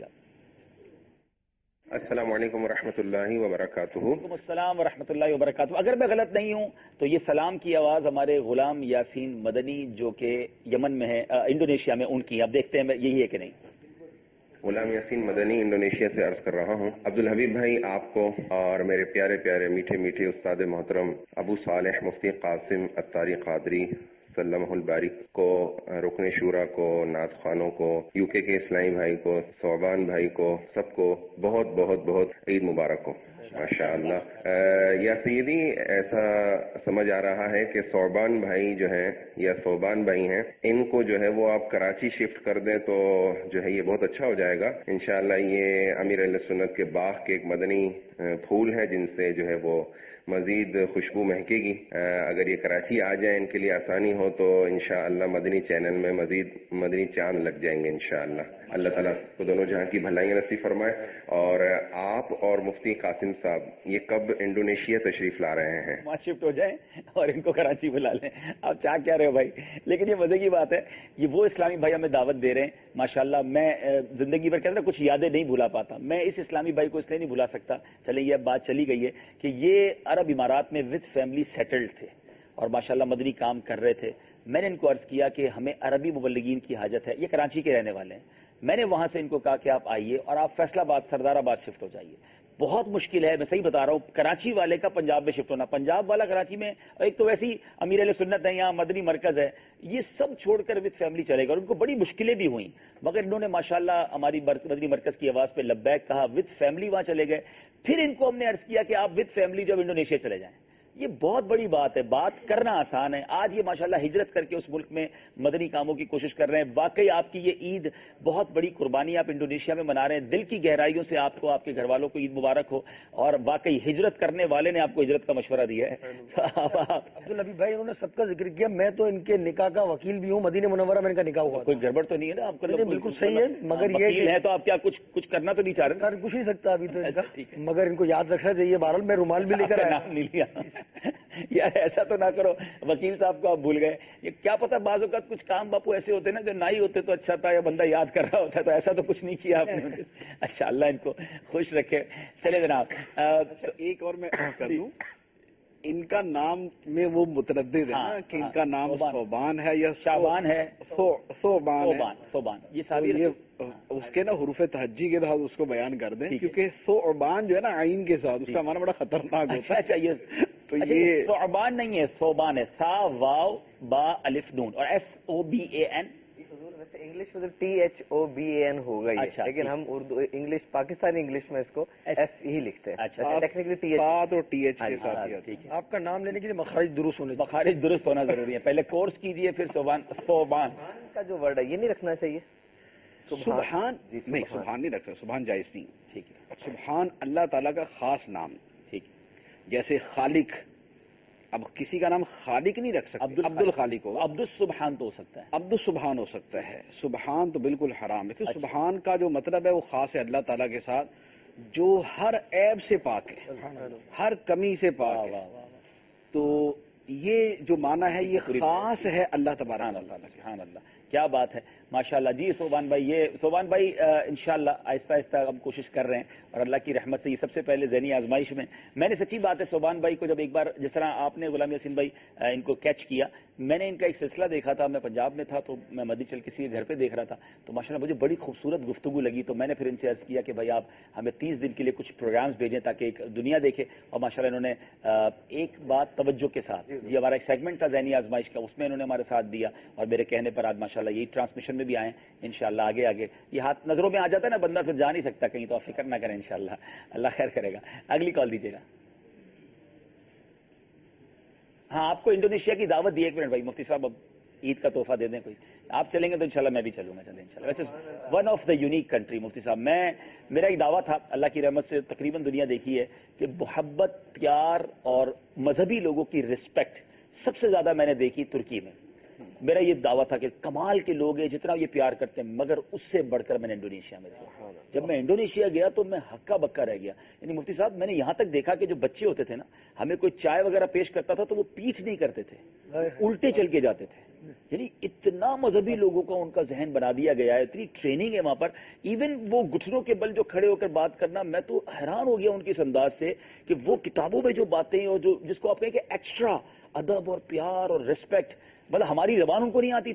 Speaker 17: السلام علیکم ورحمۃ اللہ وبرکاتہ.
Speaker 2: وعلیکم السلام ورحمۃ اللہ وبرکاتہ. اگر میں غلط نہیں ہوں تو یہ سلام کی آواز ہمارے غلام یاسین مدنی جو کہ یمن میں ہے, انڈونیشیا میں, ان کی. اب دیکھتے ہیں یہی ہے کہ نہیں.
Speaker 17: غلام یاسین مدنی انڈونیشیا سے عرض کر رہا ہوں. عبدالحبیب بھائی آپ کو اور میرے پیارے پیارے میٹھے میٹھے استاد محترم ابو صالح مفتی قاسم عطاری قادری سلمہ الباری کو، رکن شورا کو، نعت خوانوں کو، یو کے کے اسلامی بھائی کو، صوبان بھائی کو، سب کو بہت بہت بہت عید مبارک ہو. ماشاء اللہ. یا سیدی ایسا سمجھ آ رہا ہے کہ صوبان بھائی جو ہیں یا صوبان بھائی ہیں، ان کو جو ہے وہ آپ کراچی شفٹ کر دیں تو جو ہے یہ بہت اچھا ہو جائے گا انشاءاللہ. یہ امیر اہل سنت کے باغ کے ایک مدنی پھول ہے جن سے جو ہے وہ مزید خوشبو مہکے گی. اگر یہ کراچی آ جائیں ان کے لیے آسانی ہو تو انشاءاللہ مدنی چینل میں مزید مدنی چاند لگ جائیں گے انشاءاللہ. اللہ تعالیٰ کو دونوں جہاں کی بھلائیاں نصیب فرمائے. اور آپ اور مفتی قاسم صاحب یہ کب انڈونیشیا تشریف لا رہے ہیں؟
Speaker 2: وہاں شفٹ ہو جائیں اور ان کو کراچی بلا لیں. آپ چاہ کیا رہے ہو بھائی؟ لیکن یہ مزے کی بات ہے، یہ وہ اسلامی بھائی ہمیں دعوت دے رہے ہیں ماشاءاللہ. میں زندگی بھر کہتے ہیں کچھ یادیں نہیں بھولا پاتا. میں اس اسلامی بھائی کو اس لیے نہیں بھلا سکتا، چلیں یہ اب بات چلی گئی ہے کہ یہ عرب امارات میں وتھ فیملی سیٹلڈ تھے اور ماشاءاللہ مدنی کام کر رہے تھے. میں نے ان کو عرض کیا کہ ہمیں عربی مبلغین کی حاجت ہے. یہ کراچی کے رہنے والے ہیں. میں نے وہاں سے ان کو کہا کہ آپ آئیے اور آپ فیصلہ آباد سردار آباد شفٹ ہو جائیے. بہت مشکل ہے، میں صحیح بتا رہا ہوں، کراچی والے کا پنجاب میں شفٹ ہونا، پنجاب والا کراچی میں، ایک تو ویسی امیر اہل سنت ہے، یہاں مدنی مرکز ہے، یہ سب چھوڑ کر وتھ فیملی چلے گا. اور ان کو بڑی مشکلیں بھی ہوئیں مگر انہوں نے ماشاءاللہ ہماری مدنی مرکز کی آواز پہ لبیک کہا، وتھ فیملی وہاں چلے گئے. پھر ان کو ہم نے عرض کیا کہ آپ وتھ فیملی جب انڈونیشیا چلے جائیں. یہ بہت بڑی بات ہے، بات کرنا آسان ہے. آج یہ ماشاءاللہ ہجرت کر کے اس ملک میں مدنی کاموں کی کوشش کر رہے ہیں. واقعی آپ کی یہ عید بہت بڑی قربانی آپ انڈونیشیا میں منا رہے ہیں. دل کی گہرائیوں سے آپ کو، آپ کے گھر والوں کو عید مبارک ہو. اور واقعی ہجرت کرنے والے نے آپ کو ہجرت کا مشورہ دیا ہے.
Speaker 15: عبدالحبیب بھائی انہوں نے سب کا ذکر کیا، میں تو ان کے نکاح کا وکیل بھی ہوں، مدینہ منورہ میں ان کا نکاح ہوا.
Speaker 2: کوئی گڑبڑ تو نہیں ہے نا آپ کو؟
Speaker 15: بالکل صحیح ہے، مگر یہ
Speaker 2: ہے تو آپ کیا کچھ کچھ کرنا تو نہیں چاہ رہے؟
Speaker 15: کچھ نہیں سکتا ابھی تو، مگر ان کو یاد رکھنا چاہیے. بہرحال میں رومال بھی لے کر
Speaker 2: نام نہیں لیا. یار ایسا تو نہ کرو، وکیل صاحب کو آپ بھول گئے. یہ کیا پتا بعض اوقات کچھ کام باپو ایسے ہوتے نا جو نہ ہی ہوتے تو اچھا تھا، یا بندہ یاد کر رہا ہوتا، تو ایسا تو کچھ نہیں کیا آپ نے. اچھا اللہ ان کو خوش رکھے. چلے جناب
Speaker 3: ایک اور میں کر دوں، ان کا نام میں وہ متردد ہے نا کہ ان کا نام صوبان ہے یا
Speaker 2: شعبان ہے،
Speaker 3: صوبان
Speaker 2: صوبان. یہ ساری
Speaker 3: اس کے نا حروف تہجی کے ساتھ اس کو بیان کر دیں، کیونکہ صوبان جو ہے نا عین کے ساتھ اس کا معنی بڑا خطرناک ہوتا ہے.
Speaker 2: اچھا یہ تو یہ صوبان نہیں ہے، صوبان ہے. سا واو با الف نون اور S O B A N.
Speaker 4: English میں T H O B A N ہوگا یہ، لیکن ہم اردو انگلش پاکستانی انگلش میں اس کو ایس ہی لکھتے ہیں.
Speaker 2: اچھا
Speaker 4: ٹیکنیکلی ٹی ایچ
Speaker 3: اور ٹی ایچ کے ساتھ.
Speaker 15: آپ کا نام لینے کے لیے مخارج درست ہونے
Speaker 2: مخارج درست ہونا ضروری ہے. پہلے کورس کیجئے پھر صوبان. صوبان
Speaker 4: کا جو ورڈ ہے یہ نہیں رکھنا چاہیے.
Speaker 3: سبحان نہیں، سبحان نہیں رکھ، سبحان جائز نہیں. ٹھیک ہے، سبحان اللہ تعالیٰ کا خاص نام. ٹھیک ہے، جیسے خالق، اب کسی کا نام خالق نہیں رکھ سکتے، عبد الخالق ہو،
Speaker 2: عبد السبحان تو ہو سکتا ہے،
Speaker 3: عبد السبحان ہو سکتا ہے. سبحان تو بالکل حرام ہے. پھر سبحان کا جو مطلب ہے وہ خاص ہے اللہ تعالیٰ کے ساتھ جو ہر عیب سے پاک ہے، ہر کمی سے پاک ہے. تو یہ جو معنی ہے یہ خاص ہے اللہ تبارک و تعالیٰ.
Speaker 2: سبحان اللہ، کیا بات ہے ماشاءاللہ. جی صوبان بھائی، یہ صوبان بھائی انشاءاللہ آہستہ آہستہ ہم کوشش کر رہے ہیں اور اللہ کی رحمت سے یہ سب سے پہلے ذہنی آزمائش میں میں نے سچی بات ہے صوبان بھائی کو جب ایک بار جس طرح آپ نے غلام یاسین بھائی ان کو کیچ کیا، میں نے ان کا ایک سلسلہ دیکھا تھا. میں پنجاب میں تھا تو میں مدی چل کسی کے گھر پہ دیکھ رہا تھا تو ماشاءاللہ مجھے بڑی خوبصورت گفتگو لگی. تو میں نے پھر ان سے عرض کیا کہ بھائی آپ ہمیں تیس دن کے لیے کچھ پروگرامز بھیجیں تاکہ ایک دنیا دیکھے. اور ماشاءاللہ انہوں نے ایک بات توجہ کے ساتھ، یہ ہمارا ایک سیگمنٹ تھا ذہنی آزمائش کا، اس میں انہوں نے ہمارے ساتھ دیا اور میرے کہنے پر آج ماشاءاللہ یہی ٹرانسمیشن میں بھی آئے انشاءاللہ. آگے آگے یہ ہاتھ نظروں میں آ جاتا ہے نا بندہ، پھر جا نہیں سکتا کہیں، تو آپ فکر نہ کریں انشاءاللہ، اللہ خیر کرے گا. اگلی کال دیجیے گا. ہاں آپ کو انڈونیشیا کی دعوت دی. ایک منٹ بھائی مفتی صاحب اب عید کا تحفہ دے دیں کوئی. آپ چلیں گے تو انشاءاللہ میں بھی چلوں گا. چلیں انشاءاللہ. ویسے one of the unique country مفتی صاحب، میں میرا ایک دعویٰ تھا، اللہ کی رحمت سے تقریباً دنیا دیکھی ہے کہ محبت، پیار اور مذہبی لوگوں کی رسپیکٹ سب سے زیادہ میں نے دیکھی ترکی میں. میرا یہ دعویٰ تھا کہ کمال کے لوگ ہیں جتنا یہ پیار کرتے ہیں، مگر اس سے بڑھ کر میں نے انڈونیشیا میں دیکھا. جب میں انڈونیشیا گیا تو میں ہکا بکا رہ گیا. یعنی مفتی صاحب میں نے یہاں تک دیکھا کہ جو بچے ہوتے تھے نا، ہمیں کوئی چائے وغیرہ پیش کرتا تھا تو وہ پیٹھ نہیں کرتے تھے، الٹے چل کے جاتے تھے. یعنی اتنا مذہبی لوگوں کا ان کا ذہن بنا دیا گیا ہے، اتنی ٹریننگ ہے وہاں پر. ایون وہ گھٹنوں کے بل جو کھڑے ہو کر بات کرنا، میں تو حیران ہو گیا ان کے اس انداز سے کہ وہ کتابوں میں جو باتیں اور جو جس کو آپ کہیں کہ ایکسٹرا ادب اور پیار اور ریسپیکٹ، مطلب ہماری زبان ان کو نہیں آتی تھی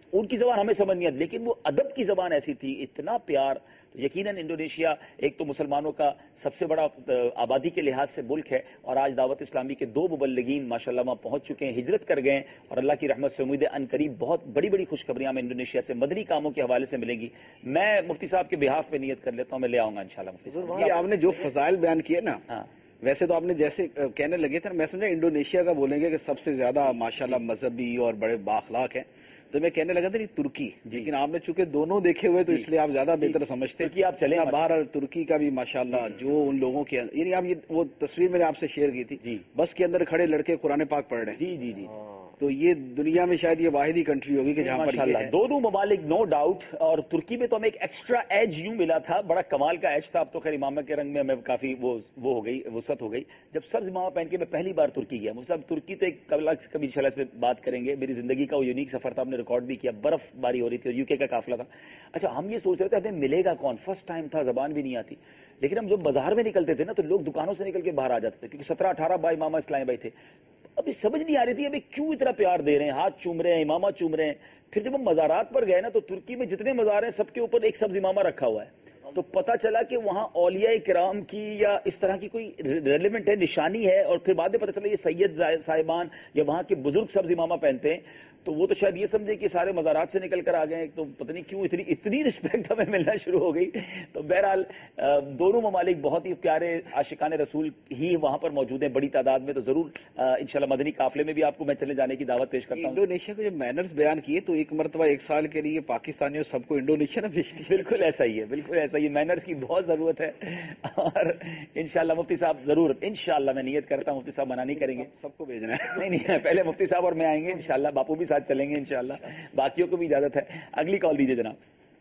Speaker 2: ان کی زبان ہمیں سمجھ نہیں آتی، لیکن وہ ادب کی زبان ایسی تھی، اتنا پیار. تو یقیناً انڈونیشیا ایک تو مسلمانوں کا سب سے بڑا آبادی کے لحاظ سے ملک ہے، اور آج دعوت اسلامی کے دو مبلغین ماشاءاللہ وہاں پہنچ چکے ہیں، ہجرت کر گئے ہیں، اور اللہ کی رحمت سے امید ہے ان قریب بہت بڑی بڑی خوشخبریاں ہمیں انڈونیشیا سے مدنی کاموں کے حوالے سے ملیں گی. میں مفتی صاحب کے بہاف پہ نیت کر لیتا ہوں، میں لے آؤں گا انشاءاللہ. مفتی صاحب
Speaker 3: یہ آپ نے جو فضائل بیان کیے نا، ویسے تو آپ نے جیسے کہنے لگے تھے، میں سمجھا انڈونیشیا کا بولیں گے کہ سب سے زیادہ ماشاءاللہ مذہبی اور بڑے بااخلاق ہیں، تو میں کہنے لگا تھا نہیں ترکی، لیکن آپ نے چونکہ دونوں دیکھے ہوئے تو اس لیے آپ زیادہ بہتر سمجھتے ہیں کہ آپ چلیں. باہر ترکی کا بھی ماشاءاللہ جو ان لوگوں کے، یعنی آپ یہ وہ تصویر میں نے آپ سے شیئر کی تھی، بس کے اندر کھڑے لڑکے قرآن پاک پڑھ رہے ہیں.
Speaker 2: جی جی جی
Speaker 3: تو یہ دنیا میں شاید یہ واحد ہی کنٹری ہوگی کہ جہاں پر
Speaker 2: دونوں ممالک نو ڈاؤٹ. اور ترکی میں تو ہمیں ایک ایکسٹرا ایج یوں ملا تھا، بڑا کمال کا ایج تھا. اب تو خیر امامہ کے رنگ میں ہمیں کافی وہ وہ ہو گئی، وسعت ہو گئی. جب سبز امامہ پہن کے میں پہلی بار ترکی گیا، مطلب ترکی تو ایک کبھی انشاءاللہ سے بات کریں گے. میری زندگی کا وہ یونیک سفر تھا، ہم نے ریکارڈ بھی کیا، برف باری ہو رہی تھی اور یو کے کا قافلہ تھا. اچھا ہم یہ سوچ رہے تھے ہمیں ملے گا کون، فرسٹ ٹائم تھا، زبان بھی نہیں آتی. لیکن ہم جب بازار میں نکلتے تھے نا تو لوگ دکانوں سے نکل کے باہر آ جاتے تھے، کیونکہ سترہ اٹھارہ بھائی امامہ اسلامی بھائی تھے. ابھی سمجھ نہیں آ رہی تھی ابھی کیوں اتنا پیار دے رہے ہیں، ہاتھ چوم رہے ہیں، امامہ چوم رہے ہیں. پھر جب ہم مزارات پر گئے نا تو ترکی میں جتنے مزار ہیں سب کے اوپر ایک سبز امامہ رکھا ہوا ہے. تو پتہ چلا کہ وہاں اولیاء کرام کی یا اس طرح کی کوئی ریلیونٹ ہے، نشانی ہے. اور پھر بعد میں پتہ چلا یہ سید صاحبان یا وہاں کے بزرگ سبز امامہ پہنتے ہیں. تو وہ تو شاید یہ سمجھے کہ سارے مزارات سے نکل کر آ گئے، تو پتہ نہیں کیوں اتنی اتنی رسپیکٹ ہمیں ملنا شروع ہو گئی. تو بہرحال دونوں ممالک بہت ہی پیارے عاشقان رسول ہی وہاں پر موجود ہیں بڑی تعداد میں. تو ضرور انشاءاللہ مدنی قافلے میں بھی آپ کو میں چلے جانے کی دعوت پیش کرتا ہوں.
Speaker 3: انڈونیشیا کو جو مینرز بیان کیے تو ایک مرتبہ ایک سال کے لیے پاکستانیوں سب کو انڈونیشیا نہ بھیج.
Speaker 2: بالکل ایسا ہی ہے، بالکل ایسا ہی. مینرز کی بہت ضرورت ہے، اور انشاءاللہ مفتی صاحب ضرور انشاءاللہ میں نیت کرتا ہوں مفتی صاحب منع نہیں کریں گے،
Speaker 3: سب کو بھیجنا ہے.
Speaker 2: نہیں نہیں پہلے مفتی صاحب اور میں آئیں گے انشاءاللہ، باپو بھی ساتھ چلیں گے انشاءاللہ، باقیوں کو بھی اجازت ہے. اگلی کال دیجیے جناب.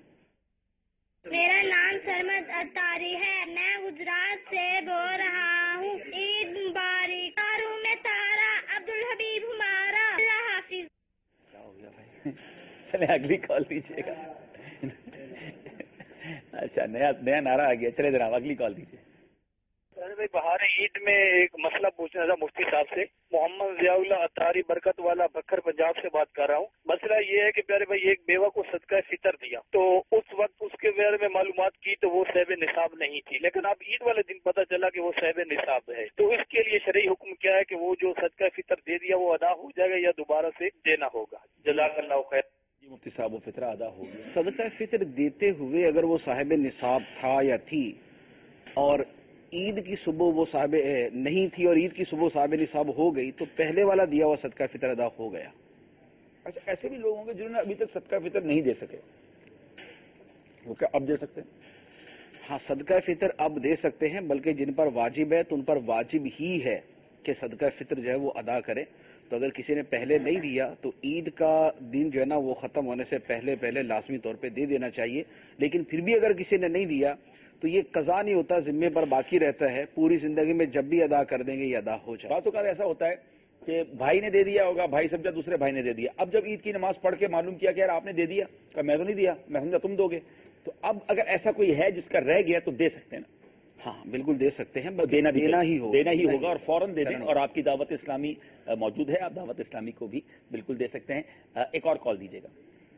Speaker 12: میرا نام سرمد اتاری ہے، میں گجرات سے بول رہا ہوں. عید مبارک. میں تارا عبدالحبیب ہمارا. اللہ حافظ.
Speaker 2: کیا ہو گیا بھائی؟ چلے اگلی کال دیجیے گا. اچھا نیا نیا نعرہ آ گیا. چلے جناب اگلی کال دیجیے.
Speaker 18: بھائی بہار عید میں ایک مسئلہ پوچھنا تھا مفتی صاحب سے. محمد ضیاء اللہ اتاری برکت والا بکھر پنجاب سے بات کر رہا ہوں. مسئلہ یہ ہے کہ پیارے بھائی ایک بیوہ کو صدقہ فطر دیا تو اس وقت اس کے بارے میں معلومات کی تو وہ صاحب نصاب نہیں تھی، لیکن اب عید والے دن پتہ چلا کہ وہ صاحب نصاب ہے. تو اس کے لیے شرعی حکم کیا ہے کہ وہ جو صدقہ فطر دے دیا وہ ادا ہو جائے گا یا دوبارہ سے دینا ہوگا؟ جزاک اللہ خیر.
Speaker 2: جی مفتی صاحب وہ فطرہ ادا ہو گیا.
Speaker 3: صدقہ فطر دیتے ہوئے اگر وہ صاحب نصاب تھا یا تھی اور عید کی صبح وہ صاحب نہیں تھی اور عید کی صبح صاحب نصاب ہو گئی تو پہلے والا دیا ہوا صدقہ فطر ادا ہو گیا.
Speaker 2: اچھا ایسے بھی لوگ ہوں گے جنہوں نے ابھی تک صدقہ فطر نہیں دے سکے، وہ کیا اب دے سکتے ہیں؟
Speaker 3: ہاں صدقہ فطر اب دے سکتے ہیں، بلکہ جن پر واجب ہے تو ان پر واجب ہی ہے کہ صدقہ فطر جو ہے وہ ادا کرے. تو اگر کسی نے پہلے نہیں دیا تو عید کا دن جو ہے نا وہ ختم ہونے سے پہلے پہلے لازمی طور پہ دے دینا چاہیے. لیکن پھر بھی اگر کسی نے نہیں دیا تو یہ قضا نہیں ہوتا، ذمے پر باقی رہتا ہے. پوری زندگی میں جب بھی ادا کر دیں گے یہ ادا ہو جائے.
Speaker 2: بات اوقات ایسا ہوتا ہے کہ بھائی نے دے دیا ہوگا، بھائی سمجھا دوسرے بھائی نے دے دیا. اب جب عید کی نماز پڑھ کے معلوم کیا کہ یار آپ نے دے دیا، کہ میں تو نہیں دیا، میں سمجھا تم دو گے. تو اب اگر ایسا کوئی ہے جس کا رہ گیا تو دے سکتے ہیں نا؟
Speaker 3: ہاں بالکل دے سکتے ہیں،
Speaker 2: دینا
Speaker 3: دینا ہی ہوگا
Speaker 2: دینا ہی ہوگا اور فوراً دے دیں. اور آپ کی دعوت اسلامی موجود ہے، آپ دعوت اسلامی کو بھی بالکل دے سکتے ہیں. ایک اور کال دیجیے گا.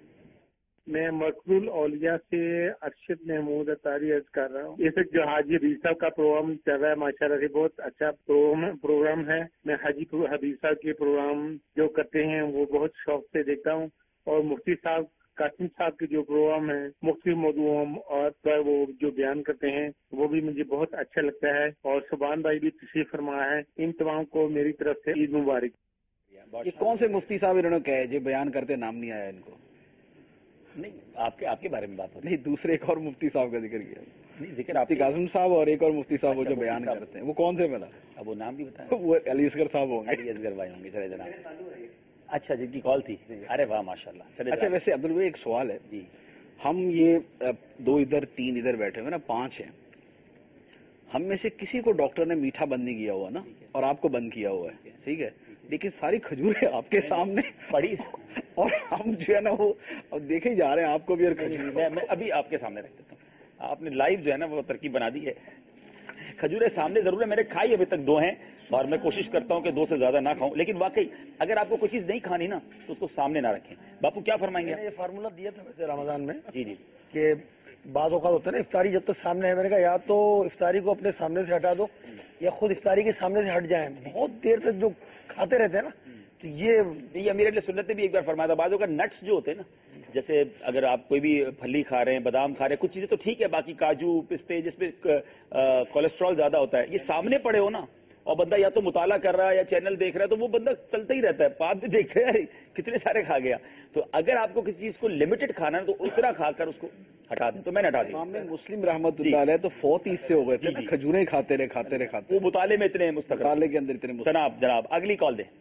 Speaker 19: میں مقبول اولیاء سے ارشد محمود اتاری عرض کر رہا ہوں. یہ جو حاجی حبیب صاحب کا پروگرام چل رہا ہے ماشاء اللہ سے بہت اچھا پروگرام ہے. میں حاجی حبیب صاحب کے پروگرام جو کرتے ہیں وہ بہت شوق سے دیکھتا ہوں. اور مفتی صاحب قاسم صاحب کے جو پروگرام ہیں مختلف موضوعوں اور وہ جو بیان کرتے ہیں وہ بھی مجھے بہت اچھا لگتا ہے. اور سبحان بھائی بھی تشریف فرما ہے. ان تمام کو میری طرف سے عید مبارک.
Speaker 3: یہ کون سے مفتی صاحب انہوں نے کہا ہے جو بیان کرتے نام نہیں آیا ان کو؟
Speaker 2: نہیں آپ کے آپ کے بارے میں بات ہو رہی
Speaker 3: نہیں، دوسرے ایک اور مفتی صاحب کا ذکر کیا.
Speaker 2: نہیں ذکر آپ
Speaker 3: قاسم صاحب اور ایک اور مفتی صاحب وہ جو بیان کرتے ہیں وہ کون سے ملا؟
Speaker 2: اب وہ نام بھی بتائیں.
Speaker 3: وہ علی اصغر صاحب ہوں گے.
Speaker 2: علی اصغر بھائی ہوں گے. چلے جناب. اچھا جن کی کال تھی. ارے واہ ماشاء اللہ.
Speaker 3: اچھا ویسے عبدالوی ایک سوال ہے. جی ہم یہ دو ادھر تین ادھر بیٹھے ہوئے نا، پانچ ہیں. ہم میں سے کسی کو ڈاکٹر نے میٹھا بند نہیں کیا ہوا نا، اور آپ کو بند کیا ہوا ہے، ٹھیک ہے، لیکن ساری کھجوریں آپ کے سامنے پڑی اور ہم جو ہے نا وہ دیکھے جا رہے ہیں آپ کو بھی. اور
Speaker 2: میں ابھی آپ کے سامنے رکھ دیتا ہوں. آپ نے لائیو جو ہے نا وہ ترکیب بنا دی ہے. کھجوریں سامنے ضرور ہے، میرے کھائی ابھی تک دو ہیں اور میں کوشش کرتا ہوں کہ دو سے زیادہ نہ کھاؤں، لیکن واقعی اگر آپ کو کوئی چیز نہیں کھانی نا تو اس کو سامنے نہ رکھیں. باپو کیا فرمائیں گے؟
Speaker 15: یہ فارمولا دیا تھا ویسے رمضان میں
Speaker 2: جی جی
Speaker 15: کہ بعض اوقات ہوتا ہے نا افطاری جب تک سامنے ہے، میں نے کہا یا تو افطاری کو اپنے سامنے سے ہٹا دو یا خود افطاری کے سامنے سے ہٹ جائیں. بہت دیر تک جو کھاتے رہتے ہیں نا تو یہ
Speaker 2: یہ امیر علیہ سنت نے بھی ایک بار فرمایا تھا. بعضوں کا نٹس جو ہوتے ہیں نا، جیسے اگر آپ کوئی بھی پھلی کھا رہے ہیں، بادام کھا رہے ہیں، کچھ چیزیں تو ٹھیک ہے، باقی کاجو پستے جس میں کولیسٹرول زیادہ ہوتا ہے، یہ سامنے پڑے ہو نا اور بندہ یا تو مطالعہ کر رہا ہے یا چینل دیکھ رہا ہے تو وہ بندہ چلتا ہی رہتا ہے، بعد میں دیکھ رہا ہے کتنے سارے کھا گیا. تو اگر آپ کو کسی چیز کو لمیٹڈ کھانا ہے تو اتنا کھا کر اس کو ہٹا دیں. تو میں نے ہٹا دیا.
Speaker 3: مسلم رحمت اللہ علیہ تو فوت اس سے ہو گئے تھے، کھجوریں کھاتے رہے کھاتے رہے کھاتے
Speaker 2: وہ مطالعے میں اتنے مستقل،
Speaker 3: مطالعے کے اندر اتنے.
Speaker 2: جناب جناب اگلی کال دیں.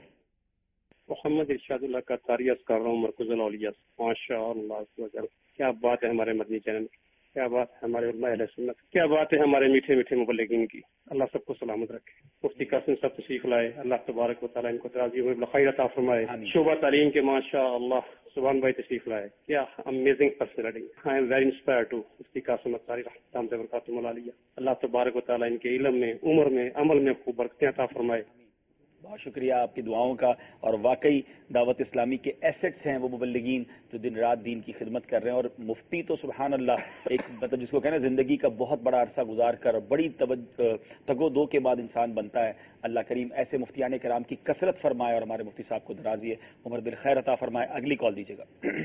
Speaker 20: محمد ارشاد اللہ کا تاریخ کر رہا ہوں مرکز الاولیاء. ماشاء اللہ، کیا بات ہے ہمارے مدنی چینل، کیا بات ہے ہمارے علماء اہل سنت، کیا بات ہے ہمارے میٹھے میٹھے مبلغین کی. اللہ سب کو سلامت رکھے. مفتی قاسم صاحب تشریف لائے، اللہ تبارک و تعالیٰ ان کو ترازی ہوئے بخیر عطا فرمائے. شعبہ تعلیم کے ماشاء اللہ سبحان بھائی تشریف لائے، کیا amazing personality. I am very inspire to Mufti Qasim Attari رحمۃ اللہ وبرکاتہ. اللہ تبارک و تعالیٰ ان کے علم میں، عمر میں، عمل میں خوب برکتیں عطا فرمائے.
Speaker 2: بہت شکریہ آپ کی دعاؤں کا. اور واقعی دعوت اسلامی کے ایسٹس ہیں وہ مبلغین جو دن رات دین کی خدمت کر رہے ہیں. اور مفتی تو سبحان اللہ ایک مطلب جس کو کہنا زندگی کا بہت بڑا عرصہ گزار کر اور بڑی تگ و دو کے بعد انسان بنتا ہے. اللہ کریم ایسے مفتیان کرام کی کثرت فرمائے اور ہمارے مفتی صاحب کو درازی عمر بالخیر عطا فرمائے. اگلی کال دیجیے گا.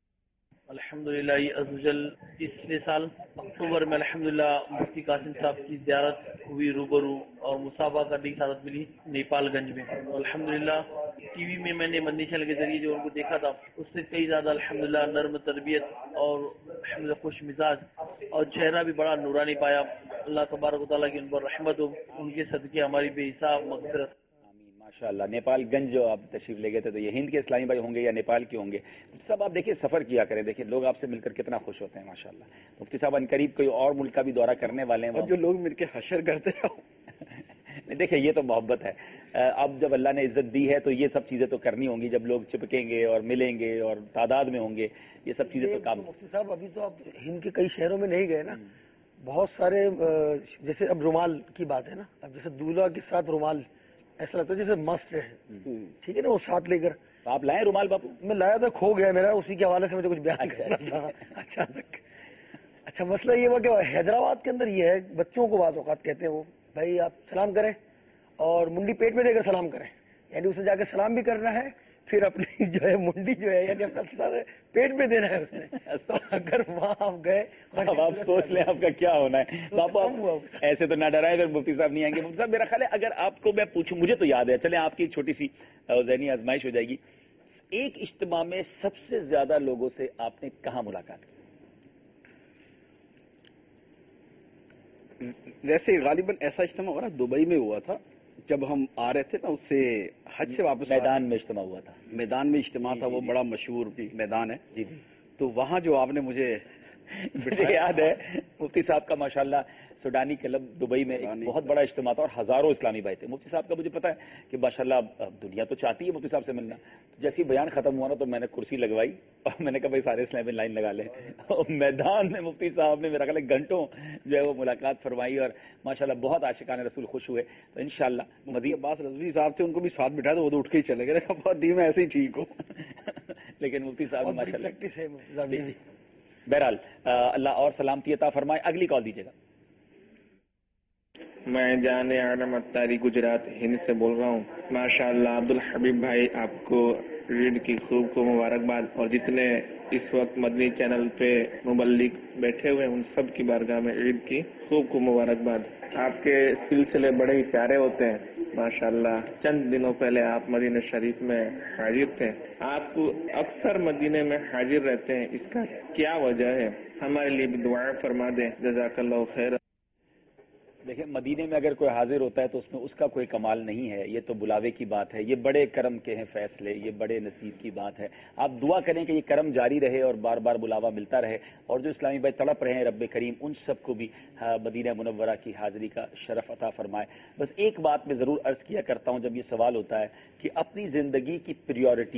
Speaker 21: الحمدللہ عزوجل پچھلے سال اکتوبر میں الحمدللہ مفتی قاسم صاحب کی زیارت ہوئی روبرو اور مصابہ کرنے کی سعادت ملی نیپال گنج میں. الحمدللہ ٹی وی میں میں نے مدنی چینل کے ذریعے جو ان کو دیکھا تھا اس سے کئی زیادہ الحمدللہ نرم تربیت اور الحمدللہ خوش مزاج اور چہرہ بھی بڑا نورانی پایا. اللہ تبارک و تعالیٰ کی ان پر رحمت ہو، ان کے صدقے ہماری بے حساب مغفرت.
Speaker 2: ماشاء اللہ. نیپال گنج جو آپ تشریف لے گئے تھے تو یہ ہند کے اسلامی بھائی ہوں گے یا نیپال کے ہوں گے؟ سب آپ دیکھیے سفر کیا کریں، دیکھیں لوگ آپ سے مل کر کتنا خوش ہوتے ہیں ماشاء اللہ. مفتی صاحب عنقریب کوئی اور ملک کا بھی دورہ کرنے والے ہیں،
Speaker 3: جو لوگ مل کے حشر کرتے ہیں.
Speaker 2: دیکھیں یہ تو محبت ہے. اب جب اللہ نے عزت دی ہے تو یہ سب چیزیں تو کرنی ہوں گی. جب لوگ چپکیں گے اور ملیں گے اور تعداد میں ہوں گے یہ سب چیزیں تو کام.
Speaker 15: مفتی صاحب ابھی تو آپ ہند کے کئی شہروں میں نہیں گئے نا، بہت سارے جیسے اب رومال کی بات ہے نا، اب جیسے دولہا کے ساتھ رومال ایسا لگتا ہے جیسے مست ہے، ٹھیک ہے نا، وہ ساتھ لے کر.
Speaker 2: آپ لائیں رومال باپو؟
Speaker 15: میں لایا تھا، کھو گیا میرا، اسی کے حوالے سے مجھے کچھ بیان کرنا تھا اچانک. اچھا مسئلہ یہ ہوا کہ حیدرآباد کے اندر یہ ہے، بچوں کو بعض اوقات کہتے ہیں وہ بھائی آپ سلام کریں اور منڈی پیٹ میں دے کر سلام کریں، یعنی اسے جا کے سلام بھی کرنا ہے پھر اپنی جو ہے منڈی جو ہے یعنی اپنا پیٹ میں دینا ہے اس نے. تو اگر وہاں آپ گئے
Speaker 2: اب آپ سوچ لیں آپ کا کیا ہونا ہے. باپو ایسے تو نہ ڈرائے اگر مفتی صاحب نہیں آئیں گے. مفتی صاحب میرا خیال ہے اگر آپ کو میں پوچھوں، مجھے تو یاد ہے، چلیں آپ کی چھوٹی سی ذہنی آزمائش ہو جائے گی، ایک اجتماع میں سب سے زیادہ لوگوں سے آپ نے کہاں ملاقات کی؟
Speaker 3: ویسے غالباً ایسا اجتماع ہوا نا دبئی میں ہوا تھا جب ہم آ رہے تھے نا، اس سے حج سے واپس.
Speaker 2: میدان میں اجتماع ہوا تھا.
Speaker 3: میدان میں اجتماع تھا، وہ بڑا مشہور میدان ہے. جی جی. تو وہاں جو آپ نے مجھے
Speaker 2: مجھے یاد ہے مفتی صاحب کا ماشاءاللہ سوڈانی کلب دبئی میں ایک بہت بڑا اجتماع تھا اور ہزاروں اسلامی بھائی تھے. مفتی صاحب کا مجھے پتا ہے کہ ماشاءاللہ دنیا تو چاہتی ہے مفتی صاحب سے ملنا. جیسے بیان ختم ہوا نا تو میں نے کرسی لگوائی اور میں نے کہا بھائی سارے اسلامی لائن لگا لیں. اور میدان میں مفتی صاحب نے میرا خیال ہے گھنٹوں جو ہے وہ ملاقات فرمائی اور ماشاءاللہ بہت عاشقان رسول خوش ہوئے. تو انشاءاللہ مدی
Speaker 3: عباس رضوی صاحب تھے، ان کو بھی ساتھ بٹھایا تو وہ تو اٹھ کے ہی چلے گئے. بہت ٹیم ایسے ہی ٹھیک ہو
Speaker 2: لیکن مفتی صاحب ماشاءاللہ. بہرحال اللہ اور سلامتی عطا فرمائے. اگلی کال دیجیے گا.
Speaker 22: میں جان عالم اتاری گجرات ہند سے بول رہا ہوں. ماشاءاللہ عبدالحبیب بھائی آپ کو عید کی خوب خوب مبارکباد، اور جتنے اس وقت مدنی چینل پہ مبلغ بیٹھے ہوئے ہیں ان سب کی بارگاہ میں عید کی خوب خوب مبارکباد. آپ کے سلسلے بڑے ہی پیارے ہوتے ہیں ماشاءاللہ. چند دنوں پہلے آپ مدینہ شریف میں حاضر تھے، آپ اکثر مدینے میں حاضر رہتے ہیں، اس کا کیا وجہ ہے؟ ہمارے لیے بھی دعائیں فرما دیں. جزاک اللہ خیر.
Speaker 2: دیکھیں مدینے میں اگر کوئی حاضر ہوتا ہے تو اس میں اس کا کوئی کمال نہیں ہے، یہ تو بلاوے کی بات ہے. یہ بڑے کرم کے ہیں فیصلے، یہ بڑے نصیب کی بات ہے. آپ دعا کریں کہ یہ کرم جاری رہے اور بار بار بلاوا ملتا رہے، اور جو اسلامی بھائی تڑپ رہے ہیں رب کریم ان سب کو بھی مدینہ منورہ کی حاضری کا شرف عطا فرمائے. بس ایک بات میں ضرور عرض کیا کرتا ہوں جب یہ سوال ہوتا ہے کہ اپنی زندگی کی پریورٹیز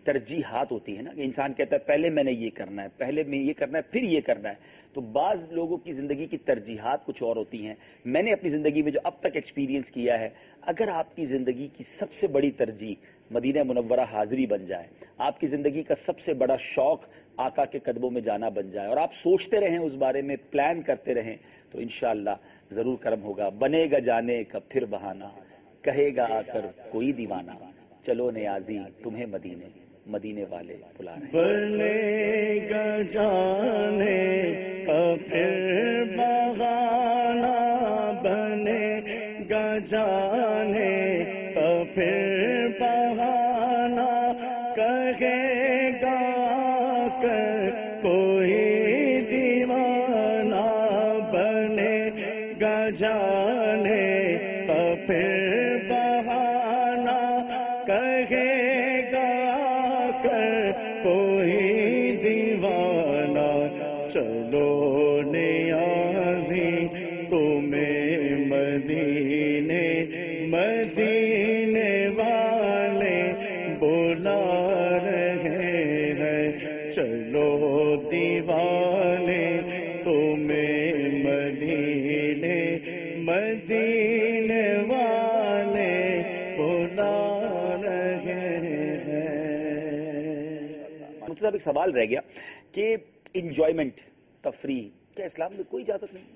Speaker 2: ترجیحات ہوتی ہیں نا کہ انسان کہتا ہے پہلے میں نے یہ کرنا ہے، پہلے میں یہ کرنا ہے، پھر یہ کرنا ہے. تو بعض لوگوں کی زندگی کی ترجیحات کچھ اور ہوتی ہیں. میں نے اپنی زندگی میں جو اب تک ایکسپیرینس کیا ہے، اگر آپ کی زندگی کی سب سے بڑی ترجیح مدینہ منورہ حاضری بن جائے، آپ کی زندگی کا سب سے بڑا شوق آقا کے قدموں میں جانا بن جائے، اور آپ سوچتے رہیں اس بارے میں، پلان کرتے رہیں، تو انشاءاللہ ضرور کرم ہوگا. بنے گا جانے کا پھر بہانہ، کہے گا آ کر کوئی دیوانہ، چلو نیازی تمہیں مدینے مدینے والے بلا رہے ہیں.
Speaker 1: بنے گا جانے کا پھر بہانہ، بنے گا جانے کا پھر بہانہ، کہے گا کر کوئی دیوانہ، بنے گا جانے کا پھر بہانہ، کہے گا کر کوئی دیوانہ، چلو نیازی تمہیں مدینے مدینے والے بلا رہے ہیں، چلو دیوانے تمہیں مدینے مدینے والے بلا رہے ہیں.
Speaker 2: مجھ سے ایک سوال رہ گیا کہ انجوائمنٹ، تفریح، کیا اسلام میں کوئی اجازت نہیں؟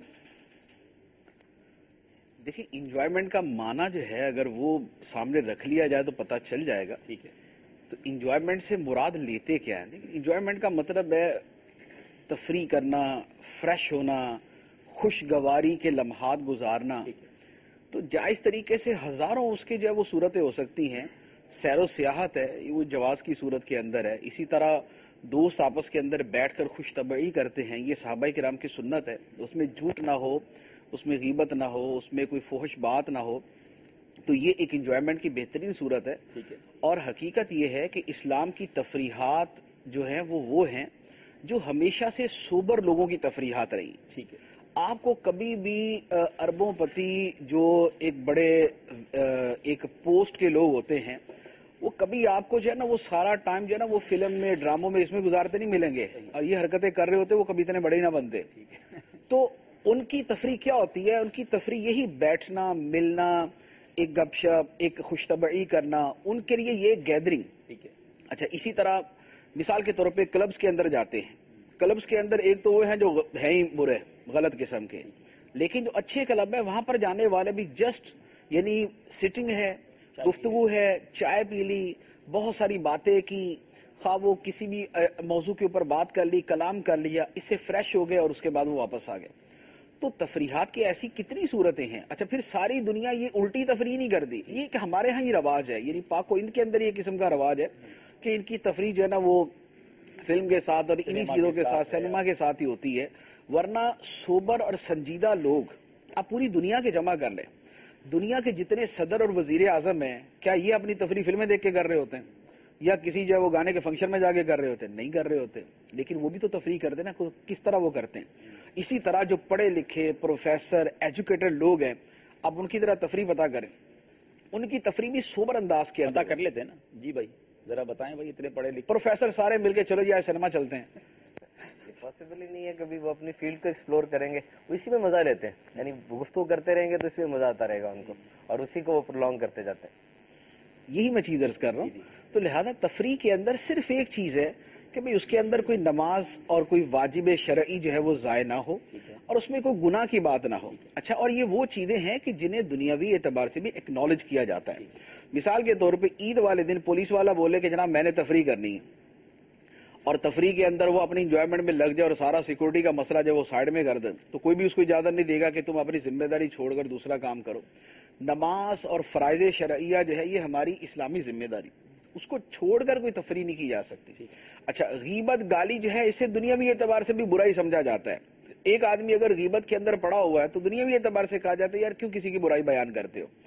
Speaker 3: دیکھیے انجوائمنٹ کا معنی جو ہے اگر وہ سامنے رکھ لیا جائے تو پتہ چل جائے گا.
Speaker 2: ٹھیک ہے.
Speaker 3: تو انجوائمنٹ سے مراد لیتے کیا ہے؟ انجوائمنٹ کا مطلب ہے تفریح کرنا، فریش ہونا، خوشگواری کے لمحات گزارنا. تو جائز طریقے سے ہزاروں اس کے جو ہے وہ صورتیں ہو سکتی ہیں. سیر و سیاحت ہے، وہ جواز کی صورت کے اندر ہے. اسی طرح دوست آپس کے اندر بیٹھ کر خوش طبعی کرتے ہیں، یہ صحابہ کرام کی سنت ہے. اس میں جھوٹ نہ ہو، اس میں غیبت نہ ہو، اس میں کوئی فحش بات نہ ہو. تو یہ ایک انجوائمنٹ کی بہترین صورت ہے. اور حقیقت یہ ہے کہ اسلام کی تفریحات جو ہیں وہ وہ ہیں جو ہمیشہ سے سوبر لوگوں کی تفریحات رہی.
Speaker 2: ٹھیک ہے.
Speaker 3: آپ کو کبھی بھی اربوں پتی جو ایک بڑے ایک پوسٹ کے لوگ ہوتے ہیں، وہ کبھی آپ کو جو ہے نا وہ سارا ٹائم جو ہے نا وہ فلم میں، ڈراموں میں، اس میں گزارتے نہیں ملیں گے، اور یہ حرکتیں کر رہے ہوتے وہ کبھی اتنے بڑے ہی نہ بنتے. تو ان کی تفریح کیا ہوتی ہے؟ ان کی تفریح یہی بیٹھنا، ملنا، ایک گپ شپ، ایک خوش طبعی کرنا، ان کے لیے یہ گیدرنگ.
Speaker 2: ٹھیک ہے.
Speaker 3: اچھا، اسی طرح مثال کے طور پہ کلبز کے اندر جاتے ہیں. کلبز کے اندر ایک تو وہ ہیں جو ہیں ہی برے، غلط قسم کے، لیکن جو اچھے کلب ہیں وہاں پر جانے والے بھی جسٹ یعنی سٹنگ ہے، گفتگو ہے، چائے پی لی، بہت ساری باتیں کی، خواہ وہ کسی بھی موضوع کے اوپر بات کر لی، کلام کر لیا، اس سے فریش ہو گئے اور اس کے بعد وہ واپس آ گئے. تو تفریحات کی ایسی کتنی صورتیں ہیں. اچھا، پھر ساری دنیا یہ الٹی تفریح نہیں کرتی، یہ کہ ہمارے ہاں یہ رواج ہے، یعنی پاک و ان کے اندر یہ قسم کا رواج ہے کہ ان کی تفریح جو ہے نا وہ فلم کے ساتھ اور انہی چیزوں کے ساتھ، سینما کے ساتھ ہی ہوتی ہے. ورنہ سوبر اور سنجیدہ لوگ آپ پوری دنیا کے جمع کر لیں، دنیا کے جتنے صدر اور وزیر اعظم ہیں، کیا یہ اپنی تفریح فلمیں دیکھ کے کر رہے ہوتے ہیں یا کسی جو ہے وہ گانے کے فنکشن میں جا کے کر رہے ہوتے ہیں؟ نہیں کر رہے ہوتے. لیکن وہ بھی تو تفریح کرتے ہیں نا، کس طرح وہ کرتے ہیں. اسی طرح جو پڑھے لکھے پروفیسر ایجوکیٹڈ لوگ ہیں، اب ان کی طرح تفریح پتا کریں. ان کی تفریح بھی سوبر انداز کے
Speaker 2: پتا کر لیتے ہیں نا. جی بھائی ذرا بتائیں بھائی، اتنے پڑھے لکھے
Speaker 3: پروفیسر سارے مل کے چلو جی آج سنیما چلتے ہیں.
Speaker 4: پاسبل ہی نہیں ہے. کبھی وہ اپنی فیلڈ کو ایکسپلور کریں گے، وہ اسی میں مزہ لیتے ہیں. یعنی گفتگو کرتے رہیں گے تو اس میں مزہ آتا رہے گا ان کو، اور اسی کو وہ پرولونگ کرتے جاتے ہیں.
Speaker 3: یہی میں چیز عرض کر رہا ہوں. تو لہذا تفریح کے اندر صرف ایک چیز ہے کہ بھئی اس کے اندر کوئی نماز اور کوئی واجب شرعی جو ہے وہ ضائع نہ ہو، اور اس میں کوئی گناہ کی بات نہ ہو. اچھا، اور یہ وہ چیزیں ہیں کہ جنہیں دنیاوی اعتبار سے بھی ایکنالج کیا جاتا ہے. مثال کے طور پہ عید والے دن پولیس والا بولے کہ جناب میں نے تفریح کرنی ہے، اور تفریح کے اندر وہ اپنی انجوائمنٹ میں لگ جائے اور سارا سیکورٹی کا مسئلہ جو وہ سائڈ میں کر دے، تو کوئی بھی اس کو اجازت نہیں دے گا کہ تم اپنی ذمہ داری چھوڑ کر دوسرا کام کرو. نماز اور فرائض شرعیہ جو ہے یہ ہماری اسلامی ذمہ داری، اس کو چھوڑ کر کوئی تفریح نہیں کی جا سکتی. اچھا، غیبت گالی جو ہے اسے دنیاوی اعتبار سے بھی برا ہی سمجھا جاتا ہے. ایک آدمی اگر غیبت کے اندر پڑا ہوا ہے تو دنیاوی اعتبار سے کہا جاتا ہے یار کیوں کسی کی برائی بیان کرتے ہو.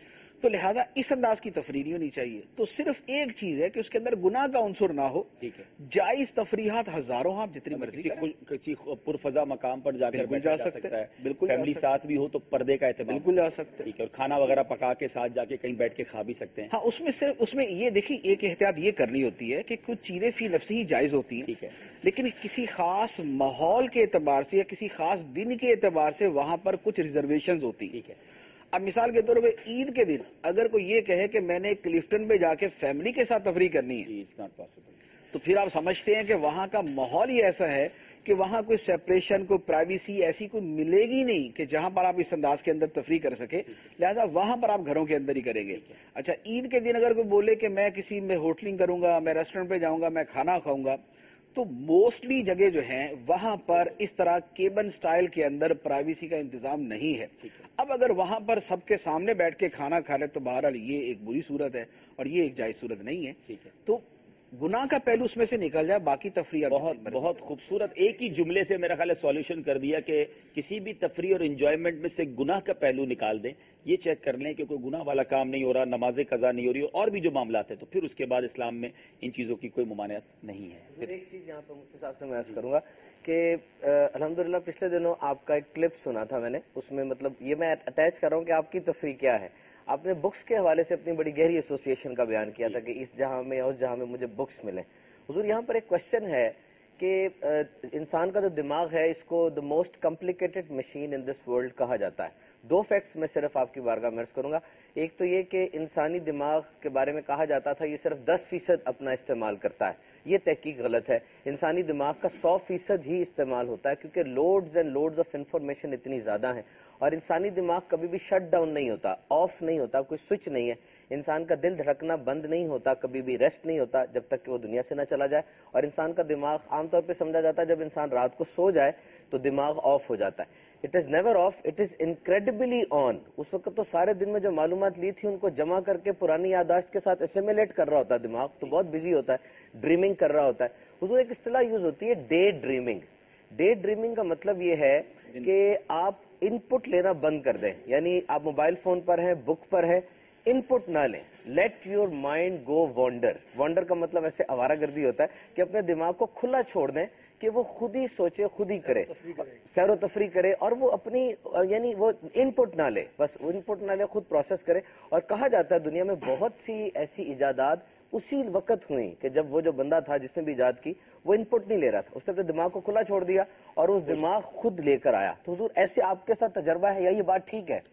Speaker 3: تو لہذا اس انداز کی تفریح نہیں ہونی چاہیے. تو صرف ایک چیز ہے کہ اس کے اندر گناہ کا عنصر نہ ہو.
Speaker 2: ٹھیک ہے.
Speaker 3: جائز تفریحات ہزاروں آپ جتنی مرضی
Speaker 2: کسی پرفضا مقام پر جا کر
Speaker 3: جا سکتے ہیں, بالکل
Speaker 2: فیملی ساتھ بھی ہو تو پردے کا اہتمام
Speaker 3: بالکل جا سکتے ہیں.
Speaker 2: ٹھیک ہے. اور کھانا وغیرہ پکا کے ساتھ جا کے کہیں بیٹھ کے کھا بھی سکتے ہیں.
Speaker 3: ہاں اس میں صرف اس میں یہ دیکھیے ایک احتیاط یہ کرنی ہوتی ہے کہ کچھ چیزیں فی نفسی ہی جائز ہوتی ہیں.
Speaker 2: ٹھیک ہے.
Speaker 3: لیکن کسی خاص ماحول کے اعتبار سے یا کسی خاص دن کے اعتبار سے وہاں پر کچھ ریزرویشنز ہوتی.
Speaker 2: ٹھیک ہے.
Speaker 3: اب مثال کے طور پہ عید کے دن اگر کوئی یہ کہے کہ میں نے کلفٹن پہ جا کے فیملی کے ساتھ تفریح کرنی ہے,
Speaker 2: اٹس ناٹ پاسبل.
Speaker 3: تو پھر آپ سمجھتے ہیں کہ وہاں کا ماحول ہی ایسا ہے کہ وہاں کوئی سیپریشن, کوئی پرائیویسی ایسی کوئی ملے گی نہیں کہ جہاں پر آپ اس انداز کے اندر تفریح کر سکے. لہذا وہاں پر آپ گھروں کے اندر ہی کریں گے. اچھا عید کے دن اگر کوئی بولے کہ میں کسی میں ہوٹلنگ کروں گا, میں ریسٹورینٹ پہ جاؤں گا, میں کھانا کھاؤں گا, تو موسٹلی جگہ جو ہیں وہاں پر اس طرح کیبن سٹائل کے اندر پرائیویسی کا انتظام نہیں ہے. اب اگر وہاں پر سب کے سامنے بیٹھ کے کھانا کھا لے تو بہرحال یہ ایک بری صورت ہے اور یہ ایک جائز صورت نہیں ہے.
Speaker 2: ٹھیک ہے.
Speaker 3: تو گناہ کا پہلو اس میں سے نکل جائے, باقی تفریح
Speaker 2: بہت بہت خوبصورت ایک ہی جملے سے میرا خیال ہے سولوشن کر دیا کہ کسی بھی تفریح اور انجوائمنٹ میں سے گناہ کا پہلو نکال دیں. یہ چیک کر لیں کہ کوئی گناہ والا کام نہیں ہو رہا, نماز قضا نہیں ہو رہی اور بھی جو معاملات ہیں, تو پھر اس کے بعد اسلام میں ان چیزوں کی کوئی ممانعت نہیں ہے.
Speaker 4: پھر ایک چیز یہاں پر مفتی صاحب سے میں عرض کروں گا کہ الحمدللہ پچھلے دنوں آپ کا ایک کلپ سنا تھا میں نے, اس میں مطلب یہ میں اٹیچ کر رہا ہوں کہ آپ کی تفریح کیا ہے. آپ نے بکس کے حوالے سے اپنی بڑی گہری ایسوسیشن کا بیان کیا تھا کہ اس جہاں میں اور جہاں میں مجھے بکس ملیں. حضور یہاں پر ایک کوشچن ہے کہ انسان کا جو دماغ ہے اس کو the most complicated machine in this world کہا جاتا ہے. دو فیکٹس میں صرف آپ کی بارگاہ میں عرض کروں گا. ایک تو یہ کہ انسانی دماغ کے بارے میں کہا جاتا تھا یہ صرف دس فیصد اپنا استعمال کرتا ہے. یہ تحقیق غلط ہے. انسانی دماغ کا سو فیصد ہی استعمال ہوتا ہے کیونکہ loads and loads of information اتنی زیادہ ہیں, اور انسانی دماغ کبھی بھی شٹ ڈاؤن نہیں ہوتا, آف نہیں ہوتا, کوئی سوئچ نہیں ہے. انسان کا دل دھڑکنا بند نہیں ہوتا, کبھی بھی ریسٹ نہیں ہوتا جب تک کہ وہ دنیا سے نہ چلا جائے. اور انسان کا دماغ عام طور پہ سمجھا جاتا ہے جب انسان رات کو سو جائے تو دماغ آف ہو جاتا ہے. It is never off, it is incredibly on. اس وقت تو سارے دن میں جو معلومات لی تھی ان کو جمع کر کے پرانی یادداشت کے ساتھ اسیمیلیٹ کر رہا ہوتا ہے. دماغ تو بہت بزی ہوتا ہے, ڈریمنگ کر رہا ہوتا ہے. حضور ایک اصطلاح یوز ہوتی ہے ڈے ڈریمنگ. ڈے ڈریمنگ کا مطلب یہ ہے کہ آپ ان پٹ لینا بند کر دیں, یعنی آپ موبائل فون پر ہیں, بک پر ہیں, ان پٹ نہ لیں. Let your mind go wander. Wander کا مطلب ایسے آوارہ گردی ہوتا ہے کہ اپنے دماغ کو کھلا چھوڑ دیں کہ وہ خود ہی سوچے, خود ہی کرے, سیر و تفریح کرے, اور وہ اپنی یعنی وہ ان پٹ نہ لے, بس ان پٹ نہ لے, خود پروسیس کرے. اور کہا جاتا ہے دنیا میں بہت سی ایسی ایجادات اسی وقت ہوئی کہ جب وہ جو بندہ تھا جس نے بھی ایجاد کی وہ ان پٹ نہیں لے رہا تھا, اس نے اپنے دماغ کو کھلا چھوڑ دیا اور اس دماغ خود لے کر آیا. تو حضور ایسے آپ کے ساتھ تجربہ ہے یا یہ بات ٹھیک ہے؟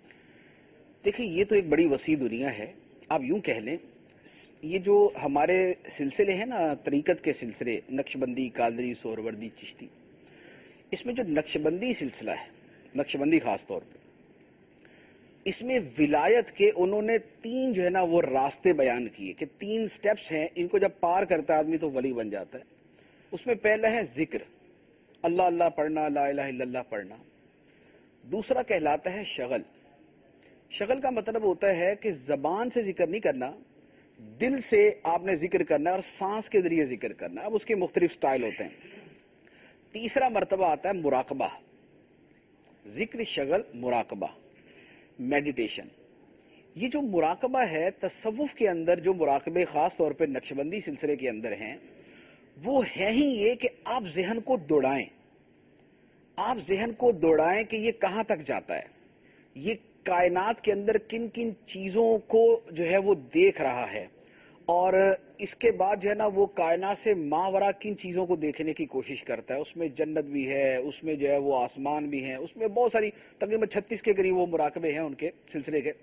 Speaker 3: دیکھیے یہ تو ایک بڑی وسیع دنیا ہے. آپ یوں کہہ لیں یہ جو ہمارے سلسلے ہیں نا, طریقت کے سلسلے, نقش بندی, قادری, سہروردی, چشتی, اس میں جو نقش بندی سلسلہ ہے, نقش بندی خاص طور پہ, اس میں ولایت کے انہوں نے تین جو ہے نا وہ راستے بیان کیے کہ تین سٹیپس ہیں, ان کو جب پار کرتا ہے آدمی تو ولی بن جاتا ہے. اس میں پہلا ہے ذکر, اللہ اللہ پڑھنا, لا الہ الا اللہ پڑھنا. دوسرا کہلاتا ہے شغل. شغل کا مطلب ہوتا ہے کہ زبان سے ذکر نہیں کرنا, دل سے آپ نے ذکر کرنا اور سانس کے ذریعے ذکر کرنا. اب اس کے مختلف سٹائل ہوتے ہیں. تیسرا مرتبہ آتا ہے مراقبہ. ذکر, شغل, مراقبہ, میڈیٹیشن. یہ جو مراقبہ ہے تصوف کے اندر, جو مراقبے خاص طور پہ نقش بندی سلسلے کے اندر ہیں, وہ ہے ہی یہ کہ آپ ذہن کو دوڑائیں, آپ ذہن کو دوڑائیں کہ یہ کہاں تک جاتا ہے, یہ کائنات کے اندر کن کن چیزوں کو جو ہے وہ دیکھ رہا ہے, اور اس کے بعد جو ہے نا وہ کائنات سے ماورا کن چیزوں کو دیکھنے کی کوشش کرتا ہے. اس میں جنت بھی ہے, اس میں جو ہے وہ آسمان بھی ہیں, اس میں بہت ساری تقریباً چھتیس کے قریب وہ مراقبے ہیں ان کے سلسلے کے.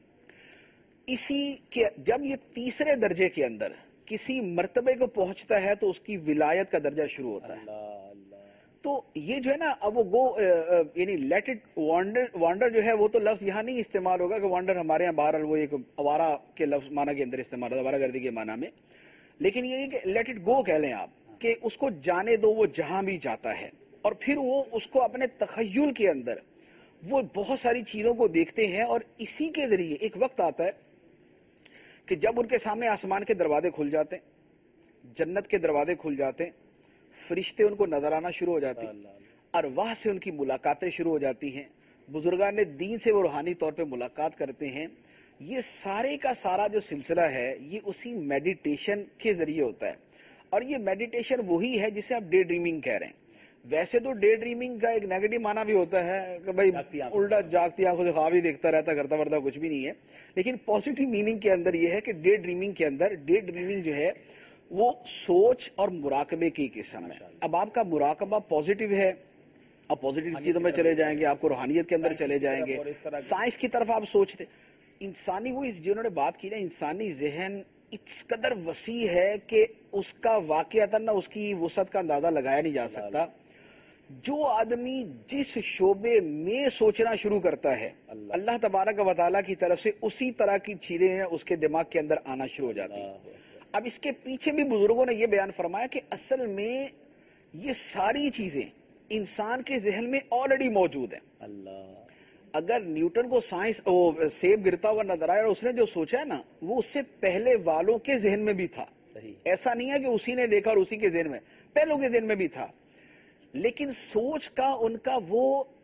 Speaker 3: اسی کے جب یہ تیسرے درجے کے اندر کسی مرتبے کو پہنچتا ہے تو اس کی ولایت کا درجہ شروع ہوتا ہے. تو یہ جو ہے نا اب وہ گو یعنی لیٹ اٹ وانڈر, وانڈر جو ہے وہ تو لفظ یہاں نہیں استعمال ہوگا کہ وانڈر ہمارے یہاں بہرحال وہ ایک آوارہ کے لفظ معنی کے اندر استعمال ہوتا ہے, آوارہ گردی کے معنی میں. لیکن یہ کہ لیٹ اٹ گو کہہ لیں آپ کہ اس کو جانے دو, وہ جہاں بھی جاتا ہے, اور پھر وہ اس کو اپنے تخیل کے اندر وہ بہت ساری چیزوں کو دیکھتے ہیں. اور اسی کے ذریعے ایک وقت آتا ہے کہ جب ان کے سامنے آسمان کے دروازے کھل جاتے ہیں, جنت کے دروازے کھل جاتے ہیں, فرشتے ان کو نظر آنا شروع ہو جاتے ہیں, اور وہاں سے ان کی ملاقاتیں شروع ہو جاتی ہیں. بزرگان دین سے وہ روحانی طور پہ ملاقات کرتے ہیں. یہ سارے کا سارا جو سلسلہ ہے یہ اسی میڈیٹیشن کے ذریعے ہوتا ہے، اور یہ میڈیٹیشن وہی ہے جسے آپ ڈے ڈریمنگ کہہ رہے ہیں۔ ویسے تو ڈے ڈریمنگ کا ایک نیگیٹو معنی بھی ہوتا ہے کہ بھائی الٹا جاگتی آنکھوں سے خواب ہی دیکھتا رہتا، کرتا ورتا کچھ بھی نہیں ہے، لیکن پازیٹیو میننگ کے اندر یہ ہے کہ ڈے ڈریمنگ کے اندر ڈے ڈریمنگ جو ہے وہ سوچ اور مراقبے کی قسم ہے۔ اب آپ کا مراقبہ پازیٹیو ہے، آپ پازیٹیو چیزوں میں چلے جائیں گے، آپ کو روحانیت کے اندر چلے جائیں گے، سائنس کی طرف آپ سوچتے۔ انسانی وہ جنہوں نے بات کی نا، انسانی ذہن اس قدر وسیع ہے کہ اس کا واقعتاً نہ اس کی وسعت کا اندازہ لگایا نہیں جا سکتا۔ جو آدمی جس شعبے میں سوچنا شروع کرتا ہے اللہ تبارک و تعالیٰ کی طرف سے اسی طرح کی چیزیں ہیں اس کے دماغ کے اندر آنا شروع ہو جاتی ہیں۔ اب اس کے پیچھے بھی بزرگوں نے یہ بیان فرمایا کہ اصل میں یہ ساری چیزیں انسان کے ذہن میں آلریڈی موجود ہیں۔ اللہ اگر نیوٹن کو سائنس سیب گرتا ہوا نظر آیا اور اس نے جو سوچا ہے نا وہ اس سے پہلے والوں کے ذہن میں بھی تھا، ایسا نہیں ہے کہ اسی نے دیکھا اور اسی کے ذہن میں، پہلوں کے ذہن میں بھی تھا، لیکن سوچ کا ان کا وہ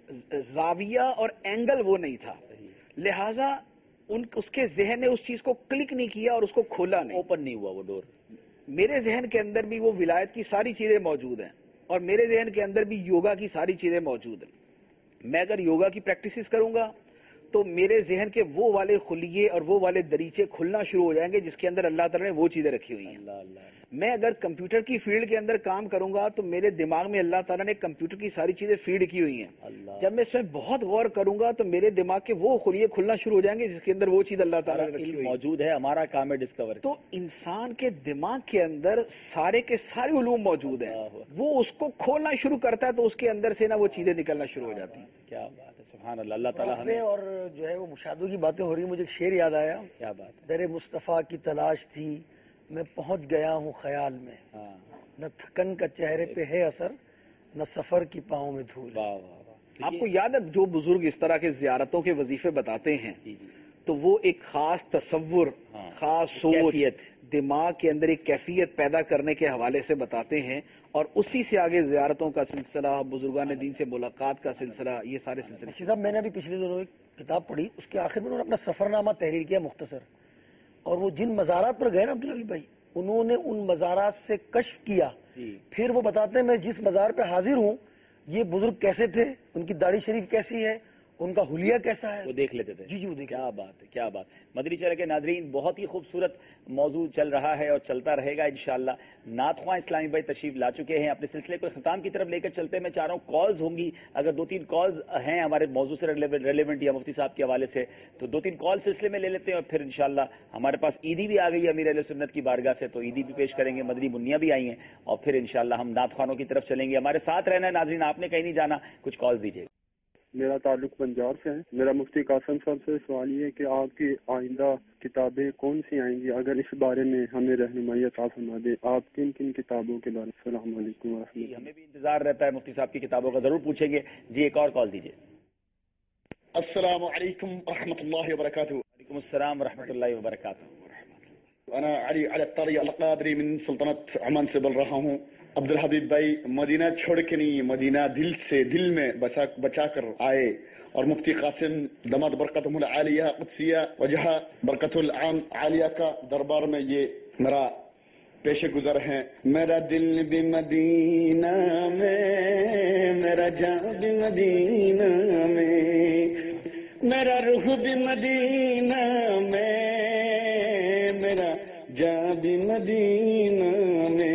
Speaker 3: زاویہ اور اینگل وہ نہیں تھا، لہذا ان اس کے ذہن نے اس چیز کو کلک نہیں کیا اور اس کو کھولا نہیں، اوپن نہیں ہوا وہ ڈور۔ میرے ذہن کے اندر بھی وہ ولایت کی ساری چیزیں موجود ہیں اور میرے ذہن کے اندر بھی یوگا کی ساری چیزیں موجود ہیں۔ میں اگر یوگا کی پریکٹسز کروں گا تو میرے ذہن کے وہ والے خلیے اور وہ والے دریچے کھلنا شروع ہو جائیں گے جس کے اندر اللہ تعالیٰ نے وہ چیزیں رکھی ہوئی ہیں۔ میں اگر کمپیوٹر کی فیلڈ کے اندر کام کروں گا تو میرے دماغ میں اللہ تعالیٰ نے کمپیوٹر کی ساری چیزیں فیڈ کی ہوئی ہیں۔ جب میں اس میں بہت غور کروں گا تو میرے دماغ کے وہ خلیے کھلنا شروع ہو جائیں گے جس کے اندر وہ چیز اللہ تعالیٰ نے رکھی ہوئی
Speaker 2: موجود ہے۔ ہمارا کام ہے ڈسکور۔
Speaker 3: تو انسان کے دماغ کے اندر سارے کے سارے علوم موجود ہیں، وہ اس کو کھولنا شروع کرتا ہے تو اس کے اندر سے نا وہ چیزیں نکلنا شروع ہو جاتی ہیں۔
Speaker 2: کیا بات ہے، سبحان اللہ۔ اللہ تعالیٰ ہمیں
Speaker 15: اور جو ہے وہ مشاہدوں کی باتیں ہو رہی ہیں، مجھے ایک شعر یاد آیا،
Speaker 2: کیا بات ہے،
Speaker 15: در مصطفیٰ کی تلاش تھی میں پہنچ گیا ہوں خیال میں، نہ تھکن کا چہرے پہ ہے اثر نہ سفر کی پاؤں میں دھول۔
Speaker 3: آپ کو یاد ہے جو بزرگ اس طرح کے زیارتوں کے وظیفے بتاتے ہیں تو وہ ایک خاص تصور، خاص سوچ، دماغ کے اندر ایک کیفیت پیدا کرنے کے حوالے سے بتاتے ہیں، اور اسی سے آگے زیارتوں کا سلسلہ، بزرگان دین سے ملاقات کا سلسلہ، یہ سارے سلسلے۔
Speaker 15: صاحب میں نے ابھی پچھلے دنوں ایک کتاب پڑھی، اس کے آخر میں انہوں نے اپنا سفر نامہ تحریر کیا مختصر، اور وہ جن مزارات پر گئے نا عبدالعلی بھائی، انہوں نے ان مزارات سے کشف کیا، پھر وہ بتاتے ہیں میں جس مزار پہ حاضر ہوں یہ بزرگ کیسے تھے، ان کی داڑھی شریف کیسی ہے، ان کا حلیہ کیسا ہے،
Speaker 2: وہ دیکھ لیتے تھے۔
Speaker 15: جی جی وہ دیکھ۔
Speaker 2: کیا بات ہے، کیا بات۔ مدنی چینل کے ناظرین، بہت ہی خوبصورت موضوع چل رہا ہے اور چلتا رہے گا انشاءاللہ۔ نعت خواں اسلامی بھائی تشریف لا چکے ہیں، اپنے سلسلے کو اختتام کی طرف لے کر چلتے ہیں۔ میں چاہ رہا ہوں کالز ہوں گی، اگر دو تین کالز ہیں ہمارے موضوع سے ریلیونٹ یا مفتی صاحب کے حوالے سے تو دو تین کال سلسلے میں لے لیتے ہیں، اور پھر انشاءاللہ ہمارے پاس عیدی بھی آ گئی ہے امیر اہل سنت کی بارگاہ سے، تو عیدی بھی پیش کریں گے، مدنی منیا بھی آئی ہیں، اور پھر انشاءاللہ ہم نعت خوانوں کی طرف چلیں گے۔ ہمارے ساتھ رہنا ہے ناظرین، آپ نے کہیں نہیں جانا، کچھ کالز دیجیے۔
Speaker 5: میرا تعلق پنجاب سے ہے۔ میرا مفتی قاسم صاحب سے سوال یہ ہے کہ آپ کی آئندہ کتابیں کون سی آئیں گی، اگر اس بارے میں ہمیں رہنمائی عطا فرما دیں، آپ کن کن کتابوں کے بارے میں؟ السلام علیکم و رحمۃ اللہ۔
Speaker 2: ہمیں بھی انتظار رہتا ہے، مفتی صاحب کی کتابوں کا ضرور پوچھیں گے۔ جی ایک اور کال دیجیے۔
Speaker 6: السلام علیکم ورحمۃ اللہ وبرکاتہ۔
Speaker 2: وعلیکم السلام ورحمۃ اللہ وبرکاتہ۔
Speaker 6: انا علی علی الطاری القادری من سلطنت عمان سے بول رہا ہوں۔ عبدالحبیب بھائی مدینہ چھوڑ کے نہیں، مدینہ دل سے دل میں بچا بچا کر آئے، اور مفتی قاسم داماد برکتہم العالیہ قدسیہ وجہ برکت العام عالیہ کا دربار میں یہ میرا پیش گزر ہے۔ میرا دل بھی مدینہ میں، میرا جان بھی مدینہ میں، میرا روح بھی مدینہ میں، میرا جان بھی مدینہ میں۔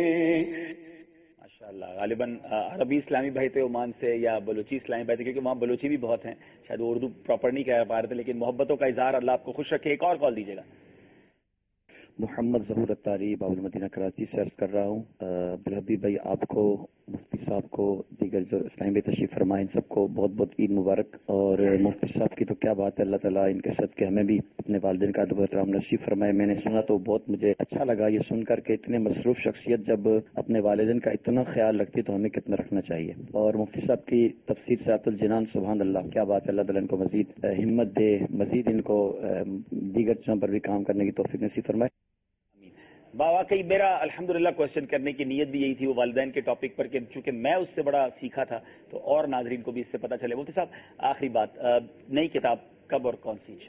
Speaker 2: غالباً عربی اسلامی بھائی تھے عمان سے یا بلوچی اسلامی بھائی تھے، کیونکہ وہاں بلوچی بھی بہت ہیں، شاید اردو پراپر نہیں کہہ پا رہے تھے، لیکن محبتوں کا اظہار، اللہ آپ کو خوش رکھے۔ ایک اور کال دیجیے گا۔
Speaker 23: محمد ظہور اتاری باب المدینہ کراچی سے عرض کر رہا ہوں۔ عبدالحبیب بھائی آپ کو، مفتی صاحب کو، دیگر جو اسلامی بھائی تشریف فرمائیں، سب کو بہت بہت عید مبارک۔ اور مفتی صاحب کی تو کیا بات ہے، اللہ تعالیٰ ان کے صدقے ہمیں بھی اپنے والدین کا ادب و احترام نصیب فرمائے۔ میں نے سنا تو بہت مجھے اچھا لگا یہ سن کر کے اتنے مصروف شخصیت جب اپنے والدین کا اتنا خیال رکھتی تو ہمیں کتنا رکھنا چاہیے۔ اور مفتی صاحب کی تفسیر سیرۃ الجنان، سبحان اللہ، کیا بات ہے، اللہ تعالیٰ ان کو مزید ہمت دے، مزید ان کو دیگر چیزوں پر بھی کام کرنے کی توفیق نصیب فرمائے۔
Speaker 2: واقعی میرا الحمدللہ کوشچن کرنے کی نیت بھی یہی تھی، وہ والدین کے ٹاپک پر، کہ چونکہ میں اس سے بڑا سیکھا تھا تو اور ناظرین کو بھی اس سے پتہ چلے۔ مفتی صاحب آخری بات، نئی کتاب کب اور کون سی انشاءاللہ؟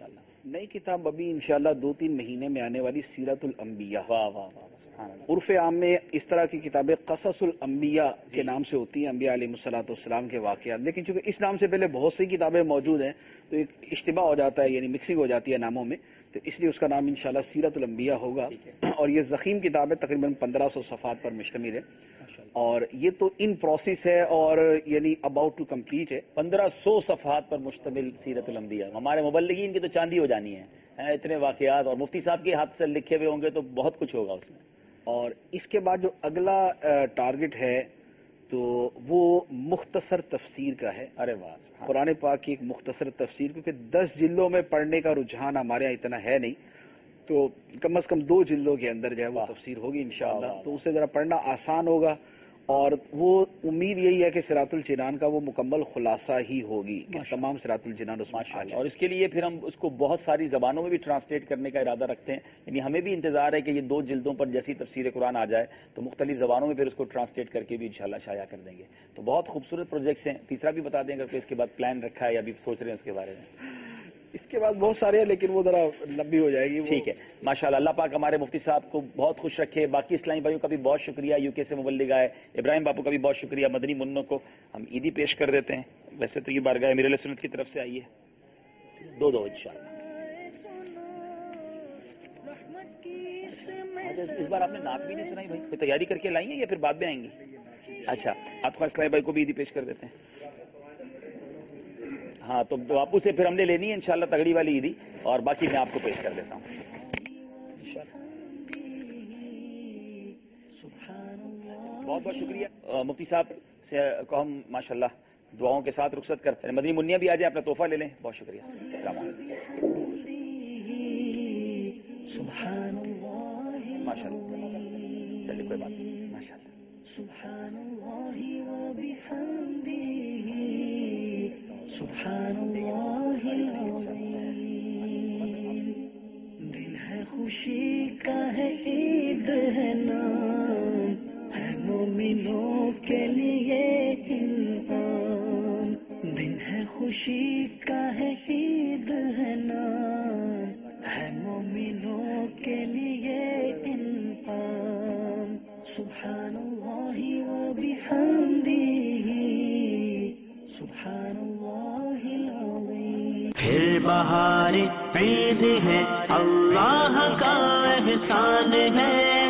Speaker 3: نئی کتاب ابھی انشاءاللہ دو تین مہینے میں آنے والی سیرت الانبیاء.
Speaker 2: واہ واہ واہ.
Speaker 3: عرف عام میں اس طرح کی کتابیں قصص الانبیاء کے نام سے ہوتی ہیں، انبیاء علیہ الصلوۃ والسلام کے واقعات. لیکن چونکہ اس نام سے پہلے بہت سی کتابیں موجود ہیں تو ایک اشتباہ ہو جاتا ہے، یعنی مکسنگ ہو جاتی ہے ناموں میں، تو اس لیے اس کا نام انشاءاللہ سیرت الانبیاء ہوگا. اور یہ ضخیم کتاب ہے، تقریباً پندرہ سو صفحات پر مشتمل ہے، اور یہ تو ان پروسیس ہے اور یعنی اباؤٹ ٹو کمپلیٹ ہے.
Speaker 2: پندرہ سو صفحات پر مشتمل سیرت الانبیاء. ہمارے مبلغین کی تو چاندی ہو جانی ہے، اتنے واقعات، اور مفتی صاحب کے ہاتھ سے لکھے ہوئے ہوں گے تو بہت کچھ ہوگا اس میں.
Speaker 3: اور اس کے بعد جو اگلا ٹارگٹ ہے تو وہ مختصر تفسیر کا ہے.
Speaker 2: ارے واہ.
Speaker 3: قرآن پاک کی ایک مختصر تفسیر، کیونکہ دس جلدوں میں پڑھنے کا رجحان ہمارے یہاں اتنا ہے نہیں، تو کم از کم دو جلدوں کے اندر جو ہے وہ تفسیر ہوگی انشاءاللہ، تو اسے ذرا پڑھنا آسان ہوگا. اور وہ امید یہی ہے کہ صراط الجنان کا وہ مکمل خلاصہ ہی ہوگی کہ تمام صراط الجنان اس میں آ جائے.
Speaker 2: اور اس کے لیے پھر ہم اس کو بہت ساری زبانوں میں بھی ٹرانسلیٹ کرنے کا ارادہ رکھتے ہیں. یعنی ہمیں بھی انتظار ہے کہ یہ دو جلدوں پر جیسی تفسیر قرآن آ جائے تو مختلف زبانوں میں پھر اس کو ٹرانسلیٹ کر کے بھی انشاءاللہ شائع کر دیں گے. تو بہت خوبصورت پروجیکٹس ہیں. تیسرا بھی بتا دیں اگر اس کے بعد پلان رکھا ہے یا ابھی سوچ رہے ہیں اس کے بارے میں.
Speaker 3: اس کے بعد بہت سارے ہیں لیکن وہ ذرا لمبی ہو جائے گی.
Speaker 2: ٹھیک ہے ماشاءاللہ. اللہ پاک ہمارے مفتی صاحب کو بہت خوش رکھے. باقی اسلامی بھائیوں کا بھی بہت شکریہ. یو کے سے مبلغ آئے ابراہیم باپو کا بھی بہت شکریہ. مدنی منوں کو ہم عیدی پیش کر دیتے ہیں. ویسے تو یہ بارگاہ میرے سنت کی طرف سے آئی ہے. دو دو انشاءاللہ. اس بار آپ نے نعت بھی نہیں سنائی بھائی؟ کوئی تیاری کر کے لائی ہیں یا پھر بعد میں آئیں گی؟ اچھا آپ کو اسلامی بھائی کو بھی عیدی پیش کر دیتے ہیں. ہاں تو باپو سے پھر ہم نے لینی ہے انشاءاللہ تگڑی والی عیدی، اور باقی میں آپ کو پیش کر دیتا ہوں. بہت بہت شکریہ. مفتی صاحب سے کو ہم ماشاءاللہ دعاؤں کے ساتھ رخصت کرتے ہیں. مدنی منیا بھی آ جائیں، اپنا تحفہ لے لیں. بہت شکریہ. السلام علیکم. ماشاء اللہ. چلیے کوئی بات نہیں. ماشاء اللہ. سبحان اللہ و بحمدہ سبحان اللہ العظیم. دل ہے خوشی کا ہے عید ہے نام، ہے مومنوں کے لیے انعام. دن ہے خوشی کا ہے عید ہے نام، ہے مومنوں کے لیے انعام. سبحان اللہ و بحمدہ سبحان اللہ العظیم. پھر بہار عید ہے، اللہ کا احسان ہے.